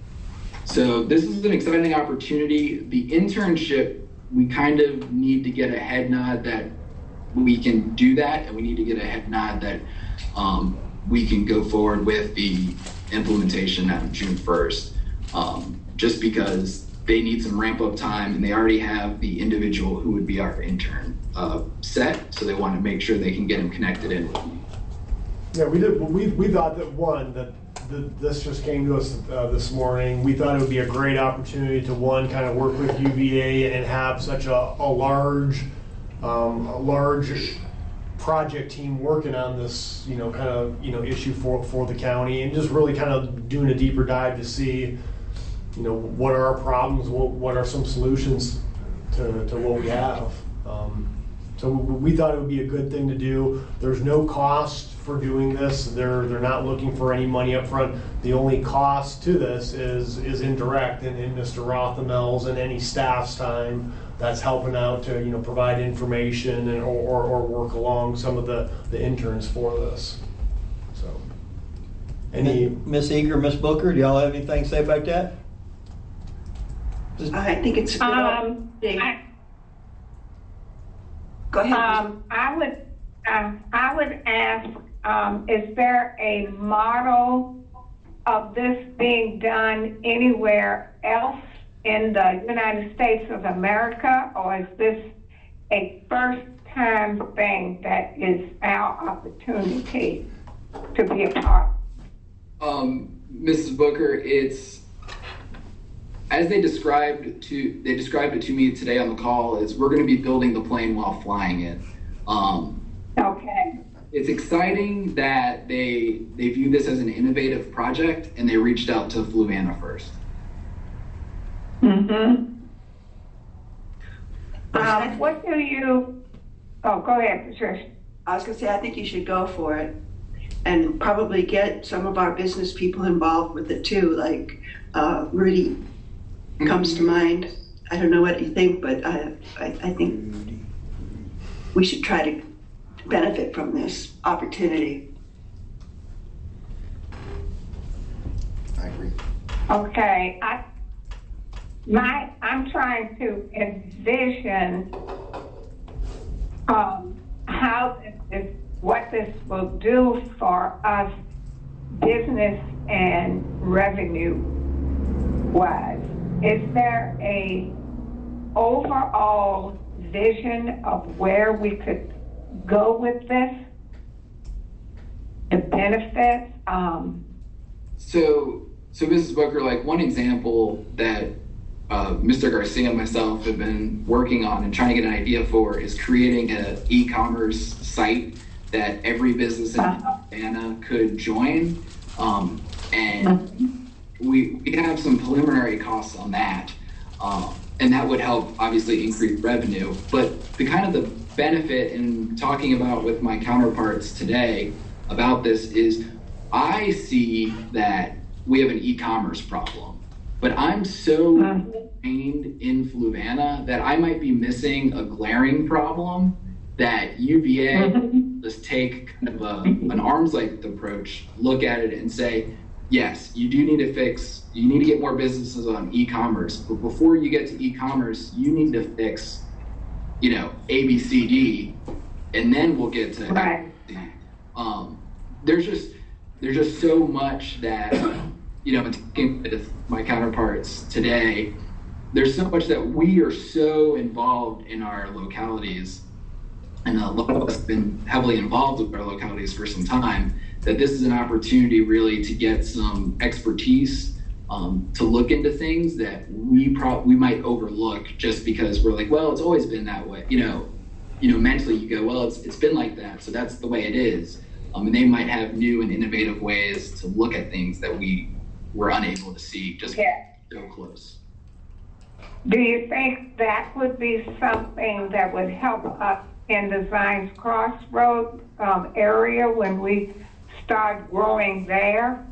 So this is an exciting opportunity. The internship, we kind of need to get a head nod that we can do that, and we need to get a head nod that we can go forward with the implementation on June 1st, just because they need some ramp up time, and they already have the individual who would be our intern set, so they want to make sure they can get him connected in with me. Yeah, we did. We thought that this just came to us this morning. We thought it would be a great opportunity to kind of work with UVA and have such a large project team working on this, issue for the county, and just really kind of doing a deeper dive to see, what are our problems, what are some solutions to what we have. So we thought it would be a good thing to do. There's no cost for doing this. They're not looking for any money up front. The only cost to this is indirect in Mr. Rothamel's and any staff's time that's helping out to provide information or work along some of the interns for this. So, Miss Eager, Miss Booker, do y'all have anything to say about that? I think it's a good Go ahead. I would ask is there a model of this being done anywhere else in the United States of America, or is this a first-time thing that is our opportunity to be a part? Mrs. Booker, it's as they described it to me today on the call. Is we're going to be building the plane while flying it. Okay. It's exciting that they view this as an innovative project and they reached out to Fluvanna first. Mm-hmm. What do you? Oh, go ahead, Patricia. I was going to say, I think you should go for it and probably get some of our business people involved with it too, like Rudy comes to mind. I don't know what you think, but I think we should try to benefit from this opportunity. I agree. Okay, I'm trying to envision what this will do for us, business and revenue wise. Is there a overall vision of where we could go with this? The benefits? So Mrs. Booker, like one example that Mr. Garcia and myself have been working on and trying to get an idea for is creating an e-commerce site that every business in Savannah could join. And we have some preliminary costs on that. And that would help obviously increase revenue. But the kind of the benefit in talking about with my counterparts today about this is I see that we have an e-commerce problem. But I'm so trained in Fluvanna that I might be missing a glaring problem that UVA does take kind of an arm's length approach, look at it and say, yes, you do need to get more businesses on e-commerce, but before you get to e-commerce, you need to fix, A, B, C, D, and then we'll get to there's just so much that, talking with my counterparts today, there's so much that we are so involved in our localities, and a lot of us have been heavily involved with our localities for some time, that this is an opportunity really to get some expertise, to look into things that we might overlook just because we're like, well, it's always been that way. Mentally you go, well, it's been like that, so that's the way it is. And they might have new and innovative ways to look at things that we were unable to see just so close. Do you think that would be something that would help us in the Zions Crossroad area when we start growing there?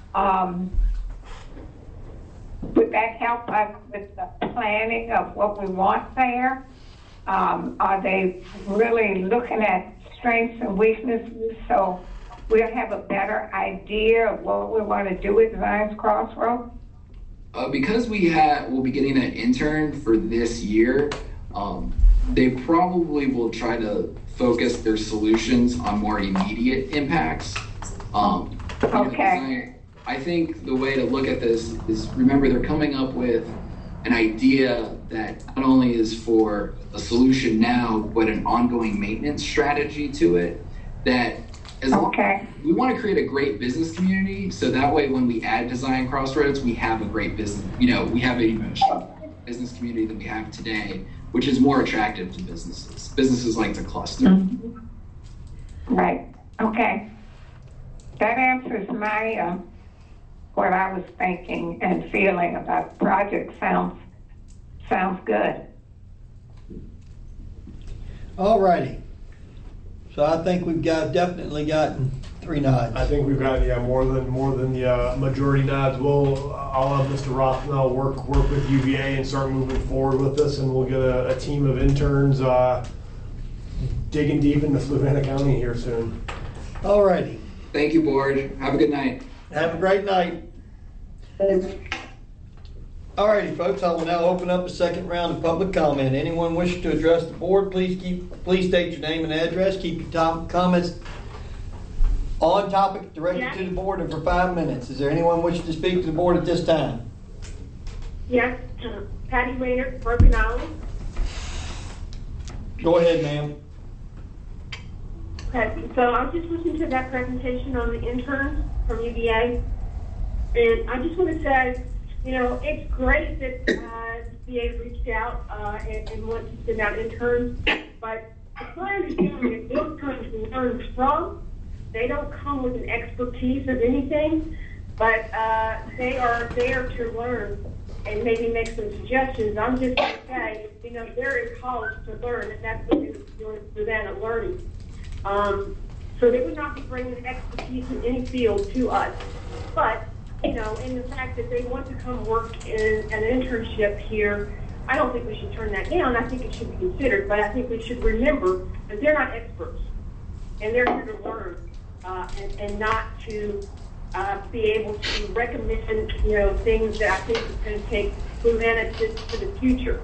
Would that help us with the planning of what we want there? Are they really looking at strengths and weaknesses so we'll have a better idea of what we want to do with Zions Crossroad? Because we'll be getting an intern for this year, they probably will try to focus their solutions on more immediate impacts. Okay. I think the way to look at this is, remember, they're coming up with an idea that not only is for a solution now, but an ongoing maintenance strategy to it. That we want to create a great business community, so that way when we add Zions Crossroads, we have a great business, we have a business community that we have today, which is more attractive to businesses. Businesses like to cluster. Mm-hmm. Right. Okay. That answers my what I was thinking and feeling about the project. Sounds good. All righty. So I think we've definitely gotten 3 nods. I think we've got more than the majority nods. I'll have Mr. Rothmel work with UVA and start moving forward with this, and we'll get a team of interns digging deep into Fluvanna County here soon. All righty. Thank you, board. Have a good night. Have a great night. All righty, folks. I will now open up a second round of public comment. Anyone wishing to address the board, please state your name and address. Keep your comments On topic, directed to the board and for 5 minutes. Is there anyone wishing to speak to the board at this time? Yes, Patty Rayner, Broken Island. Go ahead, ma'am. Okay, so I was just listening to that presentation on the interns from UVA, and I just want to say, you know, it's great that UVA reached out and wants to send out interns, but it's my understanding that those interns learn from. They don't come with an expertise of anything, but they are there to learn and maybe make some suggestions. I'm just going to say, you know, they're in college to learn, and that's what they're doing for them, learning. So they would not be bringing expertise in any field to us. But, you know, in the fact that they want to come work in an internship here, I don't think we should turn that down. I think it should be considered, but I think we should remember that they're not experts, and they're here to learn, and not to be able to recommend, you know, things that I think is going to take Fluvanna to the future.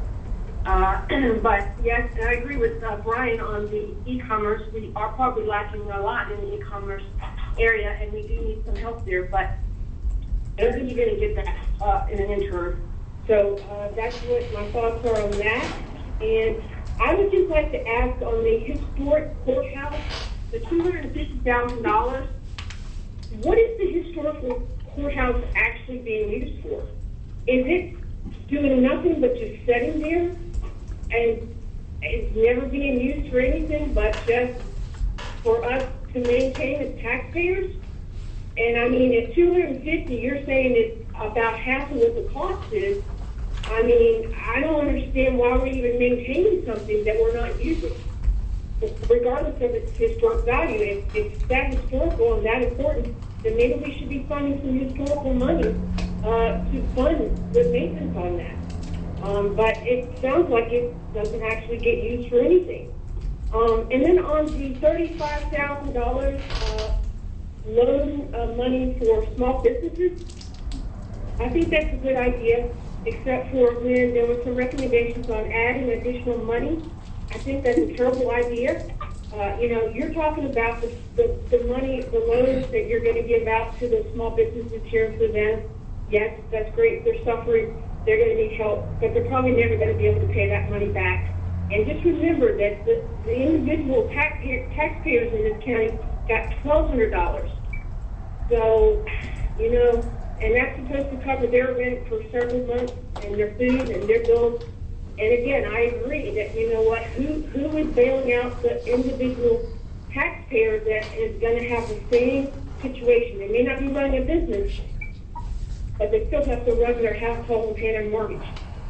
But yes, and I agree with Brian on the e-commerce. We are probably lacking a lot in the e-commerce area, and we do need some help there. But I don't think you're going to get that in an intern. So that's what my thoughts are on that. And I would just like to ask on the historic courthouse, the $250,000. What is the historical courthouse actually being used for? Is it doing nothing but just sitting there? And it's never being used for anything but just for us to maintain as taxpayers? And I mean, at $250, you're saying it's about half of what the cost is. I mean, I don't understand why we're even maintaining something that we're not using. Regardless of its historic value, if it's that historical and that important, then maybe we should be finding some historical money to fund the maintenance on that. But it sounds like it doesn't actually get used for anything. And then on the $35,000 loan money for small businesses, I think that's a good idea, except for when there were some recommendations on adding additional money. I think that's a terrible idea. You know, you're talking about the money, the loans that you're going to give out to the small businesses here in Savannah. Yes, that's great. They're suffering. They're going to need help, but they're probably never going to be able to pay that money back. And just remember that the individual taxpayers in this county got $1,200. So, you know, and that's supposed to cover their rent for several months and their food and their bills. And again, I agree that, you know what, who is bailing out the individual taxpayer that is going to have the same situation? They may not be running a business, but they still have to run their household and pay their mortgage.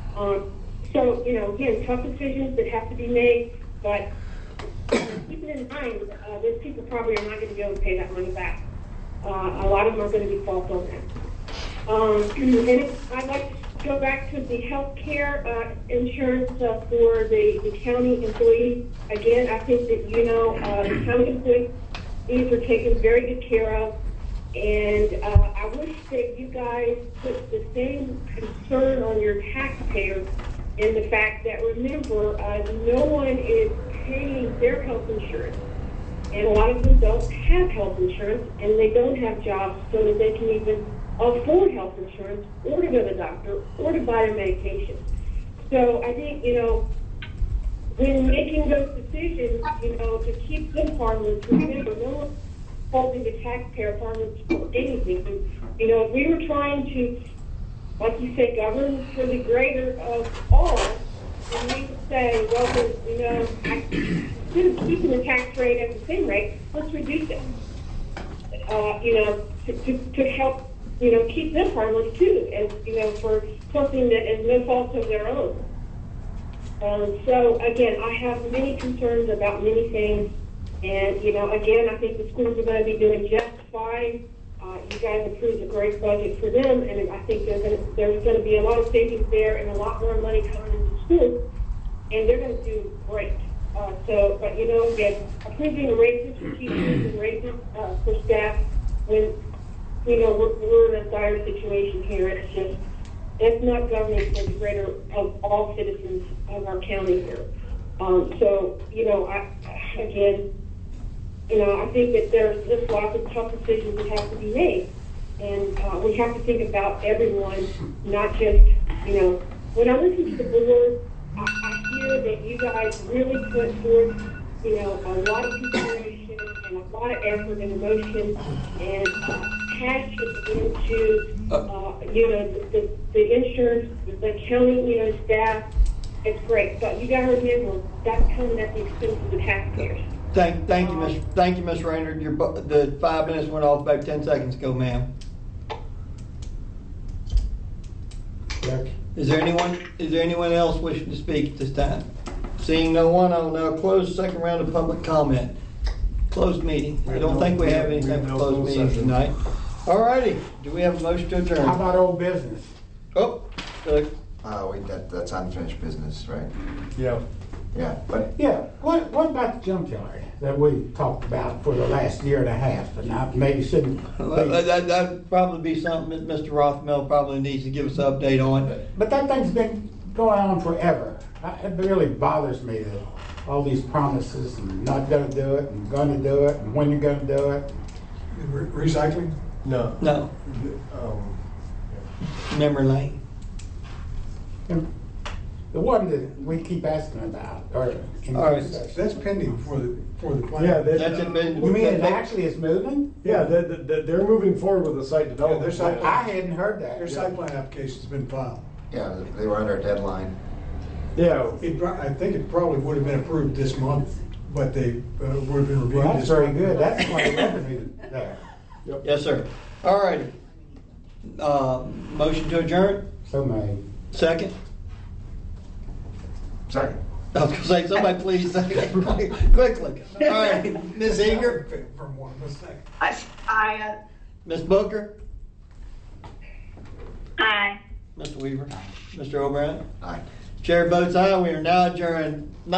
So, you know, again, tough decisions that have to be made, but keeping in mind, those people probably are not going to be able to pay that money back. A lot of them are going to default on that. And I'd like to go back to the health care insurance for the county employees. Again, I think that, you know, the county employees are taken very good care of. And I wish that you guys put the same concern on your taxpayers in the fact that, remember, no one is paying their health insurance. And a lot of them don't have health insurance, and they don't have jobs so that they can even afford health insurance or to go to the doctor or to buy their medication. So I think, you know, when making those decisions, you know, to keep them harmless, remember, no one's holding the taxpayer harmless for anything. And, you know, if we were trying to, like you say, govern for the greater of all, then we would say, well, you know, instead of keeping the tax rate at the same rate, let's reduce it. You know, to help, you know, keep them harmless too, and, you know, for something that is no fault of their own. So again, I have many concerns about many things, and, you know, again, I think the schools are going to be doing just fine. You guys approved a great budget for them, and I think there's going to be a lot of savings there and a lot more money coming into schools, and they're going to do great. But, you know, again, approving raises for teachers and raises for staff when, you know, we're in a dire situation here. It's not governing for the greater of all citizens of our county here. So, you know, again, I think that there's just lots of tough decisions that have to be made. And we have to think about everyone, not just, when I listen to the board, I hear that you guys really put forth, a lot of consideration and a lot of effort and emotion and passion into, the insurance, the county, staff. It's great, but you got to remember that's coming at the expense of the taxpayers. Thank you, Ms. Rayner. The 5 minutes went off about 10 seconds ago, ma'am. Is there anyone else wishing to speak at this time? Seeing no one, I will now close the second round of public comment. Closed meeting. I don't think we have anything for closed meeting tonight. All righty. Do we have a motion to adjourn? How about old business? Oh, Wait, that's unfinished business, right? Yeah. Yeah, but Yeah, what about the junkyard that we talked about for the last year and a half, and I maybe shouldn't? that'd probably be something that Mr. Rothmel probably needs to give us an update on. But that thing's been going on forever. It really bothers me that all these promises and not gonna do it and gonna do it and when you're gonna do it. Recycling? No. No. Memory lane. The one that we keep asking about, or All right, that's pending for the plan. Yeah, you mean it actually is moving? Yeah, they're moving forward with the site development. I hadn't heard that. Their site plan application's been filed. yeah, they were under a deadline. Yeah. I think it probably would have been approved this month, but they would have been reviewed. Well, that's very good. That's why the revenue there. Yep. Yes, sir. All righty. Motion to adjourn? So made. Second? Second. I was gonna say, somebody please second quickly. All right, Ms. Eager? I Ms. Booker? Aye. Mr. Weaver? Mr. O'Brien? Aye. Chair votes aye. We are now adjourned.